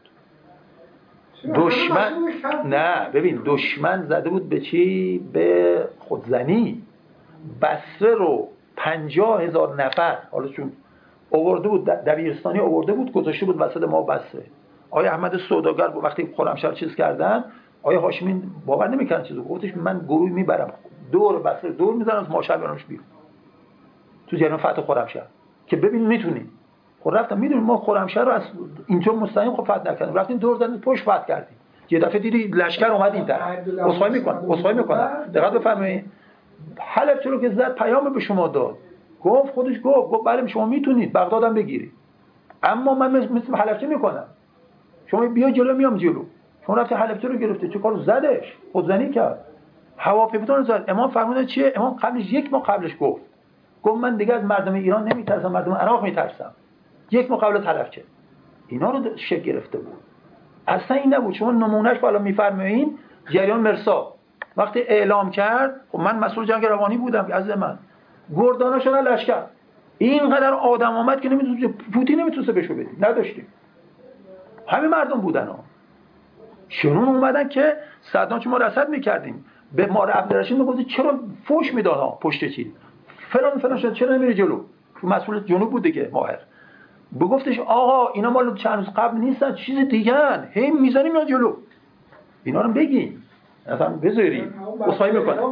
دشمن نه، ببین دشمن زده بود به چی؟ به خودزنی. بصره رو 50,000 نفر، حالا چون آورده بود دبیرستانی، آورده بود گذاشته بود وسط ما بصره. آقای احمد سوداگر وقتی خرمشهر چیز کردن، آقای هاشمی باور نمی‌کردن چیزو، گفتش من گروه میبرم دور بصره دور میذارم از ماشهر برامش بیرون تو جریان فتح خرمشهر که ببین میتونیم. خب رفتم، میدونیم ما خرمشهر رو از اینطور مستقیم خب فتح نکردیم، رفتیم دور زدیم پشت فتح کردیم. یه دفعه دیدی لشکر اومد این طرف، اسخای میکنه. دقت بفرمایید، حلب چلو که زد پیام به شما داد، گفت خودش گفت بله شما میتونید بغدادم بگیرید، اما من مثل حلب چه میکنم، شما بیا جلو میام جلو. شما رفتی حلب چلو گرفته، چه کارو زدش، خودزنی کرد، هواپیما زد. امام فرمودن چیه؟ امام قبلش یک ماه قبلش گفت من دیگه از مردم ایران نمیترسم، مردم عراق میترسم. یک ماه قبل تلفچه اینا رو شک گرفته بود. اصلا این نبود. شما نمونهش بالا میفرمایین جریان مرسا وقتی اعلام کرد، خب من مسئول جنگ روانی بودم، از من گردانا شدن لشکر، اینقدر آدم آمد که نمیتونه پوتین نمیتونه بشو بدیم، نداشتیم. همه مردم بودن ها. شنون اومدن که صدام چون ما رصد میکردیم به مار عبدالرشید میگفت چرا فوش میداد ها پشت چی فلان شد، چرا نمیره جلو؟ مسئول جنوب بود دیگه ماهر. بگفتش آقا اینا مال چند روز قبل نیستن، چیز دیگه‌ان، هی میذاریم یا جلو. اینا رو بگیم، مثلا بذاریم. اصلاحی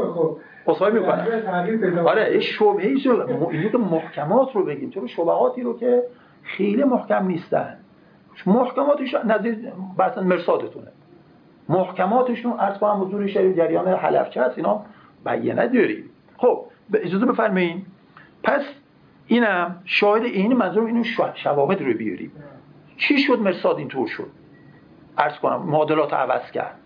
میکنه. آره این شبهه‌ای اینو که محکمات رو بگیم، چرا شبهاتی رو که خیلی محکم نیستن. محکماتش نظیر مثلا مرصادتونه. محکماتشون عرض کنم حضور شریف جریان حلفچه هست، اینا بیانه داریم. خب اجازه بفرمایید پس اینم شاهد این منظور اینو شواهد رو بیاریم. چی شد مرصاد اینطور شد؟ عرض کنم معادلات عوض کرد.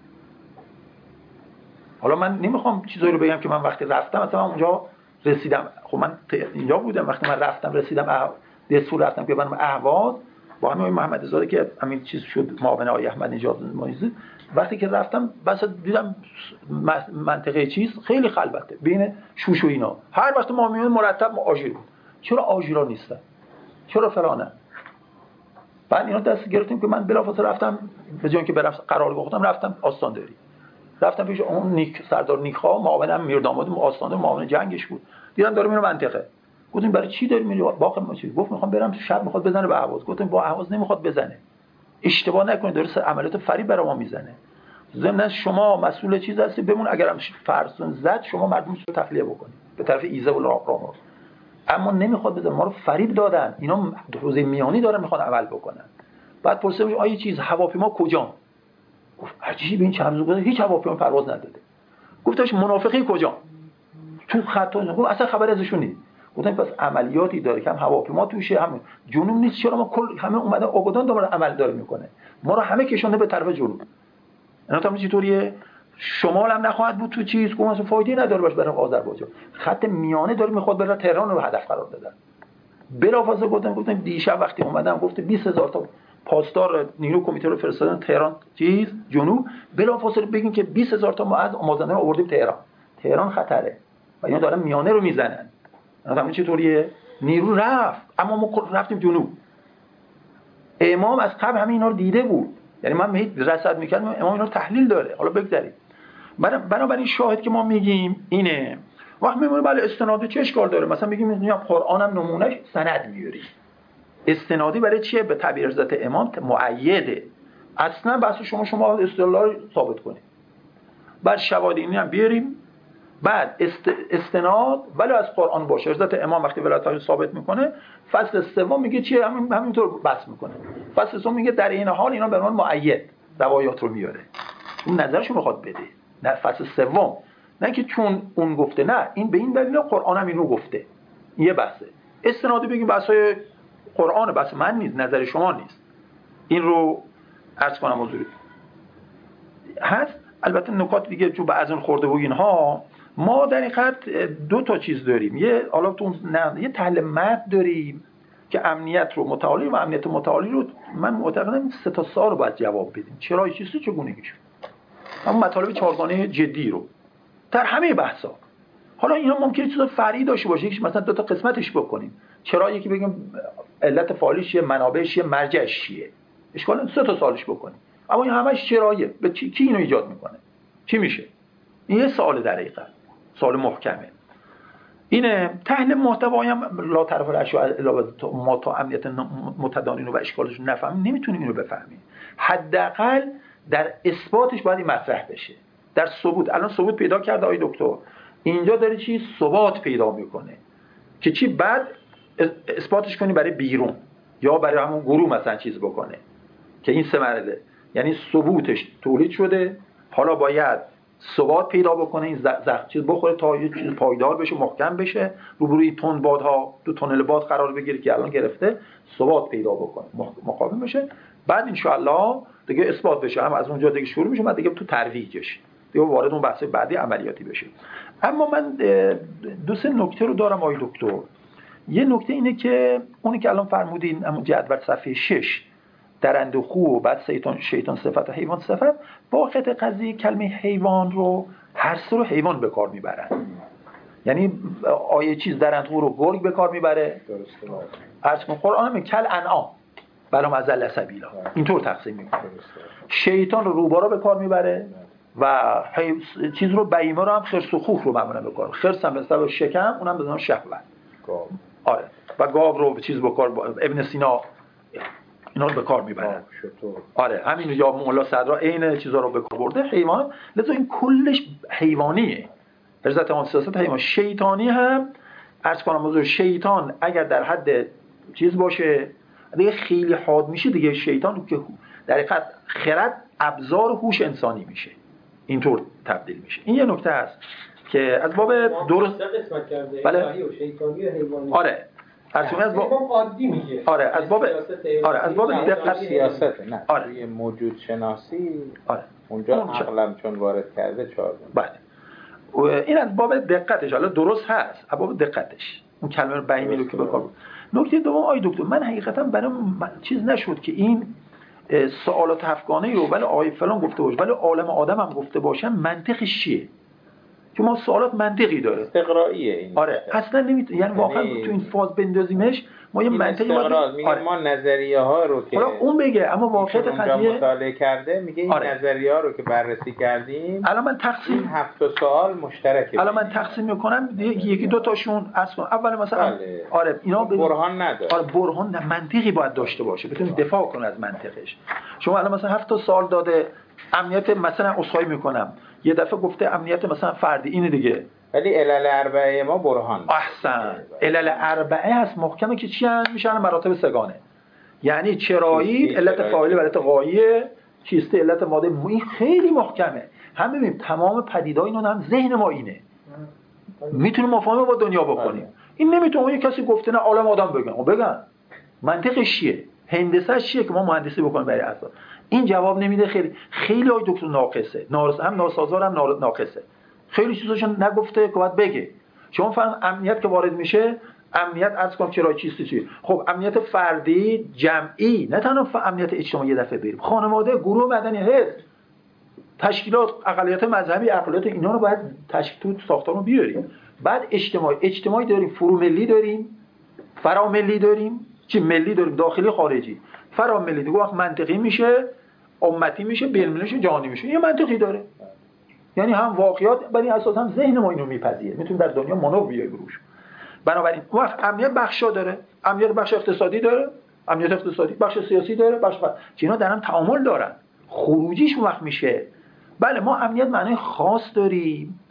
حالا من نمیخوام چیزایی رو بگم که من وقتی رفتم مثلا اونجا رسیدم، خب من اینجا بودم وقتی من رفتم رسیدم دستور رفتم که برم اهواز با همین محمد زاده که همین چیز شد معاون آقای احمد نژاد مایزی. وقتی که رفتم بس دیدم منطقه چیز خیلی خلوته بین شوش و اینا، هر وقت ما میون مرتب آژیر بود. چرا آژیرا نیستن؟ چرا فلانه؟ بعد اینا دست گرفتیم که من بلافاصله رفتم به جای اینکه برم قرار بخوردم رفتم آستانداری، رفتم پیش اون سردار نیک‌ها معاونم میرداماد آستانه معاون جنگش بود، دیدم داره میره منطقه. گفتم برای چی داری میری باغ ما چی؟ گفت میخوام برم شب میخواد بزنه به اهواز. گفتم با اهواز نمیخواد بزنه، اشتباه نکنید داره عملیات فریب برای ما میزنه. ضمن شما مسئول چیز هستی بمون، اگرم فرسون زد شما مردم رو تخلیه بکنید به طرف ایزه و رامور. اما نمیخواد بزنه، ما رو فریب دادن، اینا حوزه میانی دارن میخوان عمل بکنن. بعد پرسیدم آیا چیز هواپیما کجا؟ گفت عجیب این چند روز گذشته هیچ هواپیما پرواز نداده. گفتش منافقی کجا؟ تو خط گفت اصلا خبر ازشون نیست. گفتم پس عملیاتی داره که هم هواپیما توشه هم جنوب نیست، چرا ما کل همه اومده آبادان داره عمل داره میکنه، ما رو همه کشونده به طرف جنوب. اینا تا چطوریه؟ شمال هم نخواهد بود تو چیز که مثلا فایده نداره باش برای آذربایجان، خط میانه داره میخواد بره تهران رو هدف قرار بدن. بلافاصله گفتم دیشب وقتی اومدم گفته 20000 تا پاسدار نیرو کمیته رو فرستادن تهران چیز جنوب، بلافاصله بگین که 20000 تا ما از مازندران آوردیم تهران خطره و اینا دارن میانه رو میزنن. مثلا چطوریه؟ نیرو رفت اما ما رفتیم جنوب. امام از قبل همه اینا رو دیده بود، یعنی من هیچ رصد میکردم امام اینا رو تحلیل داره. حالا بگذارید بنابراین شاهد که ما میگیم اینه. وقت میمونه بله استنادی چه اشکال داره؟ مثلا میگیم قرآن هم نمونهش سند میاری. استنادی برای چیه؟ به تعبیر حضرت امام مؤیده. اصلا بحث شما استدلال ثابت کنید. بعد شواهد اینی هم بیاریم. بعد استناد ولی از قرآن باشه. حضرت امام وقتی ولایت ثابت میکنه فصل سوم میگه چیه؟ همینطور بحث میکنه. فصل سوم میگه در این حال اینا به عنوان مؤید روایات رو میاره. اون نظرشو میخواد بده. نه فصل سوم، نه که چون اون گفته، نه این به این دلیل قرآن هم اینو گفته. این یه بحثه. استنادی بگیم بحثای قرآن، بحث من نیست، نظر شما نیست. این رو عرض کنم حضور هست. البته نکات دیگه چون بعضی خورده و اینها ما در حقیقت دو تا چیز داریم. یه تحلیل متن داریم که امنیت رو متعالی و امنیت متعالی رو من معتقدم 3 تا سوال رو باید جواب بدیم. چرا این چیزی چگونگی شد؟ اما مطالب چهارگانه جدی رو در همه بحثا. حالا اینا ممکنه چیزا فرعی داشته باشه، یکیش مثلا 2 تا قسمتش بکنیم. چرا یکی بگیم علت فعالیش چیه، منابعش چیه، مرجعش چیه. اشکال 3 تا سوالش بکنیم. اما این همش چرایه. به کی اینو ایجاد میکنه؟ چی میشه؟ این یه سوال در حقیقت سوال محکمه. اینه تحلیل محتوایی هم لا طرف الاشیاء الا ما تا امنیت متدانین و اشکالش نفهمیم نمیتونیم اینو بفهمیم. حداقل در اثباتش باید این مطرح بشه. در ثبوت الان ثبوت پیدا کرده آقای دکتر، اینجا داره چی ثبات پیدا میکنه که چی بعد اثباتش کنی برای بیرون یا برای همون گروه مثلا چیز بکنه که این 3 مرحله، یعنی ثبوتش تولید شده، حالا باید ثبات پیدا بکنه، این چیز بخوره تا یه چیز پایدار بشه، محکم بشه، روبروی تند بادها تو تونل باد قرار بگیره که الان گرفته، ثبات پیدا بکنه، مقاوم بشه، بعد ان شاء الله دیگه اثبات بشه. هم از اونجا دیگه شروع میشه، بعد دیگه تو ترویجش دیگه وارد اون بحث بعدی عملیاتی بشه. اما من 2-3 نکته رو دارم آقای دکتر. یه نکته اینه که اونی که الان فرمودین همون جدول صفحه 6 درنده و خو و بعد شیطان صفت و حیوان صفت، واقعیت قضیه کلمه حیوان رو هر سه رو حیوان به کار میبرن. یعنی آیه چیز درنتو رو گرگ به کار میبره، درسته. عرض کن قرآن میگه کل انعام بلهم ازل سبیلا، اینطور تقسیم میکنه. شیطان رو روبارا به کار میبره و چیز رو بهیمه رو هم خرس و خوک رو معمولا به کار. خرس هم مثلا شکم، اونم به نام شهوت. آره و گاو رو به چیز به کار، ابن سینا اینا رو به کار میبرن. آره همین، یا مولا صدرا عین چیزا رو به کار برده. حیوان لذا این کلش حیوانیه. فرضت اون سیاست حیوان. شیطانی هم عرض کنم موضوع شیطان اگر در حد چیز باشه دیگه خیلی حاد میشه دیگه. شیطان که در حقیقت خرد ابزار هوش انسانی میشه، اینطور تبدیل میشه. این یه نکته است که از باب درست قسمت کرده. بله. الهی و شیطانی و حیوانی. آره از باب عادی میگه. آره از باب دقت سیاست نه. آره. توی موجود شناسی آره. اونجا عقلم چون وارد کرده 4. بله. این از باب دقتش، حالا درست هست، از باب دقتش اون کلمه بهیمی رو که به کار برد. نکته دوم آی دکتر، من حقیقتا برام چیز نشد که این سوالات افغانی رو ولی آی فلان گفته باشه ولی عالم آدم هم گفته باشن، منطقش چیه؟ که ما سوالات منطقی داره، استقرائیه این. آره اصلا نمیتونه، یعنی واقعا تو این فاز بندازیمش ما یه منطقی میگه ما نظریه ها رو که حالا اون بگه، اما واقعیت قضیه مطالعه کرده میگه این نظریه ها رو که بررسی کردیم الان من تقسیم 7 سوال مشترکه. الان من تقسیم میکنم یکی دو تاشون اصلا اول مثلا آره اینا برهان نداره. آره برهان منطقی باید داشته باشه، بتونه دفاع کنه از منطقش. شما الان مثلا 7 سوال داده امنیت، مثلا اسخای میکنم یه دفعه گفته امنیت مثلا فردی اینه دیگه، ولی علل اربعه ما برهان. احسن. علل اربعه هست محکمه که چی هست؟ میشن مراتب سگانه. یعنی چرایی، علت فاعلی و علت غایه، چیسته علت ماده. این خیلی محکمه. هم ببینیم تمام پدیدهای اینا هم ذهن ما اینه. میتونیم مفاهمه با دنیا بکنیم. این نمیتونه یه کسی گفته نه عالم آدم بگن. منطقش چیه؟ هندسه‌اش چیه که ما مهندسی بکنیم برای اساس؟ این جواب نمیده. خیلی های دکتر ناقصه. هم ناسازگار هم ناقصه. خیلی چیزاشو نگفته که باید بگه. شما فهم امنیت که وارد میشه، امنیت عرض کنم چرا چیه؟ خب امنیت فردی، جمعی، نه تنها امنیت اجتماعی. یه دفعه بریم خانواده، گروه مدنی، حزب، تشکیلات، اقلیت مذهبی، اقلیت اینا رو باید تشکیل تو ساختارمون بیاریم. بعد اجتماعی داریم، فرو ملی داریم، فرا ملی داریم، چی ملی داریم، داخلی خارجی. فرا ملی دیگه وقت منطقی میشه، امتی میشه، بین‌المللی میشه، جهانی میشه. یه منطقی داره. یعنی هم واقعیات بر این اساس هم ذهن ما اینو میپذیره، میتونیم در دنیا مانور بیایم روش. بنابراین وقت امنیت بخشا داره، امنیت بخش اقتصادی داره، امنیت اقتصادی بخش سیاسی داره، بخش اینا در هم تعامل دارن. خروجیش وقت میشه بله ما امنیت معنی خاص داریم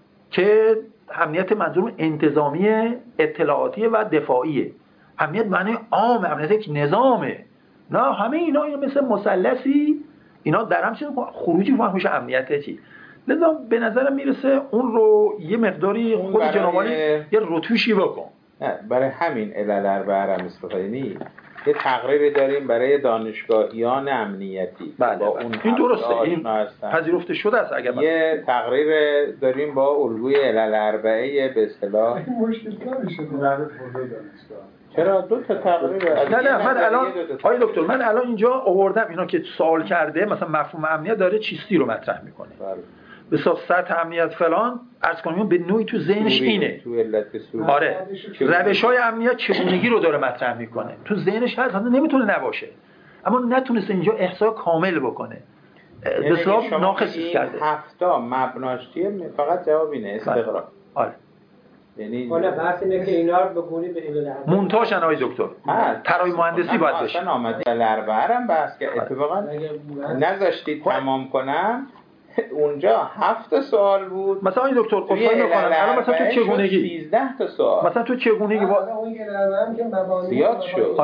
که امنیت منظور انتظامی، اطلاعاتی و دفاعیه. امنیت معنی عام، امنیت یک نظامه. نه همه اینا مثل مثلثی اینا در هم خروجی وقت میشه امنیت چی. لذا به نظرم میرسه اون رو یه مقداری خود جنابالی یه رتوشی بکن. نه برای همین علل اربعه هم استفاده نیست. یه تقریری داریم برای دانشگاهیان امنیتی. بله با اون این درسته، این پذیرفته شده است. اگر یه تقریر داریم با الگوی علل اربعه به اصطلاح مشکل نمیشه در دانشگاه. چرا دو تا تقریر؟ نه من الان آقای دکتر من الان اینجا آوردم اینا که سوال کرده، مثلا مفهوم امنیت داره چیستی رو مطرح میکنه. به حساب سطح امنیت فلان عرض کنیم به نوعی تو ذهنش اینه. تو علت سوری. آره. روش‌های امنیت چگونگی رو داره مطرح میکنه. تو ذهنش هست، نمیتونه نباشه. اما نتونسته اینجا احصای کامل بکنه. به حساب ناقص کرده. هفتا مبناش چیه؟ فقط جواب اینه استقرار. آره. یعنی حالا بحث اینه که اینا رو بگونی به علل مونتاژن آقای دکتر. طراحی مهندسی باید بشه. اصلا آمده لربرم بس که اتفاقا نذاشتید تمام کنم. اونجا 7 سوال بود. مثلا این دکتر قصه میکنم الان مثلا تو چگونگی 13 تا سوال. مثلا تو چگونگی اون گرم که مبانی زیاد شد.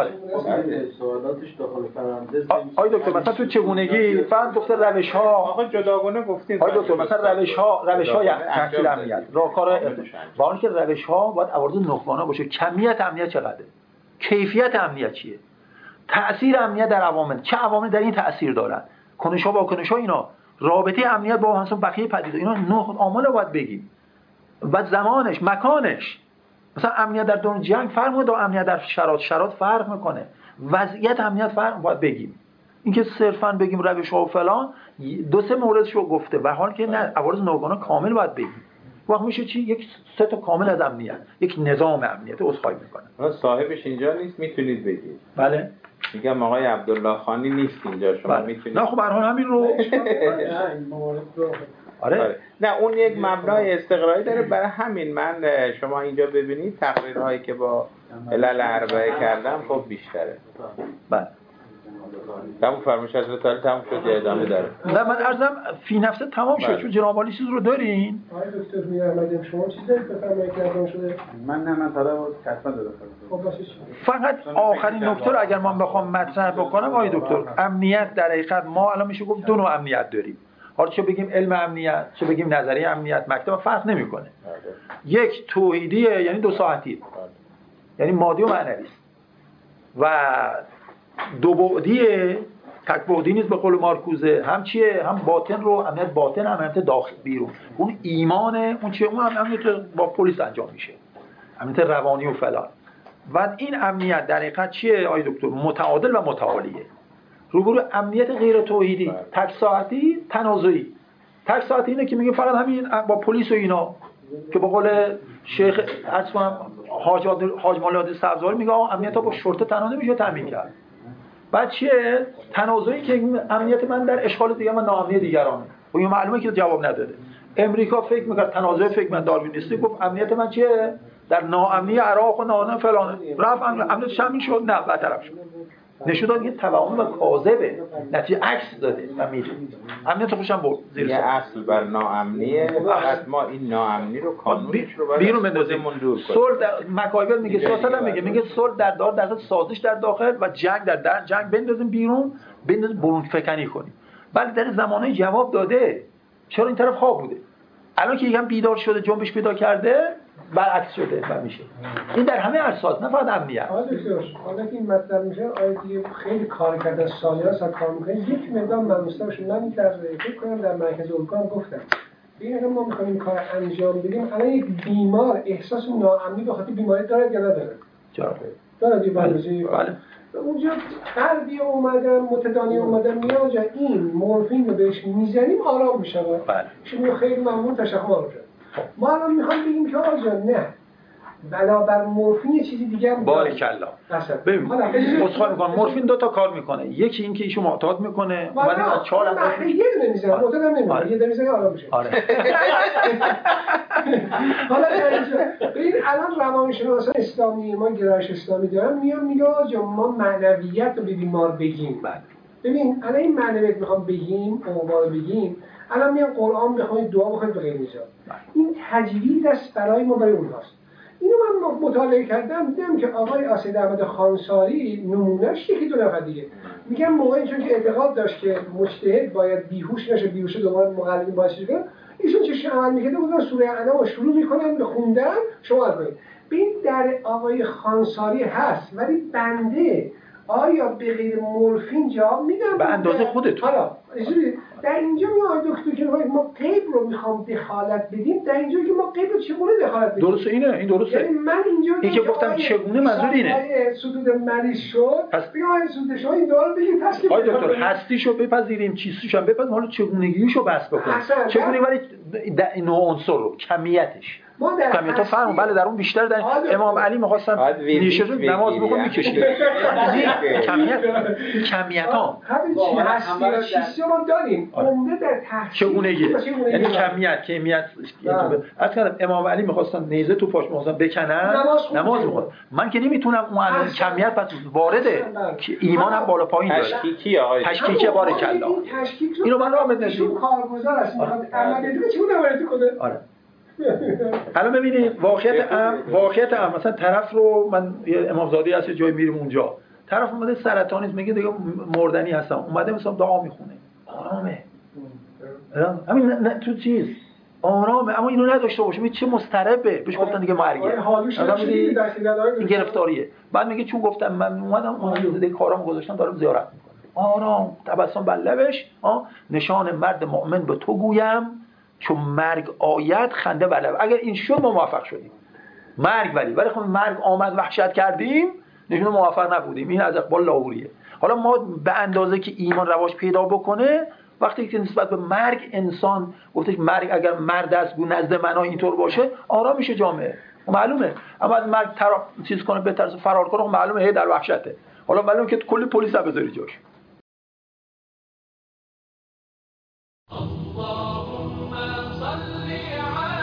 سوالاتش داخل پرانتز. آقای دکتر مثلا تو چگونگی فقط گفته روش ها آقا جداگانه گفتید. آقای دکتر مثلا روش ها تحصیل امنیت راهکار با اون که روش ها باید عوارض نخبانه باشه. کمیت امنیت چقدره؟ کیفیت امنیت چیه؟ تأثیر امنیت در عوامل، چه عوامل در این تأثیر دارن؟ کنش ها واکنش ها اینا، رابطه امنیت با مثلا بقیه پدیده اینا نه عامل رو باید بگیم. بعد زمانش، مکانش. مثلا امنیت در دوران جنگ فرق میکنه با امنیت در شرایط فرق میکنه. وضعیت امنیت فرق باید بگیم. اینکه صرفاً بگیم روش ها و فلان 2-3 موردشو گفته و حال که نه عوارض ناگهانی کامل باید بگیم. وقت میشه چی؟ یک ست کامل از امنیت، یک نظام امنیت. عذرخواهی میکنم صاحبش اینجا نیست، میتونید بگید. بله میگم آقای عبدالله خانی نیست اینجا، شما میتونید. نه خب به هر حال همین رو آره. نه اون یک مبنای استقراری داره، برای همین من شما اینجا ببینید تقریرهایی که با علل اربعه کردم خب بیشتره. بله تموم فرمایش حضرت علی تموم شد یا ادامه داره؟ نه من عرضم فی نفسه تمام شد، چون جناب عالی چیز رو دارین. آقای دکتر میرحمدی شما چیز دارید بفرمایید که ادامه شده؟ من طلب کتفا دادم. خب باشه. فقط آخرین نکته رو اگر من بخوام مطرح بکنم آقای دکتر، امنیت در حقیقت ما الان میشه گفت دو نوع امنیت داریم. حالا چه بگیم علم امنیت، چه بگیم نظریه امنیت، مکتب فرق نمیکنه. یک توحیدیه، یعنی دو ساعتیه، یعنی مادی و معنوی است. و دو بعدیه، تک بعدی نیست به قول مارکوزه. هم چیه؟ هم باطن رو، امنیت باطن، هم امنیت داخل بیرون. اون ایمانه، اون چیه؟ اون امنیت با پلیس انجام میشه، امنیت روانی و فلان. و این امنیت در حقیقت چیه آقای دکتر؟ متعادل و متعالیه. روبرو امنیت غیر توحیدی، تک ساعتی، تنازعی. تک ساعتی اینه که میگه فقط همین با پلیس و اینا، که به قول شیخ حاج مولاد سبزواری میگه آقا امنیت ها با شرطه تنها نمیشه تامین کرد. بعد چیه؟ تنازعی که امنیت من در اشغال دیگه من ناامنی دیگرانه. و این معلومه که جواب نداده. امریکا فکر میکرد تنازع، فکر من داروینیستی، گفت امنیت من چیه؟ در ناامنی عراق و ناامنی فلانه. رفت امنیت شامل شد، نه برطرف شد. نشون داد که توهم و کاذبه، نتیجه عکس داده و میره. امنیت خوشم برد زیر یه اصل بر ناامنیه، فقط ما این ناامنی رو قانونش رو بیرون بندازیم. صلح مکایبر میگه، سیاست هم میگه صلح در در سازش در داخل و جنگ در جنگ بندازیم بیرون، برون فکنی کنیم. ولی در زمانه جواب داده، چرا این طرف خواب بوده؟ الان که یکم بیدار شده، جنبش پیدا کرده، برعکس شده و میشه. این در همه ارصاد، نه فقط امنیت. حالا که این مطلب میشه، دیگه خیلی کار کردن، سالیان سال کار میکنن. یک مقدار ملموس‌تر شد. من در فکر کنم در مرکز اروپا گفتم ببینید ما میخوایم این کار انجام بدیم. الان یک بیمار احساس ناامنی به خاطر بیماری داره یا نداره؟ داره دیگه. بله. اونجا غربی اومدن، متدانی اومدن، میان جا این مورفین رو بهش میزنیم آرام میشه. بله. شما خیلی ممنون، تشکر میکنم. ما الان میخوام بگیم که آقا جان نه، بنابر مورفین یه چیزی دیگه هم باریکلا. ببین اصلا میگم مورفین دو تا کار میکنه. یکی این که ایشون معتاد میکنه، ولی از 4 هم یه دونه میزنه، معتاد هم نمیکنه، یه دونه میزنه آرام میشه. آره. حالا ببین الان روانشناسان اسلامی، ما گرایش اسلامی دارن، میان میگه آقا جان ما معنویت رو به بیمار بگیم. ببین الان این معنویت میخوام بگیم، اونوار بگیم، الان میان قرآن بخونید، دعا بخونید به غیر نجات. این تجوید است برای ما، برای اونهاست. اینو من مطالعه کردم، دیدم که آقای اسید احمد خانساری نمونهش یکی دو نفر دیگه میگم موقعی چون که اعتقاد داشت که مجتهد باید بیهوش نشه، بیهوش دوباره مقلد باشه کنه، ایشون چه عمل میکرده بودن سوره انعام شروع میکنن به خوندن، شما کنید. ببین در آقای خانساری هست، ولی بنده آیا به غیر مورفین جواب میدم؟ به اندازه خودتون. حالا در اینجا میاد دکتر که ما غیب رو میخوام دخالت بدیم، در اینجا که ما غیب رو چگونه دخالت بدیم؟ درسته اینه، این درسته. یعنی من اینجا این که گفتم چگونه منظور اینه. سدود مریض شد، بگم آقای سدود شما این دارو بگید تشکیل. آقای دکتر هستیشو بپذیریم، چیزیشو هم بپذیریم، حالا چگونگیشو بحث بکنیم. چگونه ولی نوع عنصر رو، کمیتش. کمیت ها فرمون، بله در اون بیشتر در امام علی می‌خواستن نیشه رو نماز بخون می‌کشید. کمیت ها هستی رو داریم. عمده در تحصیل چگونگی، یعنی کمیت اصلا امام علی می‌خواستن نیزه تو پاش می‌خواستن بکنن، نماز بخون. من که نمیتونم اون الان کمیت پس وارده که ایمانم بالا پایین داره. تشکیکی بارکالله. اینو من راه بدم. کارگزار است. عملیاتی چگونه وارد کنه؟ آره. الان ببینید واقعیت مثلا طرف رو، من امامزاده هست جای میریم اونجا، طرف اومده سرطانیست، میگه دیگه مردنی هستم، اومده مثلا دعا میخونه، آرامه، همین تو چیز آرامه، اما اینو نداشته باشه چه مضطربه، بهش گفتن دیگه مرگه، این گرفتاریه. بعد میگه چون گفتم من اومدم اون دیگه کارام گذاشتم دارم زیارت میکنم، آرام، تبسم بر لبش، نشان مرد مؤمن به تو گویم چون مرگ آید خنده بلب. اگر این شد ما موفق شدیم. مرگ ولی خب مرگ آمد وحشت کردیم، نشون موفق نبودیم. این از اقبال لاهوریه. حالا ما به اندازه که ایمان رواج پیدا بکنه وقتی که نسبت به مرگ انسان گفته که مرگ اگر مرد است بو نزد من اینطور باشه آرام میشه جامعه، معلومه. اما از مرگ چیز کنه بهتر فرار کنه معلومه هی در وحشته. حالا معلومه که کلی پلیس هم بذاری جاش. اللهم صل